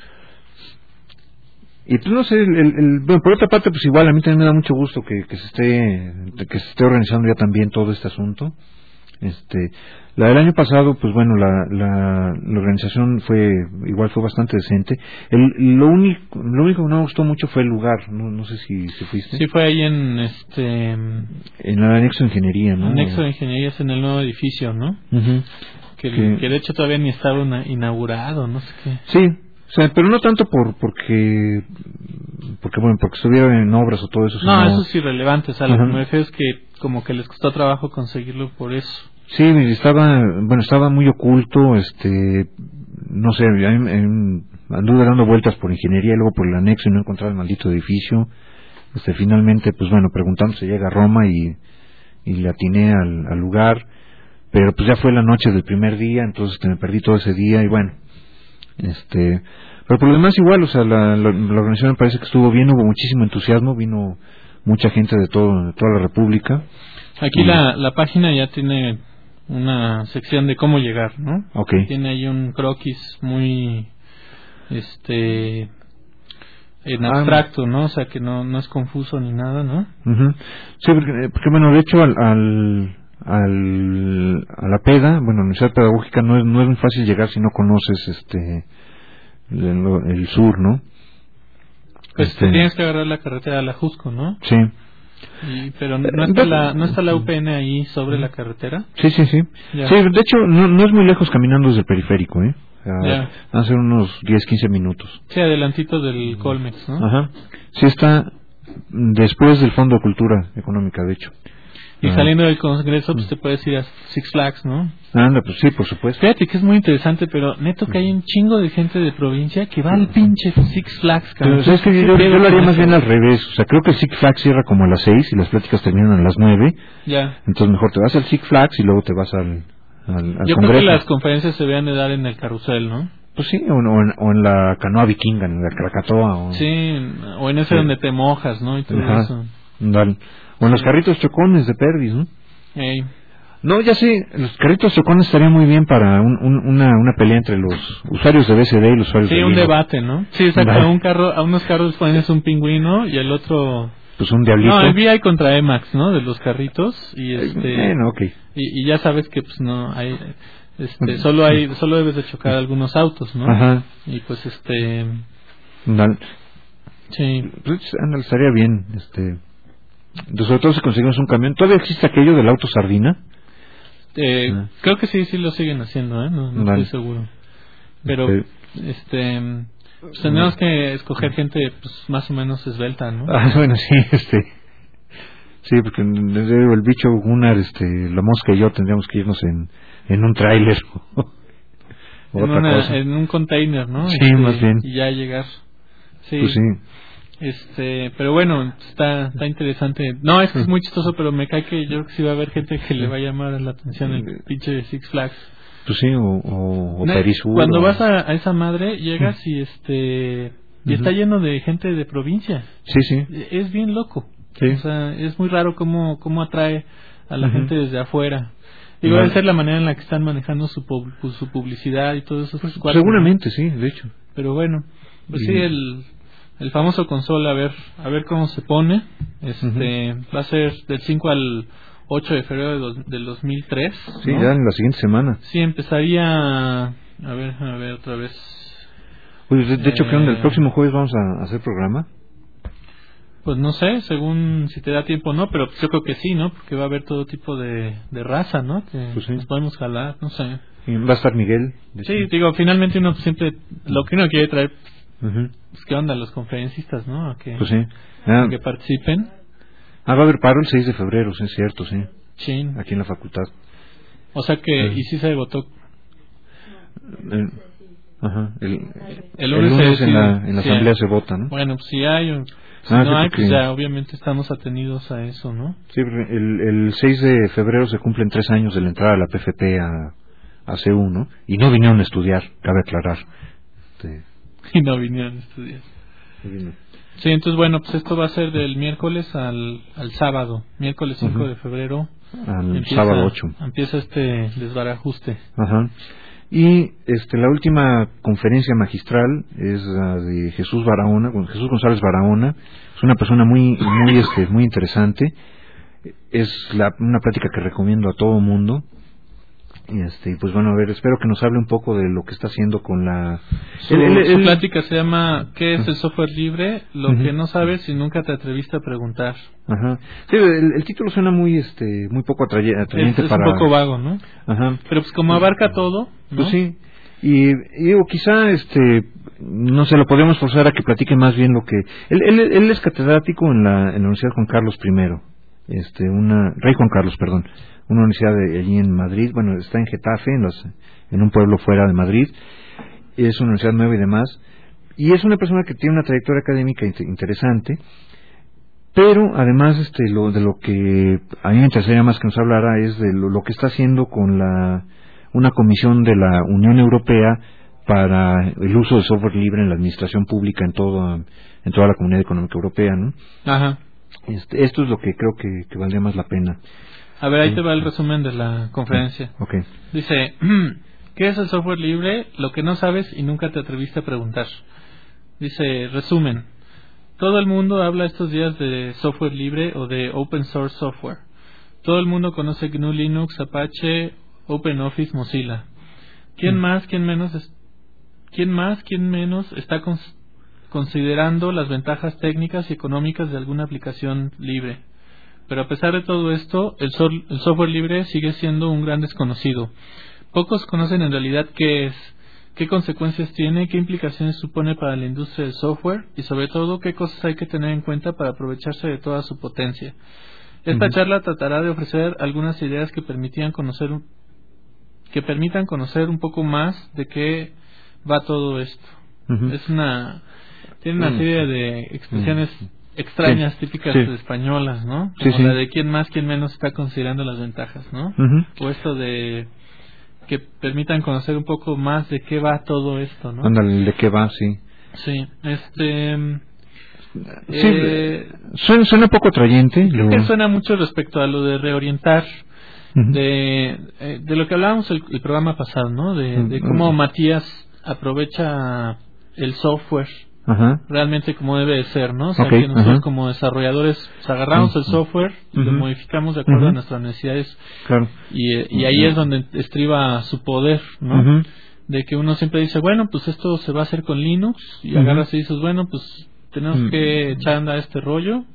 Y pues no sé, el, el, el- bueno, por otra parte pues igual a mí también me da mucho gusto que, que se esté que se esté organizando ya también todo este asunto. Este, la del año pasado pues bueno la, la, la organización fue igual fue bastante decente. El, lo único lo único que no me gustó mucho fue el lugar, no, no sé si, si fuiste. Sí, fue ahí en este En el anexo de ingeniería, ¿no? anexo de ingenierías en el nuevo edificio, ¿no? Ujú. Que, Que- que de hecho todavía ni estaba una- inaugurado, no sé qué. Sí, o sea, pero no tanto por porque porque bueno, porque estuvieron en obras o todo eso. No, sino- eso es irrelevante, o sea, lo Ajá. que me refiero es que como que les costó trabajo conseguirlo por eso. Sí, estaba, bueno, estaba muy oculto, este, no sé, a mí- a mí anduve dando vueltas por ingeniería y luego por el anexo y no encontraba el maldito edificio. Este, finalmente, pues bueno, preguntando se llega a Roma y, y le atiné al, al lugar, pero pues ya fue la noche del primer día, entonces que me perdí todo ese día y bueno, este, pero por lo demás igual, o sea, la, la, la organización me parece que estuvo bien, hubo muchísimo entusiasmo, vino mucha gente de todo, de toda la República. Aquí Y- la, la página ya tiene una sección de cómo llegar, ¿no? Ok. Tiene ahí un croquis muy este en Ah, abstracto, ¿no? O sea, que no no es confuso ni nada, ¿no? Ujú. Sí, porque, porque, bueno, de hecho al, al, al- a la PEDA, bueno, la Universidad Pedagógica no es, no es muy fácil llegar si no conoces este el, el sur, ¿no? Pues Este, tienes que agarrar la carretera a la Jusco, ¿no? Sí, Y, pero no está la no está la U P N ahí sobre la carretera. sí, sí, sí. Ya. Sí, de hecho no, no es muy lejos caminando desde el periférico, ¿eh? O sea, Ya. van a ser unos diez, quince minutos. Sí, adelantito del Colmex, ¿no? Ajá. Sí está después del Fondo de Cultura Económica, de hecho. Y Ah. saliendo del Congreso, pues te puedes ir a Six Flags, ¿no? Anda, pues sí, por supuesto. Fíjate que es muy interesante, pero neto que hay un chingo de gente de provincia que va al pinche Six Flags, cabrón. Pero, ¿sabes qué? ¿Qué Yo, pedo yo lo haría con más eso? bien al revés. O sea, creo que el Six Flags cierra como a las seis y las pláticas terminan a las nueve. Ya. Entonces mejor te vas al Six Flags y luego te vas al, al, al Yo creo Congreso. que las conferencias se deben de dar en el carrusel, ¿no? Pues sí, o, en, o en- o en la canoa vikinga, en la Krakatoa. O, Sí, o en ese Sí. donde te mojas, ¿no? Y todo Ajá. eso. Dale. O en los carritos chocones de Perdis, ¿no? Ey. No, ya sé, los carritos chocones estarían muy bien para un, un- una, una pelea entre los usuarios de B C D y los usuarios Sí, de un Linux. debate, ¿no? Sí, exacto. Vale. A un carro, a unos carros pones un pingüino y al otro... Pues un diablito. No, el V I contra Emacs, ¿no? De los carritos y este... Bueno, ok. y, y ya sabes que pues no hay... Este, solo hay, solo debes de chocar algunos autos, ¿no? Ajá. Y pues este... Dale. Sí. Pues, ándale, estaría bien, este... Entonces, sobre todo si conseguimos un camión. ¿Todavía existe aquello del auto sardina? Eh, Ah. Creo que sí, sí lo siguen haciendo, ¿eh? No, no Vale. estoy seguro. Pero, Okay. este, pues tenemos que escoger gente, pues, más o menos esbelta, ¿no? Ah, bueno, sí, este... Sí, porque el bicho Gunnar, este, la mosca y yo tendríamos que irnos en, en un tráiler o en, otra una, cosa. en un container, ¿no? Sí, Este, más bien. Y ya llegar. Sí. Pues sí. Este, pero bueno, está está interesante. No, es que es Sí. muy chistoso, pero me cae que yo creo que sí va a haber gente que le va a llamar la atención el pinche Six Flags. Pues sí, o, o, o No, Perisur. Cuando o... vas a, a esa madre, llegas y este y Ujú. está lleno de gente de provincia. Sí, sí. Es bien loco. Sí. O sea, es muy raro cómo, cómo atrae a la Ujú. gente desde afuera. Digo, Vale. debe ser la manera en la que están manejando su, pub- pues, su publicidad y todo eso. Pues, cuatro, seguramente, sí, de hecho. ¿no? Pero bueno, pues Y- sí, el, el famoso console, a ver a ver cómo se pone. Este Va a ser del cinco al ocho de febrero de dos- del dos mil tres. Sí, ¿no? ya en la siguiente semana. Sí, empezaría... A ver, a ver otra vez. Pues de, de hecho, Eh, creo que el próximo jueves vamos a, a hacer programa. Pues no sé, según si te da tiempo o no, pero yo creo que sí, ¿no? Porque va a haber todo tipo de, de raza, ¿no? Que Pues sí. nos podemos jalar, no sé. Y va a estar Miguel. de Sí, hecho. digo, finalmente uno siempre, lo que uno quiere traer, Ujú. pues qué onda, los conferencistas, ¿no? A que, Pues sí. Ah, a que participen. ah, va a haber paro el seis de febrero, sí, es cierto, sí. Chin. Aquí en la facultad. O sea que, Sí. y sí se votó. El, ajá, el, El el lunes lunes, se en la, decide, en la sí. asamblea se vota, ¿no? Bueno, pues si hay, o si Ah, no sí, hay, pues porque- ya obviamente estamos atenidos a eso, ¿no? Sí, porque el, el seis de febrero se cumplen tres años de la entrada de la P F P a, a C U, ¿no? Y no vinieron a estudiar, cabe aclarar. Este, Y no vinieron a estudiar. no vino. Sí, entonces bueno, pues esto va a ser del miércoles al, al sábado, miércoles cinco Ujú. de febrero. Al Empieza, sábado ocho. empieza este desbarajuste. Ajá. Y este la última conferencia magistral es la de Jesús Barahona, con Jesús González Barahona. Es una persona muy muy este muy interesante. Es la, una plática que recomiendo a todo mundo. Y este y pues bueno, a ver, espero que nos hable un poco de lo que está haciendo con la Su, el- el- su el- plática se llama ¿Qué es el software libre? Lo Ujú. que no sabes y nunca te atreviste a preguntar. Ajá. Sí, el, el título suena muy este muy poco atraye- Es, atrayente es para un poco vago, ¿no? Ajá. Pero pues como abarca todo, ¿no? Pues sí. Y, y digo, quizá, este, no sé, lo podemos forzar a que platique más bien lo que... Él, él, él es catedrático en la, en la Universidad Juan Carlos primero, este, una... Rey Juan Carlos, perdón, una universidad de allí en Madrid, bueno, está en Getafe, en, los, en un pueblo fuera de Madrid, es una universidad nueva y demás, y es una persona que tiene una trayectoria académica int- interesante, pero además este, lo, de lo que a mí me interesaría más que nos hablara es de lo, lo que está haciendo con la una comisión de la Unión Europea para el uso de software libre en la administración pública en toda en toda la Comunidad Económica Europea, ¿no? Ajá. Este, esto es lo que creo que, que valdría más la pena. A ver, ahí Sí. te va el resumen de la conferencia. Okay. Dice, ¿qué es el software libre? Lo que no sabes y nunca te atreviste a preguntar. Dice, resumen. Todo el mundo habla estos días de software libre o de open source software. Todo el mundo conoce G N U Linux, Apache, OpenOffice, Mozilla. ¿Quién Mm. más, quién menos, es- quién más, quién menos está cons- considerando las ventajas técnicas y económicas de alguna aplicación libre? Pero a pesar de todo esto, el, sol- el software libre sigue siendo un gran desconocido. Pocos conocen en realidad qué es, qué consecuencias tiene, qué implicaciones supone para la industria del software y sobre todo qué cosas hay que tener en cuenta para aprovecharse de toda su potencia. Esta Ujú. charla tratará de ofrecer algunas ideas que permitían conocer un- que permitan conocer un poco más de qué va todo esto. Ujú. Es una tiene una Mm. serie de expresiones Mm. extrañas Sí. típicas Sí. españolas, ¿no? Sí, Como sí. la de quién más, quién menos está considerando las ventajas, ¿no? Ujú. O esto de que permitan conocer un poco más de qué va todo esto, ¿no? Ándale, ¿de qué va? Sí. Sí, este Sí, eh, suena, suena poco atrayente. creo lo- que suena mucho respecto a lo de reorientar Ujú. de, eh, de lo que hablábamos el, el programa pasado, ¿no? De, de cómo Mm. Matías aprovecha el software Ajá. realmente como debe de ser, ¿no? O sea, Ok, que nosotros ajá. como desarrolladores pues, agarramos el Ujú. software y lo Ujú. modificamos de acuerdo Ujú. a nuestras necesidades Claro. y, eh, y ahí es donde estriba su poder, ¿no? Ujú. De que uno siempre dice, bueno, pues esto se va a hacer con Linux y Ujú. agarras y dices, bueno, pues tenemos Mm. que echar a andar este rollo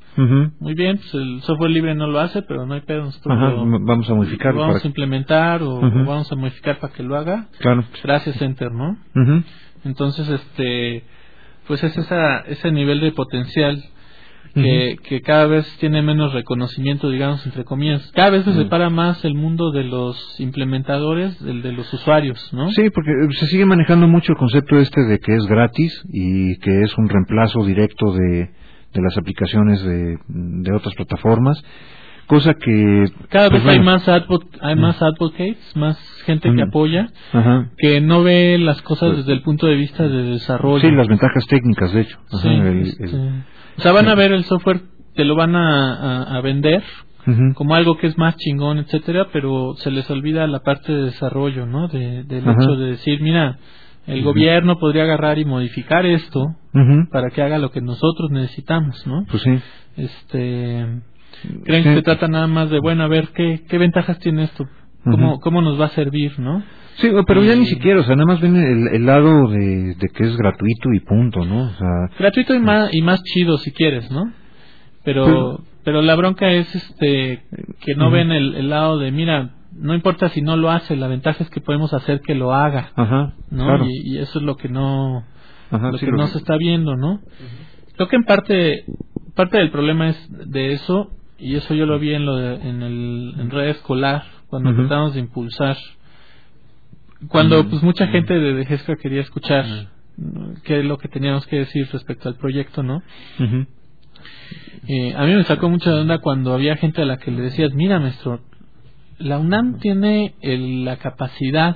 Uh-huh. Muy bien, pues el software libre no lo hace, pero no hay pedo, nosotros Ajá, lo, vamos a modificarlo. lo vamos para... a implementar o, uh-huh. o vamos a modificar para que lo haga. Claro. Gracias, Enter, ¿no? Uh-huh. Entonces, este, pues es esa, ese nivel de potencial que, uh-huh. que cada vez tiene menos reconocimiento, digamos, entre comillas. Cada vez se uh-huh. separa más el mundo de los implementadores del de los usuarios, ¿no? Sí, porque se sigue manejando mucho el concepto este de que es gratis y que es un reemplazo directo de, de las aplicaciones de, de otras plataformas, cosa que cada pues vez bueno, hay más advo- hay uh-huh. más advocates, más gente uh-huh. que apoya, uh-huh. que no ve las cosas desde el punto de vista de desarrollo. Sí, las ventajas técnicas, de hecho. Sí, Ajá, el, este, el, o sea, van a ver el software, te lo van a, a, a vender uh-huh. como algo que es más chingón, etcétera, pero se les olvida la parte de desarrollo, ¿no? De, del uh-huh. hecho de decir, mira, el uh-huh. gobierno podría agarrar y modificar esto uh-huh. para que haga lo que nosotros necesitamos, ¿no? Pues sí. Este, creen sí. que se trata nada más de, bueno, a ver qué qué ventajas tiene esto, cómo uh-huh. cómo nos va a servir, ¿no? Sí, pero y, ya ni siquiera, o sea, nada más ven el, el lado de, de que es gratuito y punto, ¿no? O sea, gratuito y más y más chido si quieres, ¿no? Pero pero, pero la bronca es este que no uh-huh. ven el, el lado de, mira, no importa si no lo hace, la ventaja es que podemos hacer que lo haga, Ajá, ¿no? Claro. Y, y eso es lo que no Ajá, lo sí, que lo no que... se está viendo, ¿no? Uh-huh. Creo que en parte parte del problema es de eso, y eso yo lo vi en lo de, en el en red escolar cuando uh-huh. tratamos de impulsar, cuando uh-huh. pues mucha uh-huh. gente de Degesca quería escuchar uh-huh. qué es lo que teníamos que decir respecto al proyecto, ¿no? Uh-huh. Eh, a mí me sacó mucha onda cuando había gente a la que le decías, mira, maestro, la UNAM tiene el, la capacidad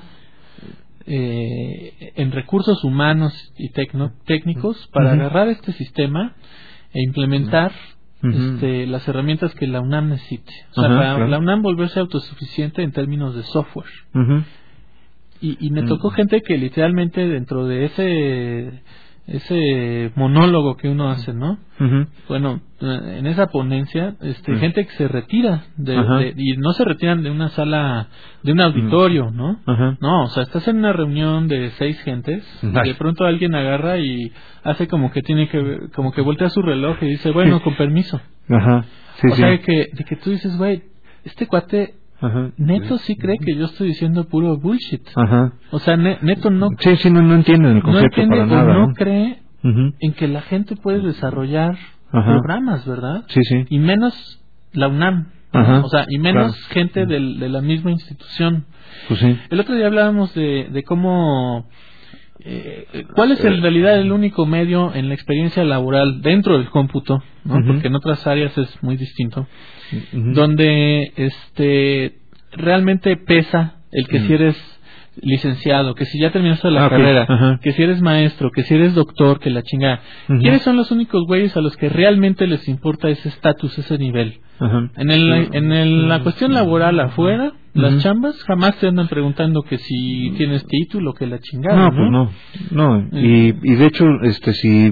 eh, en recursos humanos y tecno, técnicos para uh-huh. agarrar este sistema e implementar uh-huh. este, las herramientas que la UNAM necesite. O sea, uh-huh, para claro. la UNAM volverse autosuficiente en términos de software. Uh-huh. Y, y me tocó uh-huh. gente que literalmente dentro de ese ese monólogo que uno hace, ¿no? Uh-huh. Bueno, en esa ponencia, este, uh-huh. gente que se retira de, uh-huh. de, y no se retiran de una sala, de un auditorio, ¿no? Uh-huh. No, o sea, estás en una reunión de seis gentes uh-huh. y de pronto alguien agarra y hace como que tiene que, como que voltea su reloj y dice, bueno, con permiso. Uh-huh. Sí, o sí. sea, de que, de que tú dices, güey, este cuate Ajá. neto sí cree que yo estoy diciendo puro bullshit. Ajá. O sea, ne- neto no sí, sí, no, no entiende el concepto no entiende para o nada. no, ¿no? cree uh-huh. en que la gente puede desarrollar Ajá. programas, ¿verdad? Sí, sí. Y menos la UNAM. Ajá. O sea, y menos claro. gente del, de la misma institución. Pues sí. El otro día hablábamos de, de cómo... Eh, ¿Cuál es en realidad el único medio en la experiencia laboral dentro del cómputo, ¿no? Uh-huh. Porque en otras áreas es muy distinto, uh-huh. donde este realmente pesa el que uh-huh. si eres licenciado, que si ya terminaste la ah, carrera, okay. uh-huh. que si eres maestro, que si eres doctor, que la chingada. Uh-huh. ¿Quiénes son los únicos güeyes a los que realmente les importa ese estatus, ese nivel? Uh-huh. En el en el, la cuestión laboral afuera, uh-huh. las chambas jamás te andan preguntando que si tienes título, que la chingada. No, pues no, no. Uh-huh. Y, y de hecho, este si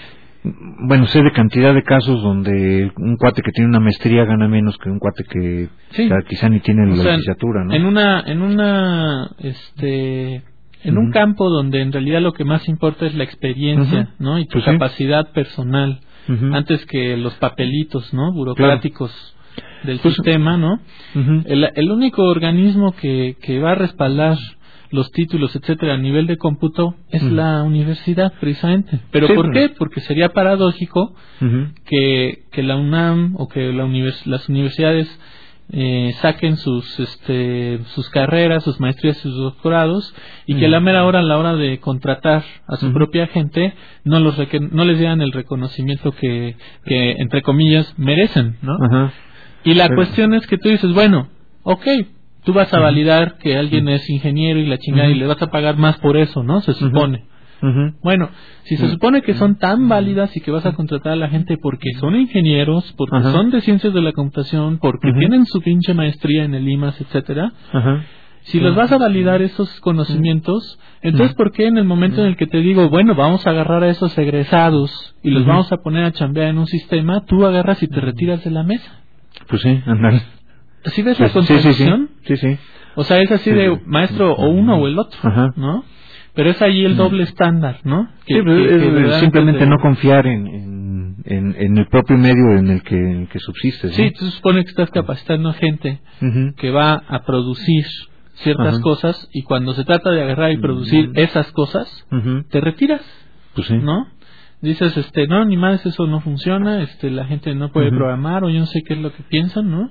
bueno, sé de cantidad de casos donde un cuate que tiene una maestría gana menos que un cuate que sí. quizá ni tiene la o sea, licenciatura, ¿no? En una, en una, este, en uh-huh. un campo donde en realidad lo que más importa es la experiencia, uh-huh. ¿no? Y tu pues capacidad sí. personal, uh-huh. antes que los papelitos, ¿no? Burocráticos claro. del pues, sistema, ¿no? Uh-huh. El, el único organismo que, que va a respaldar los títulos, etcétera, a nivel de cómputo es uh-huh. la universidad, precisamente. ¿Pero sí, por qué? Porque sería paradójico uh-huh. que, que la UNAM o que la univers- las universidades eh, saquen sus este sus carreras, sus maestrías, sus doctorados y uh-huh. que a la mera hora, a la hora de contratar a su uh-huh. propia gente, no los requ- no les dieran el reconocimiento que, que entre comillas, merecen, ¿no? Uh-huh. Y la Pero... cuestión es que tú dices, bueno, okay, tú vas a validar que alguien es ingeniero y la chingada uh-huh. y le vas a pagar más por eso, ¿no? Se supone. Uh-huh. Bueno, si se supone que son tan válidas y que vas a contratar a la gente porque son ingenieros, porque uh-huh. son de ciencias de la computación, porque uh-huh. tienen su pinche maestría en el I M A S, etcétera, uh-huh. si los vas a validar esos conocimientos, entonces uh-huh. ¿por qué en el momento en el que te digo, bueno, vamos a agarrar a esos egresados y los uh-huh. vamos a poner a chambear en un sistema, tú agarras y te retiras de la mesa? Pues sí, andar. ¿Sí ves la contradicción? Sí, sí, sí. sí, sí. O sea, es así sí, de maestro o uno o el otro, Ajá. ¿no? Pero es ahí el doble estándar, ¿no? Que, sí, que, que es, simplemente de... no confiar en, en, en, en el propio medio en el que, en el que subsistes, ¿no? Sí, tú supone que estás capacitando a gente uh-huh. que va a producir ciertas uh-huh. cosas, y cuando se trata de agarrar y producir uh-huh. esas cosas, uh-huh. te retiras, pues sí. ¿no? Dices, este, no, ni más, eso no funciona, este, la gente no puede uh-huh. programar, o yo no sé qué es lo que piensan, ¿no?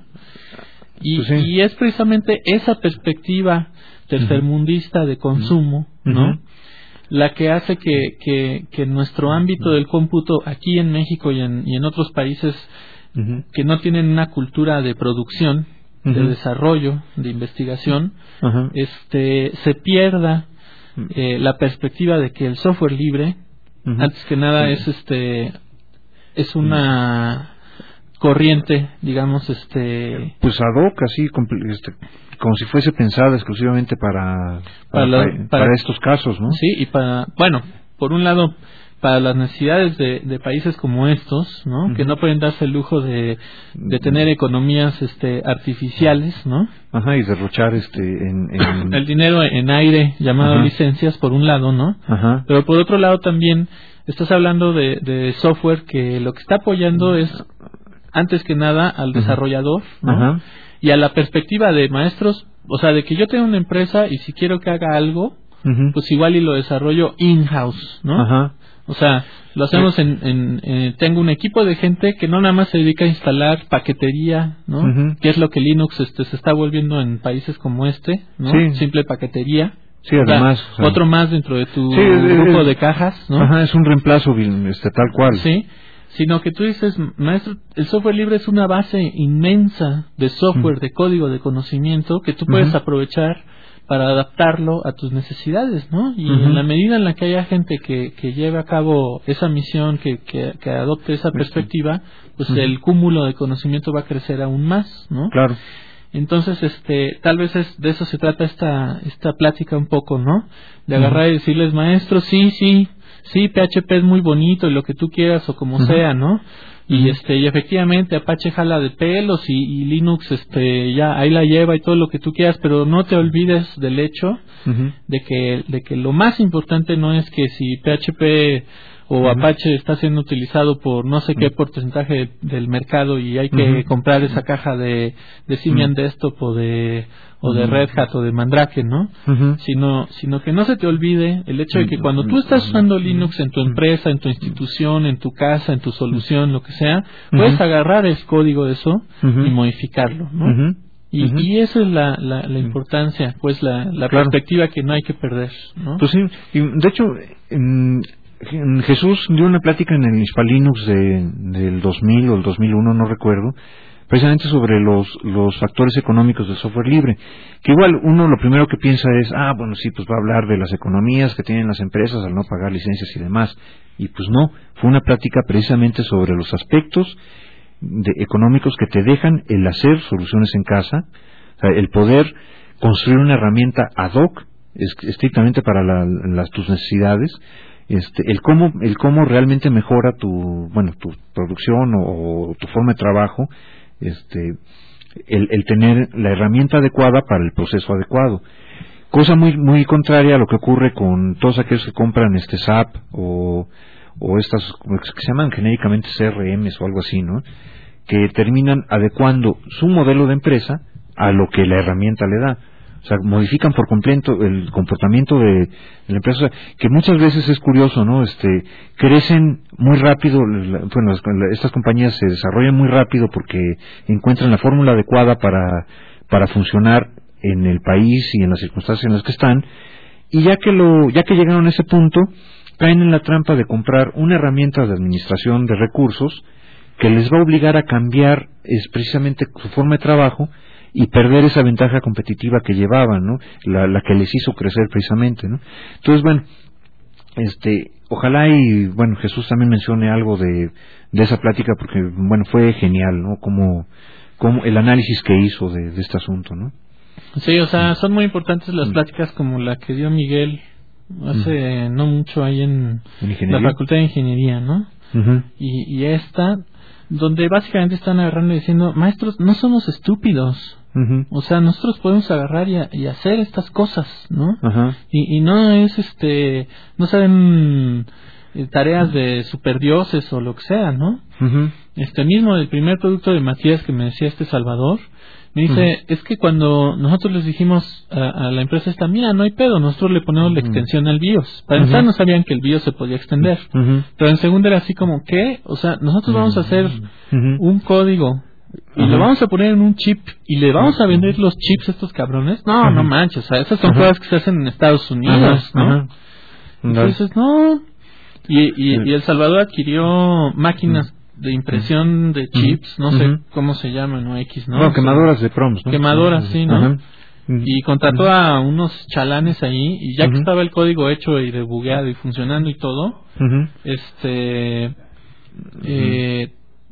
Y, pues sí. y es precisamente esa perspectiva tercermundista de consumo, uh-huh. ¿no? La que hace que, que, que nuestro ámbito del cómputo aquí en México y en, y en otros países uh-huh. que no tienen una cultura de producción, uh-huh. de desarrollo, de investigación, uh-huh. este, se pierda eh, la perspectiva de que el software libre, uh-huh. antes que nada, uh-huh. es este, es una corriente, digamos, este, pues ad hoc, así, este, como si fuese pensada exclusivamente para para, para, la, para, para estos casos, ¿no? Sí, y para, bueno, por un lado, para las necesidades de, de países como estos, ¿no? Uh-huh. Que no pueden darse el lujo de, de tener economías este artificiales, ¿no? Ajá, y derrochar este en, en... el dinero en aire, llamado Ajá. licencias, por un lado, ¿no? Ajá. Pero por otro lado también estás hablando de, de software que lo que está apoyando es, antes que nada, al desarrollador, ¿no? Ajá. Y a la perspectiva de maestros, o sea, de que yo tengo una empresa y si quiero que haga algo, uh-huh. pues igual y lo desarrollo in-house, ¿no? Ajá. O sea, lo hacemos en, en, en... Tengo un equipo de gente que no nada más se dedica a instalar paquetería, ¿no? Uh-huh. Que es lo que Linux este, se está volviendo en países como este, ¿no? Sí. Simple paquetería. Sí, además. O sea, otro más dentro de tu sí, grupo es, de cajas, ¿no? Ajá, es un reemplazo este, tal cual. Sí. Sino que tú dices, maestro, el software libre es una base inmensa de software, uh-huh. de código, de conocimiento que tú puedes uh-huh. aprovechar para adaptarlo a tus necesidades, ¿no? Y uh-huh. en la medida en la que haya gente que, que lleve a cabo esa misión, que, que, que adopte esa perspectiva, pues uh-huh. el cúmulo de conocimiento va a crecer aún más, ¿no? Claro. Entonces, este, tal vez es, de eso se trata esta, esta plática un poco, ¿no? De agarrar uh-huh. y decirles, maestro, sí, sí, sí, P H P es muy bonito y lo que tú quieras o como uh-huh. sea, ¿no? Y uh-huh. este, y efectivamente Apache jala de pelos y, y Linux, este, ya ahí la lleva y todo lo que tú quieras, pero no te olvides del hecho uh-huh. de que, de que lo más importante no es que si P H P o uh-huh. Apache está siendo utilizado por no sé qué porcentaje del mercado y hay que uh-huh. comprar esa caja de, de Symbian uh-huh. Desktop o de o de Red Hat o de Mandrake, ¿no? Uh-huh. Sino, sino que no se te olvide el hecho de que cuando tú estás usando Linux en tu empresa, en tu institución, en tu casa, en tu solución, lo que sea, uh-huh. puedes agarrar el código de eso uh-huh. y modificarlo, ¿no? Uh-huh. Y, uh-huh. y esa es la, la, la importancia, pues la, la claro. perspectiva que no hay que perder, ¿no? Pues sí, y de hecho, en, en Jesús dio una plática en el Hispalinux de, del dos mil o el dos mil uno, no recuerdo, precisamente sobre los los factores económicos del software libre, que igual uno lo primero que piensa es, ah, bueno, sí, pues va a hablar de las economías que tienen las empresas al no pagar licencias y demás, y pues no, fue una plática precisamente sobre los aspectos de, económicos que te dejan el hacer soluciones en casa, o sea, el poder construir una herramienta ad hoc, es, estrictamente para la, las, tus necesidades, este, el cómo el cómo realmente mejora tu, bueno, tu producción o, o tu forma de trabajo, este el, el tener la herramienta adecuada para el proceso adecuado, cosa muy muy contraria a lo que ocurre con todos aquellos que compran este S A P o o estas que se llaman genéricamente C R Ms o algo así, ¿no? Que terminan adecuando su modelo de empresa a lo que la herramienta le da. O sea, modifican por completo el comportamiento de, de la empresa, que muchas veces es curioso, ¿no? Este, crecen muy rápido, bueno, estas compañías se desarrollan muy rápido porque encuentran la fórmula adecuada para, para funcionar en el país y en las circunstancias en las que están, y ya que lo, ya que llegaron a ese punto, caen en la trampa de comprar una herramienta de administración de recursos que les va a obligar a cambiar es precisamente su forma de trabajo y perder esa ventaja competitiva que llevaban, ¿no? La, la que les hizo crecer precisamente, ¿no? Entonces, bueno, este, ojalá y, bueno, Jesús también mencione algo de, de esa plática porque, bueno, fue genial, ¿no? Como, como el análisis que hizo de, de este asunto, ¿no? Sí, o sea, son muy importantes las pláticas como la que dio Miguel hace uh-huh. no mucho ahí en, ¿En la Facultad de Ingeniería, ¿no? Uh-huh. Y, y esta, donde básicamente están agarrando y diciendo, maestros, no somos estúpidos. Uh-huh. O sea, nosotros podemos agarrar y, a, y hacer estas cosas, ¿no? Uh-huh. Y, y no es este, no saben eh, tareas de superdioses o lo que sea, ¿no? Uh-huh. Este mismo, el primer producto de Matías que me decía este Salvador, me dice, uh-huh. es que cuando nosotros les dijimos a, a la empresa esta, mira, no hay pedo, nosotros le ponemos uh-huh. la extensión al BIOS. Para empezar, uh-huh. no sabían que el BIOS se podía extender. Uh-huh. Pero en segunda era así como, ¿qué? O sea, nosotros uh-huh. vamos a hacer uh-huh. un código y uh-huh. lo vamos a poner en un chip y le vamos a vender los chips a estos cabrones. No, uh-huh. no manches, o sea, esas son uh-huh. cosas que se hacen en Estados Unidos, uh-huh. ¿no? Uh-huh. Entonces, no. Y, y, y El Salvador adquirió máquinas de impresión de chips, no sé uh-huh. cómo se llaman, no X, ¿no? No, quemadoras de cromos, ¿no? Quemadoras, sí, ¿no? Uh-huh. Uh-huh. Y contrató uh-huh. a unos chalanes ahí, y ya uh-huh. que estaba el código hecho y debugueado y funcionando y todo, uh-huh. este... Eh,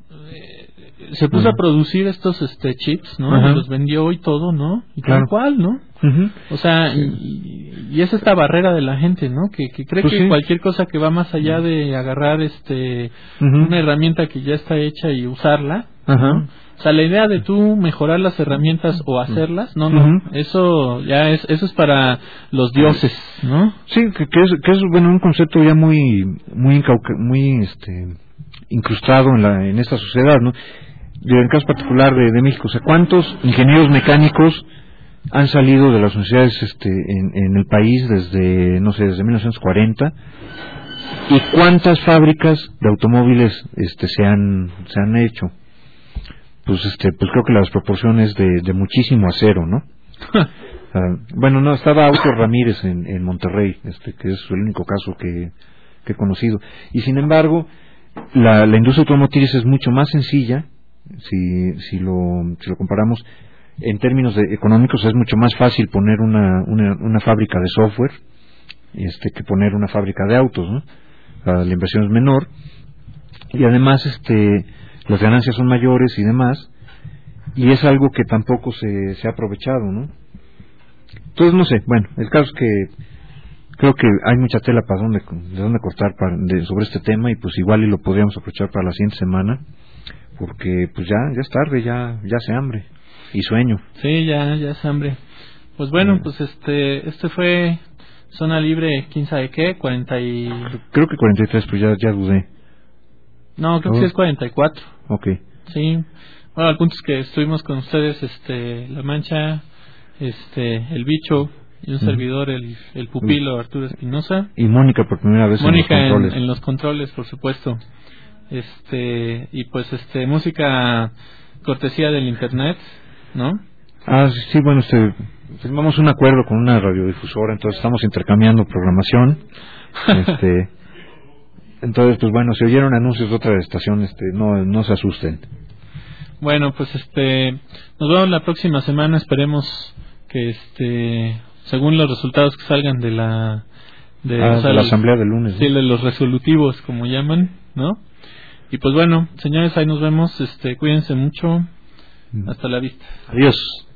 se puso uh-huh. a producir estos este chips, ¿no? Uh-huh. Y los vendió y todo, ¿no? Y claro. tal cual, ¿no? Uh-huh. O sea, y, y es esta barrera de la gente, ¿no? Que, que cree pues que sí. cualquier cosa que va más allá de agarrar este uh-huh. una herramienta que ya está hecha y usarla, uh-huh. ¿no? O sea, la idea de tú mejorar las herramientas o hacerlas, no, no, uh-huh. eso ya es, eso es para los dioses, ¿no? Sí, que, que es, que es bueno un concepto ya muy, muy, incauca, muy, este, incrustado en la, en esta sociedad, ¿no? En el caso particular de, de México, o sea, ¿cuántos ingenieros mecánicos han salido de las universidades este, en, en el país desde, no sé, desde mil novecientos cuarenta? ¿Y cuántas fábricas de automóviles este, se han se han hecho? Pues este pues creo que las proporciones de, de muchísimo acero, ¿no? uh, bueno, no, estaba Auto Ramírez en, en Monterrey, este que es el único caso que, que he conocido. Y sin embargo, la, la industria automotriz es mucho más sencilla. Si, si, lo, si lo comparamos en términos de económicos, es mucho más fácil poner una, una, una fábrica de software este, que poner una fábrica de autos, ¿no? La inversión es menor y además este, las ganancias son mayores y demás, y es algo que tampoco se, se ha aprovechado, ¿no? Entonces, no sé, bueno, el caso es que creo que hay mucha tela para donde, de dónde cortar para, de, sobre este tema, y pues igual y lo podríamos aprovechar para la siguiente semana, porque pues ya ya es tarde, ya ya hace hambre y sueño. Sí, ya ya es hambre. Pues bueno, eh. pues este este fue Zona Libre, quién sabe qué, cuarenta y... Creo que cuarenta y tres, pues ya ya dudé. No, creo oh. que sí es cuarenta y cuatro. Okay. Sí. Bueno, el punto es que estuvimos con ustedes, este, La Mancha, este, el Bicho y un uh-huh. servidor, el el pupilo uh-huh. Arturo Espinosa. Y Mónica por primera vez Mónica en los controles. En, en los controles, por supuesto. Este, y pues este música cortesía del internet, ¿no? Ah, sí, sí, bueno, este, firmamos un acuerdo con una radiodifusora, entonces estamos intercambiando programación. este, entonces, pues bueno, si oyeron anuncios de otra estación, este, no, no se asusten. Bueno, pues este, nos vemos la próxima semana, esperemos que este, según los resultados que salgan de la de, ah, o sea, de la los, asamblea del lunes, sí, ¿no? de los resolutivos, como llaman, ¿no? Y pues bueno, señores, ahí nos vemos, este, cuídense mucho, hasta la vista. Adiós.